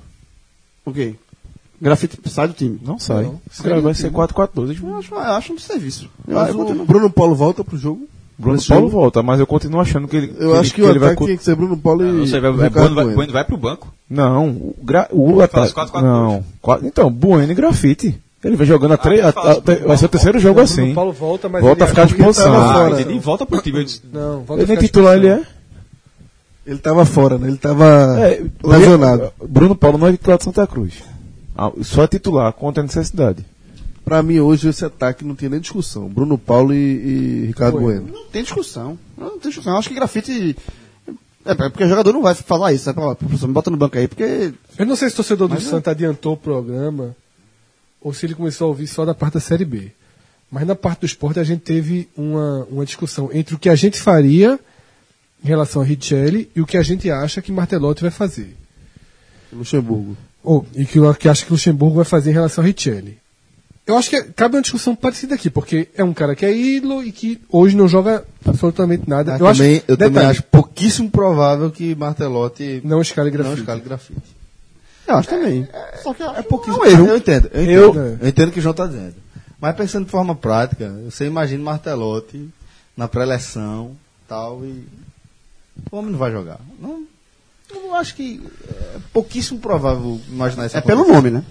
O quê? Grafite sai do time. Não sai. Não, Esse cara vai ser 4-4-2. Eu acho um serviço. Mas o Bruno Paulo volta pro jogo? Bruno Esse Paulo jogo? volta, mas eu continuo achando que ele. Eu acho que o ataque tinha que ser Bruno Paulo e. Não sei, Ricardo Bueno. Bueno vai pro banco. Não, o ataque. 4-4-2. Não. Então, Bueno e Grafite. Ele vai jogando vai ser o terceiro jogo O assim. Bruno Paulo volta, mas volta a ficar à disposição. fora. Ele volta pro time. Eu disse, Não, volta Ele a nem ficar à titular, ele disposição. é. Ele tava fora, né? Ele tava lesionado. Bruno Paulo não é titular de Santa Cruz. Só é titular contra a necessidade. Pra mim, hoje, esse ataque não tinha nem discussão. Bruno Paulo e Ricardo Bueno. Não tem discussão. Eu acho que Grafite. Porque o jogador não vai falar isso. Professor, me bota no banco aí, porque. Eu não sei se o torcedor do Santa adiantou o programa ou se ele começou a ouvir só da parte da Série B. Mas na parte do esporte a gente teve uma discussão entre o que a gente faria em relação a Richelli e o que a gente acha que Martelotti vai fazer. Luxemburgo. E que acha que o Luxemburgo vai fazer em relação a Richelli. Eu acho que cabe uma discussão parecida aqui, porque é um cara que é ídolo e que hoje não joga absolutamente nada. Eu também acho pouquíssimo provável que Martelotti não escale Grafite. Grafite. Eu acho também. Só que é pouquíssimo. É um erro. Eu entendo. Eu- Eu entendo o que o João está dizendo. Mas pensando de forma prática, você imagina Martelotti na pré-eleção tal, e o homem não vai jogar. Eu acho que é pouquíssimo provável imaginar isso. É pelo nome, né?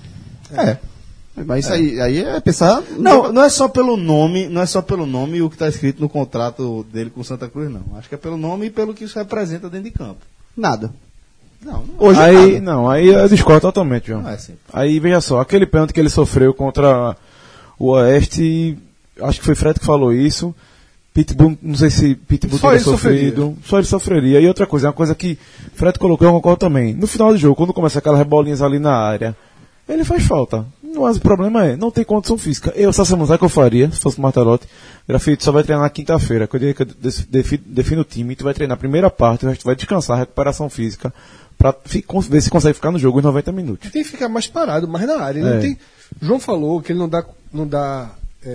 Mas isso aí é pensar. Não é só pelo nome, e o que está escrito no contrato dele com o Santa Cruz, não. Acho que é pelo nome e pelo que isso representa dentro de campo. Nada. Não Hoje Aí, nada. aí eu discordo totalmente, João. não é assim. Aí, veja só, aquele pênalti que ele sofreu contra o Oeste, acho que foi Fred que falou isso. Pitbull, não sei se Pitbull Só teria ele sofrido. Só ele sofreria. E outra coisa, é uma coisa que Fred colocou, eu concordo também. No final do jogo, quando começa aquelas bolinhas ali na área, ele faz falta. Mas o problema é, não tem condição física. Essa semana que eu faria, se fosse o Martelotti, Grafite só vai treinar na quinta-feira, que é o dia que eu defino o time, tu vai treinar a primeira parte, o resto vai descansar, recuperação física, pra ver se consegue ficar no jogo os 90 minutos. Tem que ficar mais parado, mais na área. Ele não tem. João falou que ele não dá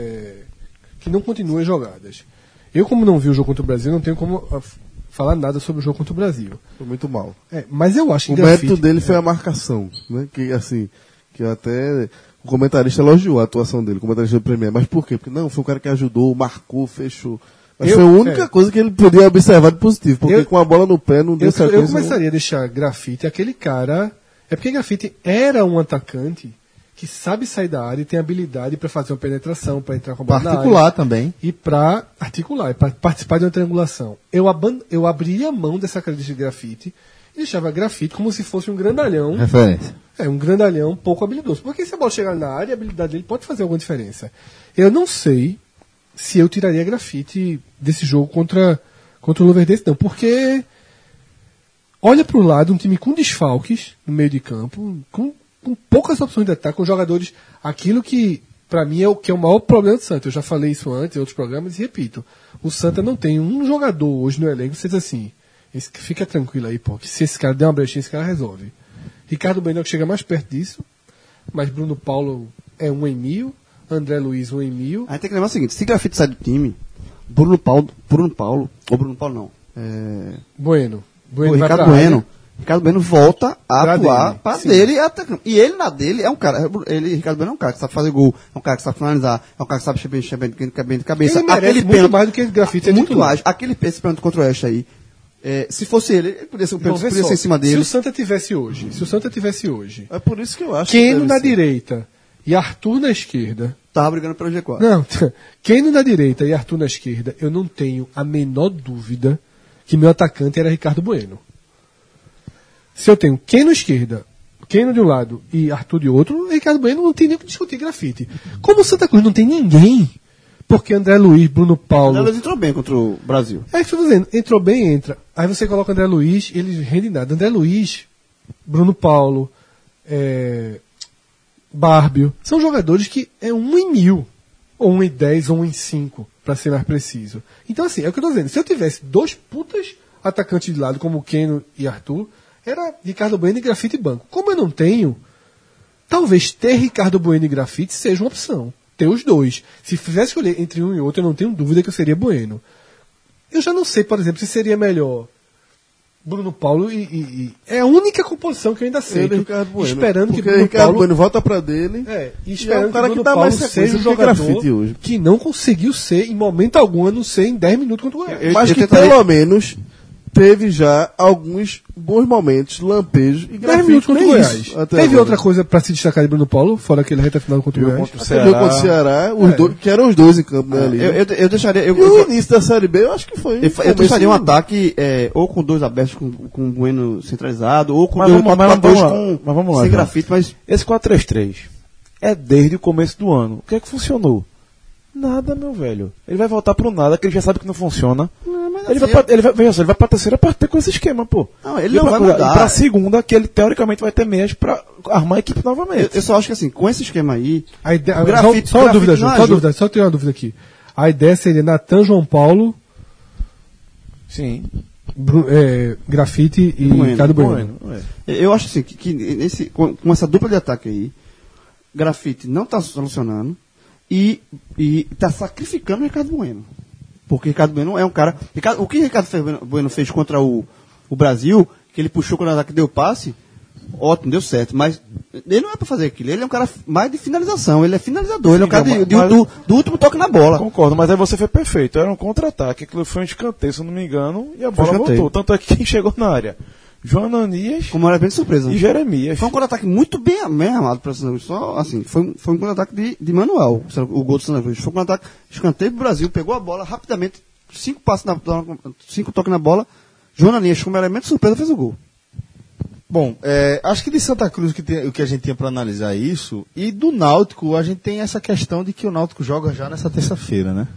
que não continua as jogadas. Eu, como não vi o jogo contra o Brasil, não tenho como falar nada sobre o jogo contra o Brasil. Foi muito mal. Mas eu acho que O Grafite, mérito dele foi a marcação, né? Que assim, que até o comentarista elogiou a atuação dele, o comentarista do Premier. Mas por quê? Porque não, foi o cara que ajudou, marcou, fechou. Mas foi a única coisa que ele podia observar de positivo, porque com a bola no pé não deu eu sequência. começaria a deixar Grafite aquele cara. É porque Grafite era um atacante que sabe sair da área e tem habilidade para fazer uma penetração, para entrar com a bola Para na articular área. também. E para articular, para participar de uma triangulação. Eu abriria mão dessa característica de Grafite e deixava Grafite como se fosse um grandalhão. Referência. Um grandalhão pouco habilidoso. Porque se a bola chegar na área, a habilidade dele pode fazer alguma diferença. Eu não sei se eu tiraria Grafite desse jogo contra o Luverdense, não. Porque olha para o lado, um time com desfalques no meio de campo, com poucas opções de ataque, com jogadores, aquilo que para mim é o maior problema do Santa. Eu já falei isso antes em outros programas e repito. O Santa não tem um jogador hoje no elenco que você diz assim, fica tranquilo aí, pô, que se esse cara der uma brechinha, esse cara resolve. Ricardo Bueno que chega mais perto disso, mas Bruno Paulo é 1 em 1000, André Luiz 1 em 1000. Aí tem que lembrar o seguinte, se Grafite sai do time, Bruno Paulo não, Bueno o vai Ricardo pra área. Bueno, Ricardo Bueno volta a Pra atuar dele, para sim. dele e atacando. E ele, na dele, é um cara. Ricardo Bueno é um cara que sabe fazer gol, é um cara que sabe finalizar, é um cara que sabe chegar bem de cabeça. Ele merece muito mais do que Grafite é muito titular. mais. Aquele pênalti contra o Oeste aí, se fosse ele podia ser um Então, pênalti, vê podia só, ser em cima Se dele. o Santa tivesse hoje, É por isso que eu acho Keno que na deve ser. direita e Arthur na esquerda. Tava brigando pelo G4. Não, Keno na direita e Arthur na esquerda, eu não tenho a menor dúvida que meu atacante era Ricardo Bueno. Se eu tenho Keno esquerda, Keno de um lado e Arthur de outro, Ricardo Bueno não tem nem o que discutir Grafite. Como o Santa Cruz não tem ninguém, porque André Luiz, Bruno Paulo... Elas entrou bem contra o Brasil. É isso que eu tô dizendo, entrou bem, entra. Aí você coloca André Luiz, ele rende nada. André Luiz, Bruno Paulo, Bárbio, são jogadores que é 1 em 1000, ou 1 em 10, ou 1 em 5, para ser mais preciso. Então assim, é o que eu tô dizendo, se eu tivesse 2 putas atacantes de lado, como Keno e Arthur, era Ricardo Bueno e Grafite banco. Como eu não tenho, talvez ter Ricardo Bueno e Grafite seja uma opção. Ter os dois. Se fizesse escolher entre um e outro, eu não tenho dúvida que eu seria Bueno. Eu já não sei, por exemplo, se seria melhor Bruno Paulo é a única composição que eu ainda aceito. Ele e Ricardo Bueno. Esperando que Porque Bruno Ricardo Paulo... Bueno volta pra dele. E e esperando é um cara que que Bruno dá Paulo mais seja sequência um do que jogador Grafite hoje. que não conseguiu ser, em momento algum, a não ser em 10 minutos contra o Goiás. Mas que pelo menos teve já alguns bons momentos, lampejos e 10 Grafite minutos contra o nem Goiás. isso até Teve agora. outra coisa pra se destacar de Bruno Paulo, fora aquele reta final contra o Viu Goiás? contra o Até mesmo contra o Ceará. Ceará, os dois, que eram os dois em campo, né, ali. Eu deixaria. E o início da Série B, eu acho que foi. Eu deixaria um ataque ou com 2 abertos com o Bueno centralizado, ou com Mas 2 vamos lá, com mas vamos lá, sem João. Grafite, mas Esse 4-3-3 é desde o começo do ano. O que é que funcionou? Nada, meu velho. Ele vai voltar pro nada, que ele já sabe que não funciona. Ele vai pra terceira partida com esse esquema, pô. Não, ele E não vai pra- mudar. E pra segunda, que ele teoricamente vai ter meias pra armar a equipe novamente. eu só acho que assim, com esse esquema aí, A ideia, O Grafite- só uma Grafite dúvida, não João, só ajuda. dúvida, só tenho uma dúvida aqui. A ideia seria Natan, João Paulo, Sim. Grafite e Bueno, Ricardo Bueno. eu acho assim, que com essa dupla de ataque aí, Grafite não está solucionando e está sacrificando o Ricardo Bueno. Porque Ricardo Bueno é um cara. O que Ricardo Bueno fez contra o Brasil, que ele puxou quando o ataque deu passe, ótimo, deu certo. Mas ele não é para fazer aquilo. Ele é um cara mais de finalização. Ele é finalizador. Ele é um cara do último toque na bola. Concordo, mas aí você foi perfeito. Era um contra-ataque. Aquilo foi um escanteio, se eu não me engano, e a Foi bola escanteio. voltou. Tanto é que quem chegou na área? João Ananias Como era bem de surpresa. e Jeremias. Foi um contra-ataque muito bem armado para Santa Cruz. Só assim, foi um contra-ataque de manual. O gol do Santa Cruz. Foi um contra-ataque, escanteio pro Brasil, pegou a bola rapidamente, 5 toques na bola. João Ananias, como elemento de surpresa, fez o gol. Bom, acho que de Santa Cruz o que a gente tinha para analisar é isso, e do Náutico a gente tem essa questão de que o Náutico joga já nessa terça-feira, né?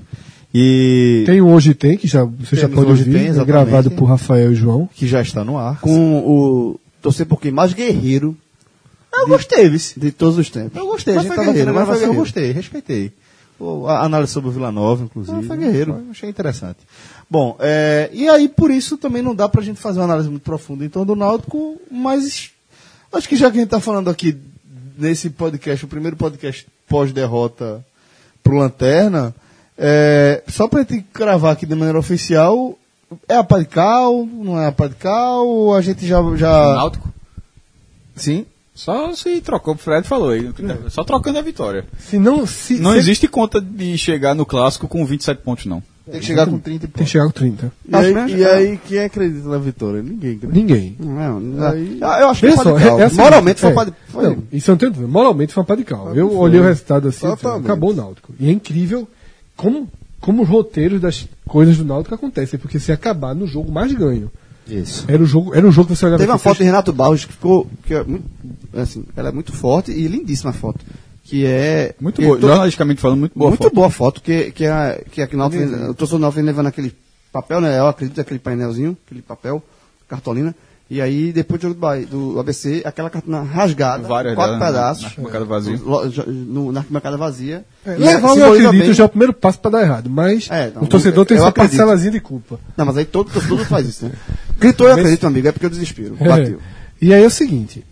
E Tem o Hoje Tem, que já, você já Temos pode Hoje ouvir, Tem, é exatamente. gravado por Rafael e João. que já está no ar. Com o torcer por quem mais guerreiro Eu gostei, vice. de todos os tempos. Eu gostei, Mas a gente foi tava vendo guerreiro, a mas foi gravação, eu guerreiro. gostei, respeitei. A análise sobre o Vila Nova, inclusive. Foi guerreiro. Eu achei interessante. Bom, e aí por isso também não dá pra gente fazer uma análise muito profunda então do Náutico, mas acho que já que a gente tá falando aqui nesse podcast, o primeiro podcast pós-derrota pro Lanterna, só pra gente cravar aqui de maneira oficial, é a pá de cal, não é a pá de cal, a gente já... Náutico. Sim? Só se trocou, o Fred falou aí. Só trocando a vitória. Não Existe conta de chegar no clássico com 27 pontos, não. Tem que chegar com 30 e Tem que chegar com 30. E aí, quem acredita na vitória? Ninguém acredita. Ninguém. Eu acho que Veja foi só, pá de cal. assim, Moralmente foi pá de foi. Não, isso eu não tenho dúvida. Moralmente foi uma pá de cal. Eu olhei o resultado assim, Totalmente. acabou o Náutico. E é incrível como os roteiros das coisas do Náutico acontecem, porque se acabar no jogo mais ganho. Isso. Era um jogo que você olhava Teve uma assim, foto de Renato Barros que ficou. Que é muito, assim, ela é muito forte e lindíssima a foto. Que é. Muito que boa. to- Jornalisticamente falando, muito boa. muito foto. boa a foto, que aqui na o torcedor do Náutico vem levando aquele papel, né? Eu acredito aquele painelzinho, aquele papel, cartolina. E aí, depois do jogo do ABC, aquela cartolina rasgada, Várias 4 delas, né? pedaços. Na arquibancada vazia. Na arquibancada vazia. levar, eu simboliza acredito, bem- já é o primeiro passo para dar errado. Mas Não, o torcedor tem eu essa acredito. parcelazinha de culpa. Não, mas aí todo torcedor faz isso, né? Gritou, eu acredito, amigo, é porque eu desespero. Bateu. E aí é o seguinte,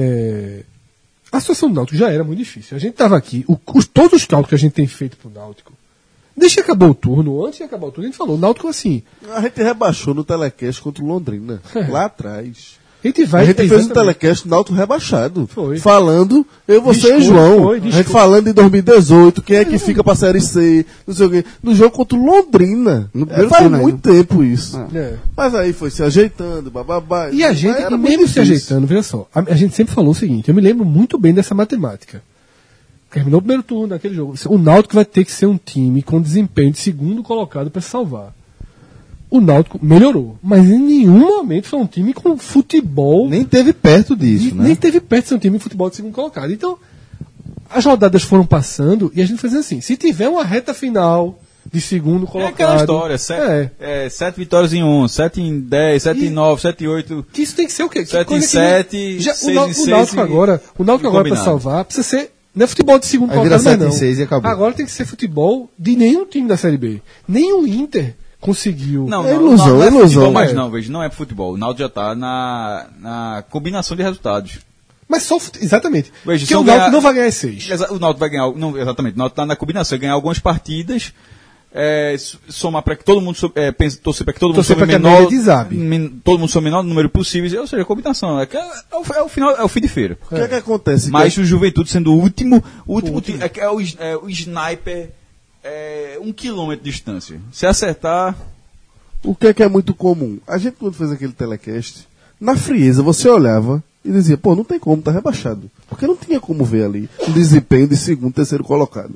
a situação do Náutico já era muito difícil. A gente estava aqui, todos os cálculos que a gente tem feito pro Náutico, desde que acabou o turno, antes de acabar o turno, a gente falou, o Náutico assim, A gente rebaixou no Telecast contra o Londrina. Lá atrás. A gente vai... A gente fez um exatamente. telecast no Náutico rebaixado. Foi. Falando, eu, você e Desculpa, João. foi, A gente desculpa. falando em 2018, quem é que fica pra Série C, não sei o quê. No jogo contra o Londrina. No primeiro Faz turno muito tempo isso. É. Mas aí foi se ajeitando, bababá. E a gente, Mas era e muito mesmo se difícil. ajeitando, veja só, a gente sempre falou o seguinte, eu me lembro muito bem dessa matemática. Terminou o primeiro turno daquele jogo. O Náutico vai ter que ser um time com desempenho de segundo colocado para se salvar. O Náutico melhorou, mas em nenhum momento foi um time com futebol. Nem teve perto disso, né? Nem teve perto de ser um time de futebol de segundo colocado. Então, as rodadas foram passando e a gente fazendo assim: se tiver uma reta final de segundo É colocado. aquela história, 7 vitórias em 11, 7 em 10, 7 em 9, 7 em 8. Que isso tem que ser o quê? 7 Coisa em que não- 7, Já, 6 o em 6 Náutico e- agora, o Náutico e agora para combinado. salvar, precisa ser. Não é futebol de segundo Aí vira colocado, mas 7 em não. 6 e acabou. Agora tem que ser futebol de nenhum time da Série B. Nem o Inter conseguiu. Não, É não, ilusão, não é é ilusão. futebol mais É. não, veja, não é futebol. O Náutico já tá na combinação de resultados. Mas só. Exatamente. Veja, Porque se o eu Náutico ganhar- não vai ganhar 6. O Náutico vai ganhar, não, exatamente, o Náutico tá na combinação, ganhar algumas partidas, somar para que todo mundo torcer para que todo mundo Torcer some pra que a menor, média desabe. todo mundo some o menor número possível, ou seja, a combinação, é o final, é o fim de feira. O que é que acontece? Mas o Juventude sendo o último time, é o sniper 1 quilômetro de distância. Se acertar, O que é muito comum? A gente, quando fez aquele telecast, na frieza, você olhava e dizia, pô, não tem como, tá rebaixado. Porque não tinha como ver ali um desempenho de segundo, terceiro colocado.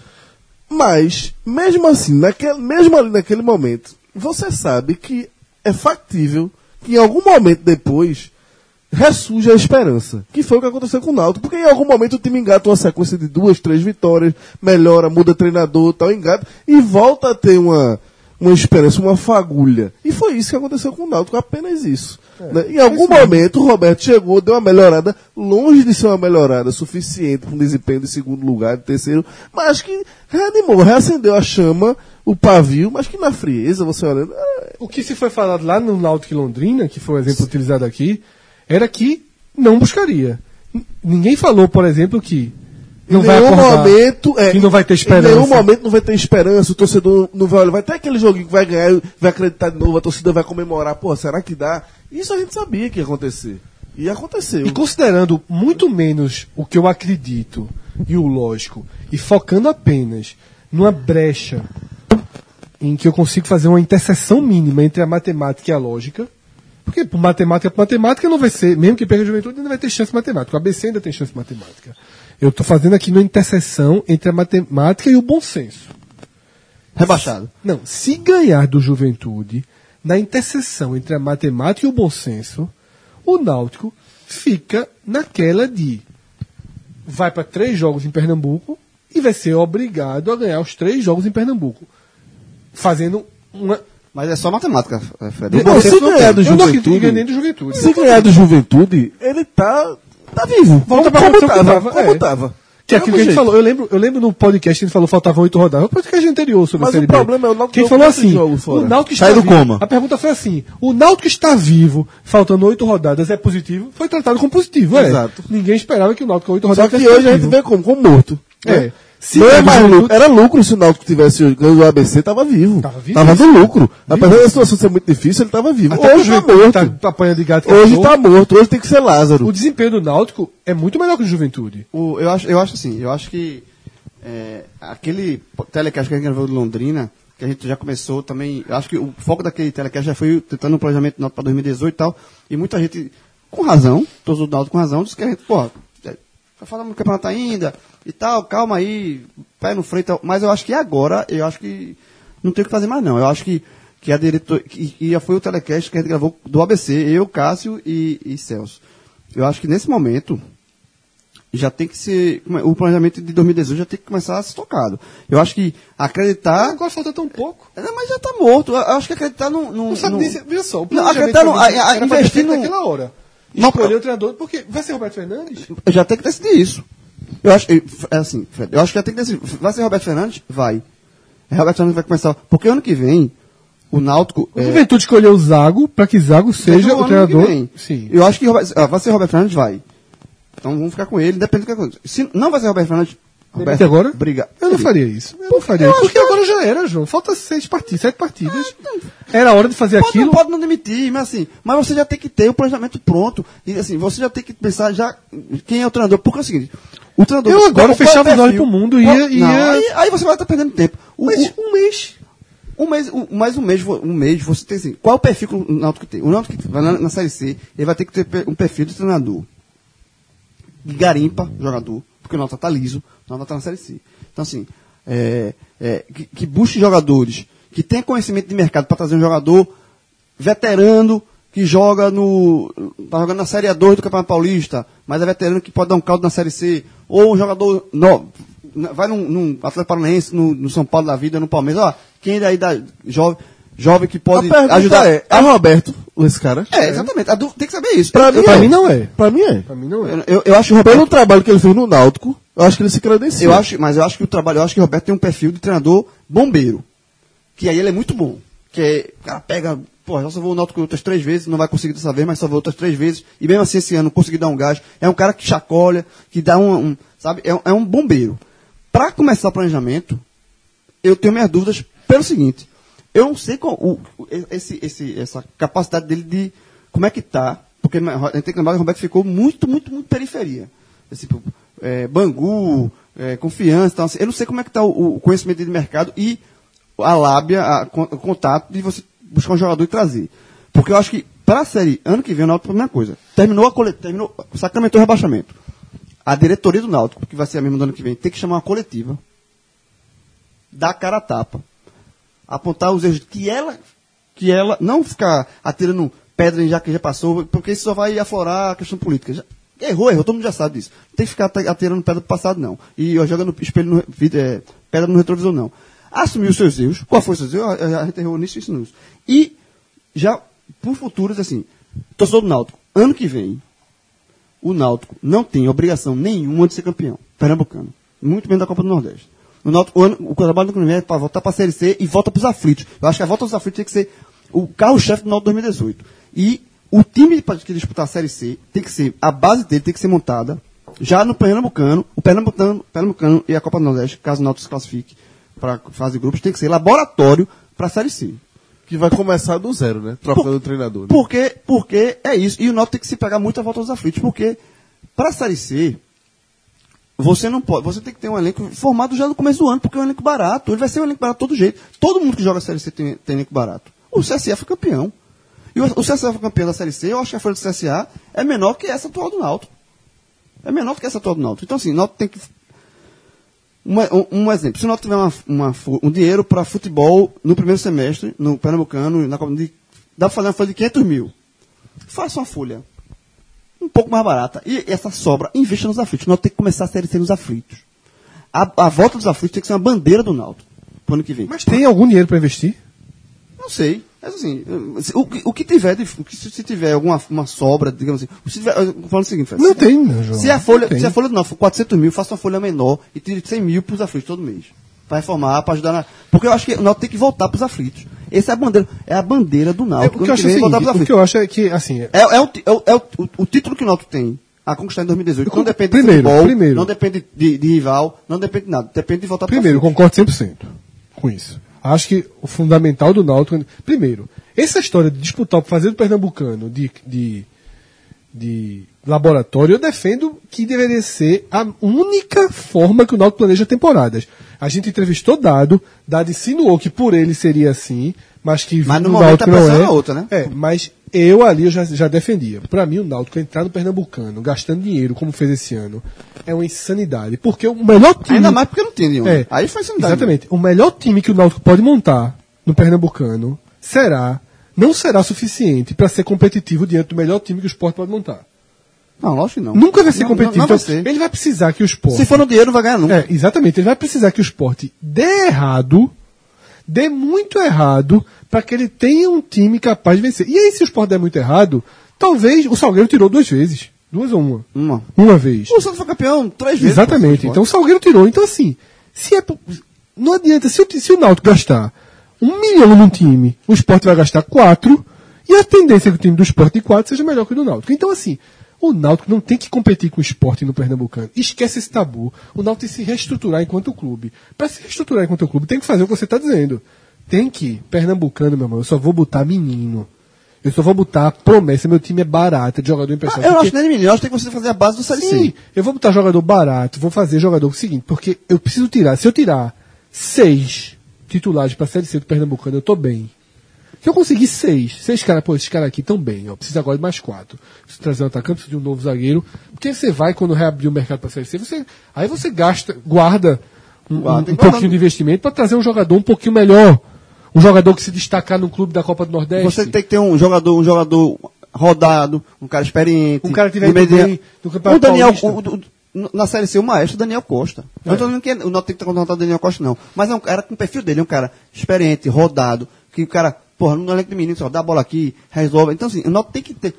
Mas, mesmo assim, mesmo ali naquele momento, você sabe que é factível que em algum momento depois ressurge a esperança. Que foi o que aconteceu com o Náutico. Porque em algum momento o time engata uma sequência de 2, 3 vitórias, melhora, muda treinador, tal, engata, e volta a ter uma esperança, uma fagulha. E foi isso que aconteceu com o Náutico, apenas isso. Né? Em algum momento o Roberto chegou, deu uma melhorada, longe de ser uma melhorada suficiente para um desempenho de segundo lugar, de terceiro, mas que reanimou, reacendeu a chama, o pavio, mas que na frieza, você olhando... O que se foi falado lá no Náutico e Londrina, que foi o exemplo utilizado aqui, era que não buscaria. Ninguém falou, por exemplo, que não em vai nenhum acordar, momento, que não vai ter esperança. Em nenhum momento não vai ter esperança, o torcedor não vai olhar, vai ter aquele joguinho que vai ganhar, vai acreditar de novo, a torcida vai comemorar, pô, será que dá? Isso a gente sabia que ia acontecer. E aconteceu. E considerando muito menos o que eu acredito e o lógico, e focando apenas numa brecha em que eu consigo fazer uma interseção mínima entre a matemática e a lógica, porque por matemática não vai ser, mesmo que perca a Juventude, ainda vai ter chance matemática. O ABC ainda tem chance matemática. Eu estou fazendo aqui uma interseção entre a matemática e o bom senso. Rebaixado. Não, se ganhar do Juventude, na interseção entre a matemática e o bom senso, o Náutico fica naquela de vai para 3 jogos em Pernambuco e vai ser obrigado a ganhar os 3 jogos em Pernambuco. Fazendo uma... Mas é só matemática, Fred. Não, se ganhar do Eu não acredito Juventude, que ganhe nem do Juventude. se ganhar do Juventude, ele tá vivo. Volta pra como condição que tava, tava, como é. tava. Que é aquilo que a gente Jeito. falou. Eu lembro no podcast que a gente falou faltavam 8 rodadas. O podcast anterior sobre Mas a Série o B. problema é o Náutico Quem deu falou 4 assim, jogos fora. o Náutico está Sai do vivo. coma. A pergunta foi assim, o Náutico está vivo, faltando 8 rodadas, é positivo? Foi tratado como positivo, Exato. Ninguém esperava que o Náutico com 8 Só rodadas que tivesse hoje a gente positivo. vê como morto. É. Né? Se Não é ganhar mais do lucro. Juventude- Era lucro se o Náutico tivesse ganho do ABC, tava vivo. Tava vivo. Tava no lucro. Apesar da situação ser muito difícil, ele tava vivo. Até que o Hoje tá Juventude morto. tá apanhando de gato. Hoje cachorro. tá morto. Hoje tem que ser Lázaro. O desempenho do Náutico é muito melhor que o do Juventude. Eu acho assim, eu acho que aquele telecast que a gente gravou de Londrina, que a gente já começou também, eu acho que o foco daquele telecast já foi tentando um planejamento do Náutico para 2018 e tal, e muita gente, com razão, todos os Náutico com razão, disse que a gente, pô, tá falando do campeonato ainda e tal, calma aí, pé no freio e tal, mas eu acho que agora, eu acho que não tem o que fazer mais não, eu acho que a diretor, e já foi o telecast que a gente gravou do ABC, eu, Cássio e Celso. Eu acho que nesse momento já tem que ser, o planejamento de 2018 já tem que começar a ser tocado. Eu acho que acreditar, Agora falta tão pouco. mas já está morto. Eu acho que acreditar não Não sabe nem se... Veja só, o Não, planejamento acreditar não, pra mim era pra ter investir feito no- naquela hora. Não, Escolher o treinador, porque vai ser Roberto Fernandes? já tem que decidir isso. Eu acho, é assim, Fred, eu acho que já tem que decidir. Vai ser Roberto Fernandes? Vai. Roberto Fernandes vai começar, porque ano que vem o Náutico O Juventude escolheu o Zago para que Zago seja o treinador. Sim. Eu acho que vai ser Roberto Fernandes? Vai. Então vamos ficar com ele, independente do que aconteça. Se não vai ser Roberto Fernandes, Demite agora? Briga. Eu não faria isso. Eu não faria isso. Porque agora já era, João. Falta 7 partidas. Era a hora de fazer aquilo. Pode não demitir, mas assim, mas você já tem que ter o planejamento pronto. E assim, você já tem que pensar já quem é o treinador. Porque é o seguinte, o treinador... Eu agora qual é o fechava os olhos perfil? pro mundo e Qual- ia... Não, aí você vai estar perdendo tempo. Mas um mês. Mais um mês você tem assim, qual é o perfil que o Náutico tem? O Náutico que vai na Série C, ele vai ter que ter um perfil de treinador. Que garimpa o jogador, porque o Náutico tá liso, o Náutico tá na Série C. Então assim, que busque jogadores que tenham conhecimento de mercado para trazer um jogador veterano que joga tá jogando na Série A2 do Campeonato Paulista, mas é veterano que pode dar um caldo na Série C, ou um jogador vai num Atlético Paranaense, no São Paulo da vida, no Palmeiras, ó, quem daí jovem que pode ajudar. É Roberto, esse cara? Exatamente. Tem que saber isso. Pra mim não é. Pra mim é. Pra mim não é. Eu acho que o Roberto, Pelo trabalho que ele fez no Náutico, eu acho que ele se credencia. eu acho que o Roberto tem um perfil de treinador bombeiro. Que aí ele é muito bom. O cara pega, já salvou o Náutico outras 3 vezes, não vai conseguir dessa vez, mas salvou outras 3 vezes, e mesmo assim esse ano conseguiu dar um gás. É um cara que chacoalha, que dá sabe, é um bombeiro. Para começar o planejamento, eu tenho minhas dúvidas pelo seguinte, eu não sei essa capacidade dele de, como é que tá, porque a gente tem que lembrar que o Roberto ficou muito periferia. Tipo, Bangu, Confiança, então, assim, eu não sei como é que tá o conhecimento dele de mercado e a lábia, o contato de você buscar um jogador e trazer. Porque eu acho que, para a série, ano que vem, o Náutico, a primeira coisa, sacramentou o rebaixamento. A diretoria do Náutico, que vai ser a mesma do ano que vem, tem que chamar uma coletiva, dar a cara a tapa, apontar os erros que ela não ficar atirando pedra já que já passou, porque isso só vai aflorar a questão política. Errou, todo mundo já sabe disso. Não tem que ficar atirando pedra do passado, não. E jogando espelho pedra no retrovisor, não. Assumir os seus erros. Qual foi os seus erros? A gente errou nisso e isso nisso. E já, por futuros, assim, torcedor do Náutico, ano que vem, o Náutico não tem obrigação nenhuma de ser campeão pernambucano. Muito menos da Copa do Nordeste. O Náutico, o trabalho do Cruzeiro é para voltar para a Série C e volta para os aflitos. Eu acho que a volta dos aflitos tem que ser o carro-chefe do Náutico 2018. E o time que disputar a Série C tem que ser, a base dele tem que ser montada já no Pernambucano, o Pernambucano e a Copa do Nordeste, caso o Náutico se classifique para a fase de grupos, tem que ser laboratório para a Série C. Que vai começar do zero, né? Trocando o treinador. Né? Porque é isso. E o Náutico tem que se pegar muito a volta dos aflitos. Porque para a Série C, você não pode. Você tem que ter um elenco formado já no começo do ano, porque é um elenco barato. Ele vai ser um elenco barato de todo jeito. Todo mundo que joga a Série C tem elenco barato. O CSA foi campeão. E o CSA foi campeão da Série C. Eu acho que a folha do CSA é menor que essa atual do Náutico. Então, assim, o Náutico tem que. Um exemplo, se o Náutico tiver um dinheiro para futebol no primeiro semestre, no Pernambucano, dá para fazer uma folha de 500 mil. Faça uma folha um pouco mais barata. E essa sobra, invista nos aflitos. O Náutico tem que começar a Série C nos aflitos. A volta dos aflitos tem que ser uma bandeira do Náutico pro ano que vem. Mas tem algum dinheiro para investir? Não sei. Mas assim, o que tiver, se tiver uma sobra, digamos assim, se tiver, falando o seguinte, não tem, não, João. Se a folha do Náutico for 400 mil, faça uma folha menor e tire 100 mil para os aflitos todo mês. Para reformar, para ajudar porque eu acho que o Náutico tem que voltar para os aflitos. Essa é a bandeira do Náutico. O que eu acho é que, assim... O título que o Náutico tem a conquistar em 2018 não depende de futebol, não depende de rival, não depende de nada. Depende de voltar para os aflitos. Primeiro, concordo 100% com isso. Acho que o fundamental do Náutico... Primeiro, essa história de disputar, fazer do Pernambucano de laboratório, eu defendo que deveria ser a única forma que o Náutico planeja temporadas. A gente entrevistou Dado insinuou que por ele seria assim, mas que no o momento Náutico não é. outra, né? Mas eu já defendia. Para mim, o Náutico entrar no Pernambucano, gastando dinheiro, como fez esse ano, é uma insanidade. Porque o melhor time... Ainda mais porque não tem nenhum. Aí faz insanidade. Exatamente. O melhor time que o Náutico pode montar no Pernambucano não será suficiente para ser competitivo diante do melhor time que o Sport pode montar. Não, lógico que não. Nunca vai ser competitivo. Não vai ser. Ele vai precisar que o Sport... Se for no dinheiro, não vai ganhar nunca. Exatamente. Ele vai precisar que o Sport dê muito errado, para que ele tenha um time capaz de vencer. E aí, se o Sport der muito errado, talvez o Salgueiro tirou 2 vezes. 2 ou 1? Uma vez. O Santos foi campeão 3 vezes. Exatamente. Então o Salgueiro tirou. Então, assim, não adianta. Se o Náutico gastar 1 milhão num time, o Sport vai gastar 4, e a tendência é que o time do Sport de 4 seja melhor que o do Náutico. Então, assim, O Náutico não tem que competir com o Sport no Pernambucano. Esquece esse tabu. O Náutico tem que se reestruturar enquanto clube. Para se reestruturar enquanto clube, tem que fazer o que você está dizendo. Tem que, Pernambucano, meu irmão, eu só vou botar menino. Eu só vou botar promessa, meu time é barato, de jogador emprestado. Eu não acho que nem menino, eu acho que tem que você fazer a base do Série C. Sim, eu vou botar jogador barato, vou fazer jogador seguinte, porque eu preciso tirar, se eu tirar 6 titulares para a Série C do Pernambucano, eu tô bem. Se eu conseguir 6 caras, esses caras aqui estão bem, ó, preciso agora de mais 4. Preciso trazer um atacante, preciso de um novo zagueiro, porque você vai, quando reabrir o mercado para a Série C, aí você guarda um pouquinho de investimento para trazer um jogador um pouquinho melhor. Um jogador que se destacar no clube da Copa do Nordeste. Você tem que ter um jogador rodado, um cara experiente. Um cara que tiver bem do Campeonato Paulista. Na Série C, o maestro Daniel Costa. Eu não estou dizendo que o Náutico tem que contratar o Daniel Costa, não. Mas é um cara com o perfil dele, é um cara experiente, rodado, que o cara, porra, no elenco de menino, só dá a bola aqui, resolve. Então, assim, o Náutico tem que ter,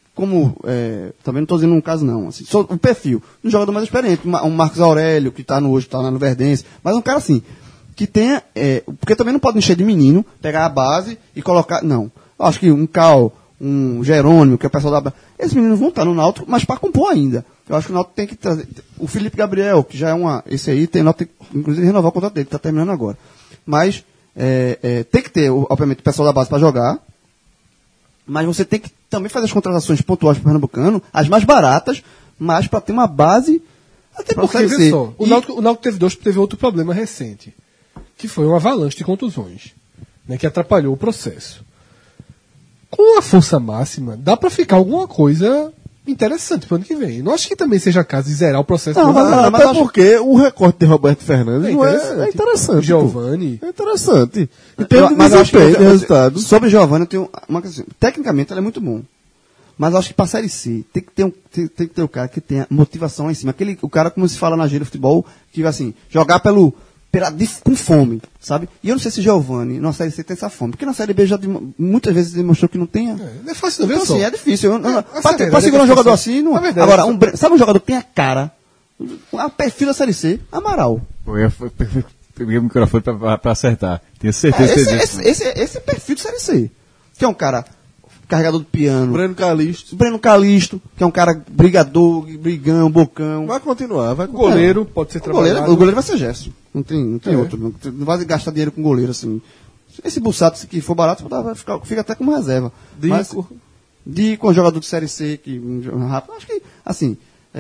também não estou dizendo um caso, não. Assim, só o perfil. Um jogador mais experiente, um Marcos Aurélio, que hoje está no Verdense, mas um cara assim, que tenha, porque também não pode encher de menino, pegar a base e colocar, não. Eu acho que um Cal, um Jerônimo, que é o pessoal da base, esses meninos vão estar no Náutico, mas para compor ainda. Eu acho que o Náutico tem que trazer, o Felipe Gabriel, que já é esse aí, tem Náutico, inclusive renovar o contrato dele, que está terminando agora. Mas, tem que ter, obviamente, o pessoal da base para jogar, mas você tem que também fazer as contratações pontuais para o Pernambucano, as mais baratas, mas para ter uma base, até porque, veja só, o Náutico teve outro problema recente, que foi uma avalanche de contusões, né, que atrapalhou o processo. Com a força máxima, dá para ficar alguma coisa interessante pro ano que vem. Não acho que também seja caso de zerar o processo. Não, até porque o recorte de Roberto Fernandes é interessante. Giovani. É interessante. E tem mas acho que resultado. Sobre Giovani, eu tenho uma coisa assim, tecnicamente ele é muito bom. Mas acho que pra Série C tem que ter o cara que tenha motivação lá em cima. O cara, como se fala na gíria de futebol, que vai assim, jogar com fome, sabe? E eu não sei se Giovani na Série C tem essa fome, porque na Série B já muitas vezes demonstrou que não tem. Não é fácil, não, então, assim, é difícil. Pra segurar um jogador assim, não é. Agora, sabe um jogador que tem a cara, a perfil da Série C? Amaral. Peguei o microfone pra acertar. Tenho certeza que esse é perfil de Série C. Que é um cara carregador do piano. Breno Calisto, que é um cara brigador, brigão, bocão. Vai continuar. O goleiro pode ser trabalhado. O goleiro vai ser Gerson. Não tem outro. Não vai gastar dinheiro com goleiro assim. Esse Bussato, que for barato, fica até como reserva. Dico, um jogador de Série C, rápido. Acho que, assim,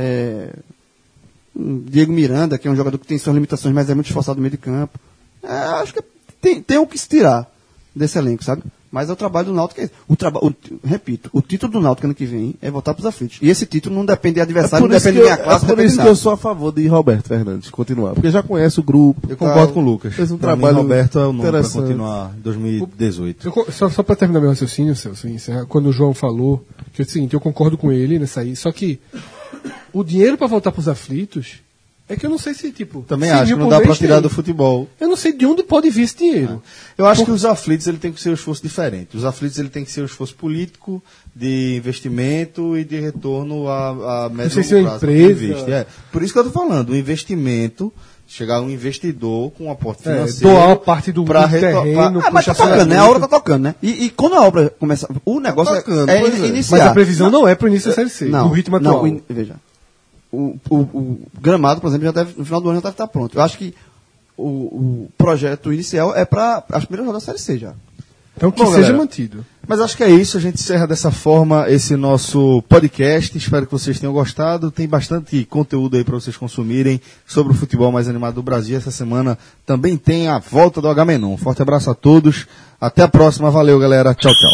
Diego Miranda, que é um jogador que tem suas limitações, mas é muito esforçado no meio de campo. Acho que tem o que se tirar desse elenco, sabe? Mas é o trabalho do Náutico. Repito, o título do Náutico ano que vem é voltar para os aflitos. E esse título não depende de adversário, não depende de minha classe. É por isso que eu sou a favor de Roberto Fernandes continuar. Porque já conhece o grupo. Eu concordo com o Lucas. Fez um trabalho. Roberto é o nome para continuar em 2018. Só para terminar meu raciocínio, Celso, quando o João falou, que é o seguinte, eu concordo com ele nessa aí, só que o dinheiro para voltar para os aflitos é que eu não sei se, também acho que não dá para tirar do futebol. Eu não sei de onde pode vir esse dinheiro. Eu acho que os aflitos ele tem que ser um esforço diferente. Os aflitos ele tem que ser um esforço político, de investimento e de retorno a médio e longo prazo. Empresa. Por isso que eu estou falando, o investimento, chegar um investidor com um aporte financeiro. Doar a parte do terreno. Mas tá tocando, né? A obra tá tocando, né? E quando a obra começa, o negócio iniciar. Mas a previsão não é para o início da Série C, no ritmo atual. Veja. O gramado, por exemplo, no final do ano já deve estar pronto. Eu acho que o projeto inicial é para as primeiras rodadas da Série C já. Então que seja mantido. Mas acho que é isso, a gente encerra dessa forma esse nosso podcast. Espero que vocês tenham gostado. Tem bastante conteúdo aí para vocês consumirem sobre o futebol mais animado do Brasil. Essa semana também tem a volta do Agamenon. Forte abraço a todos. Até a próxima. Valeu, galera. Tchau, tchau.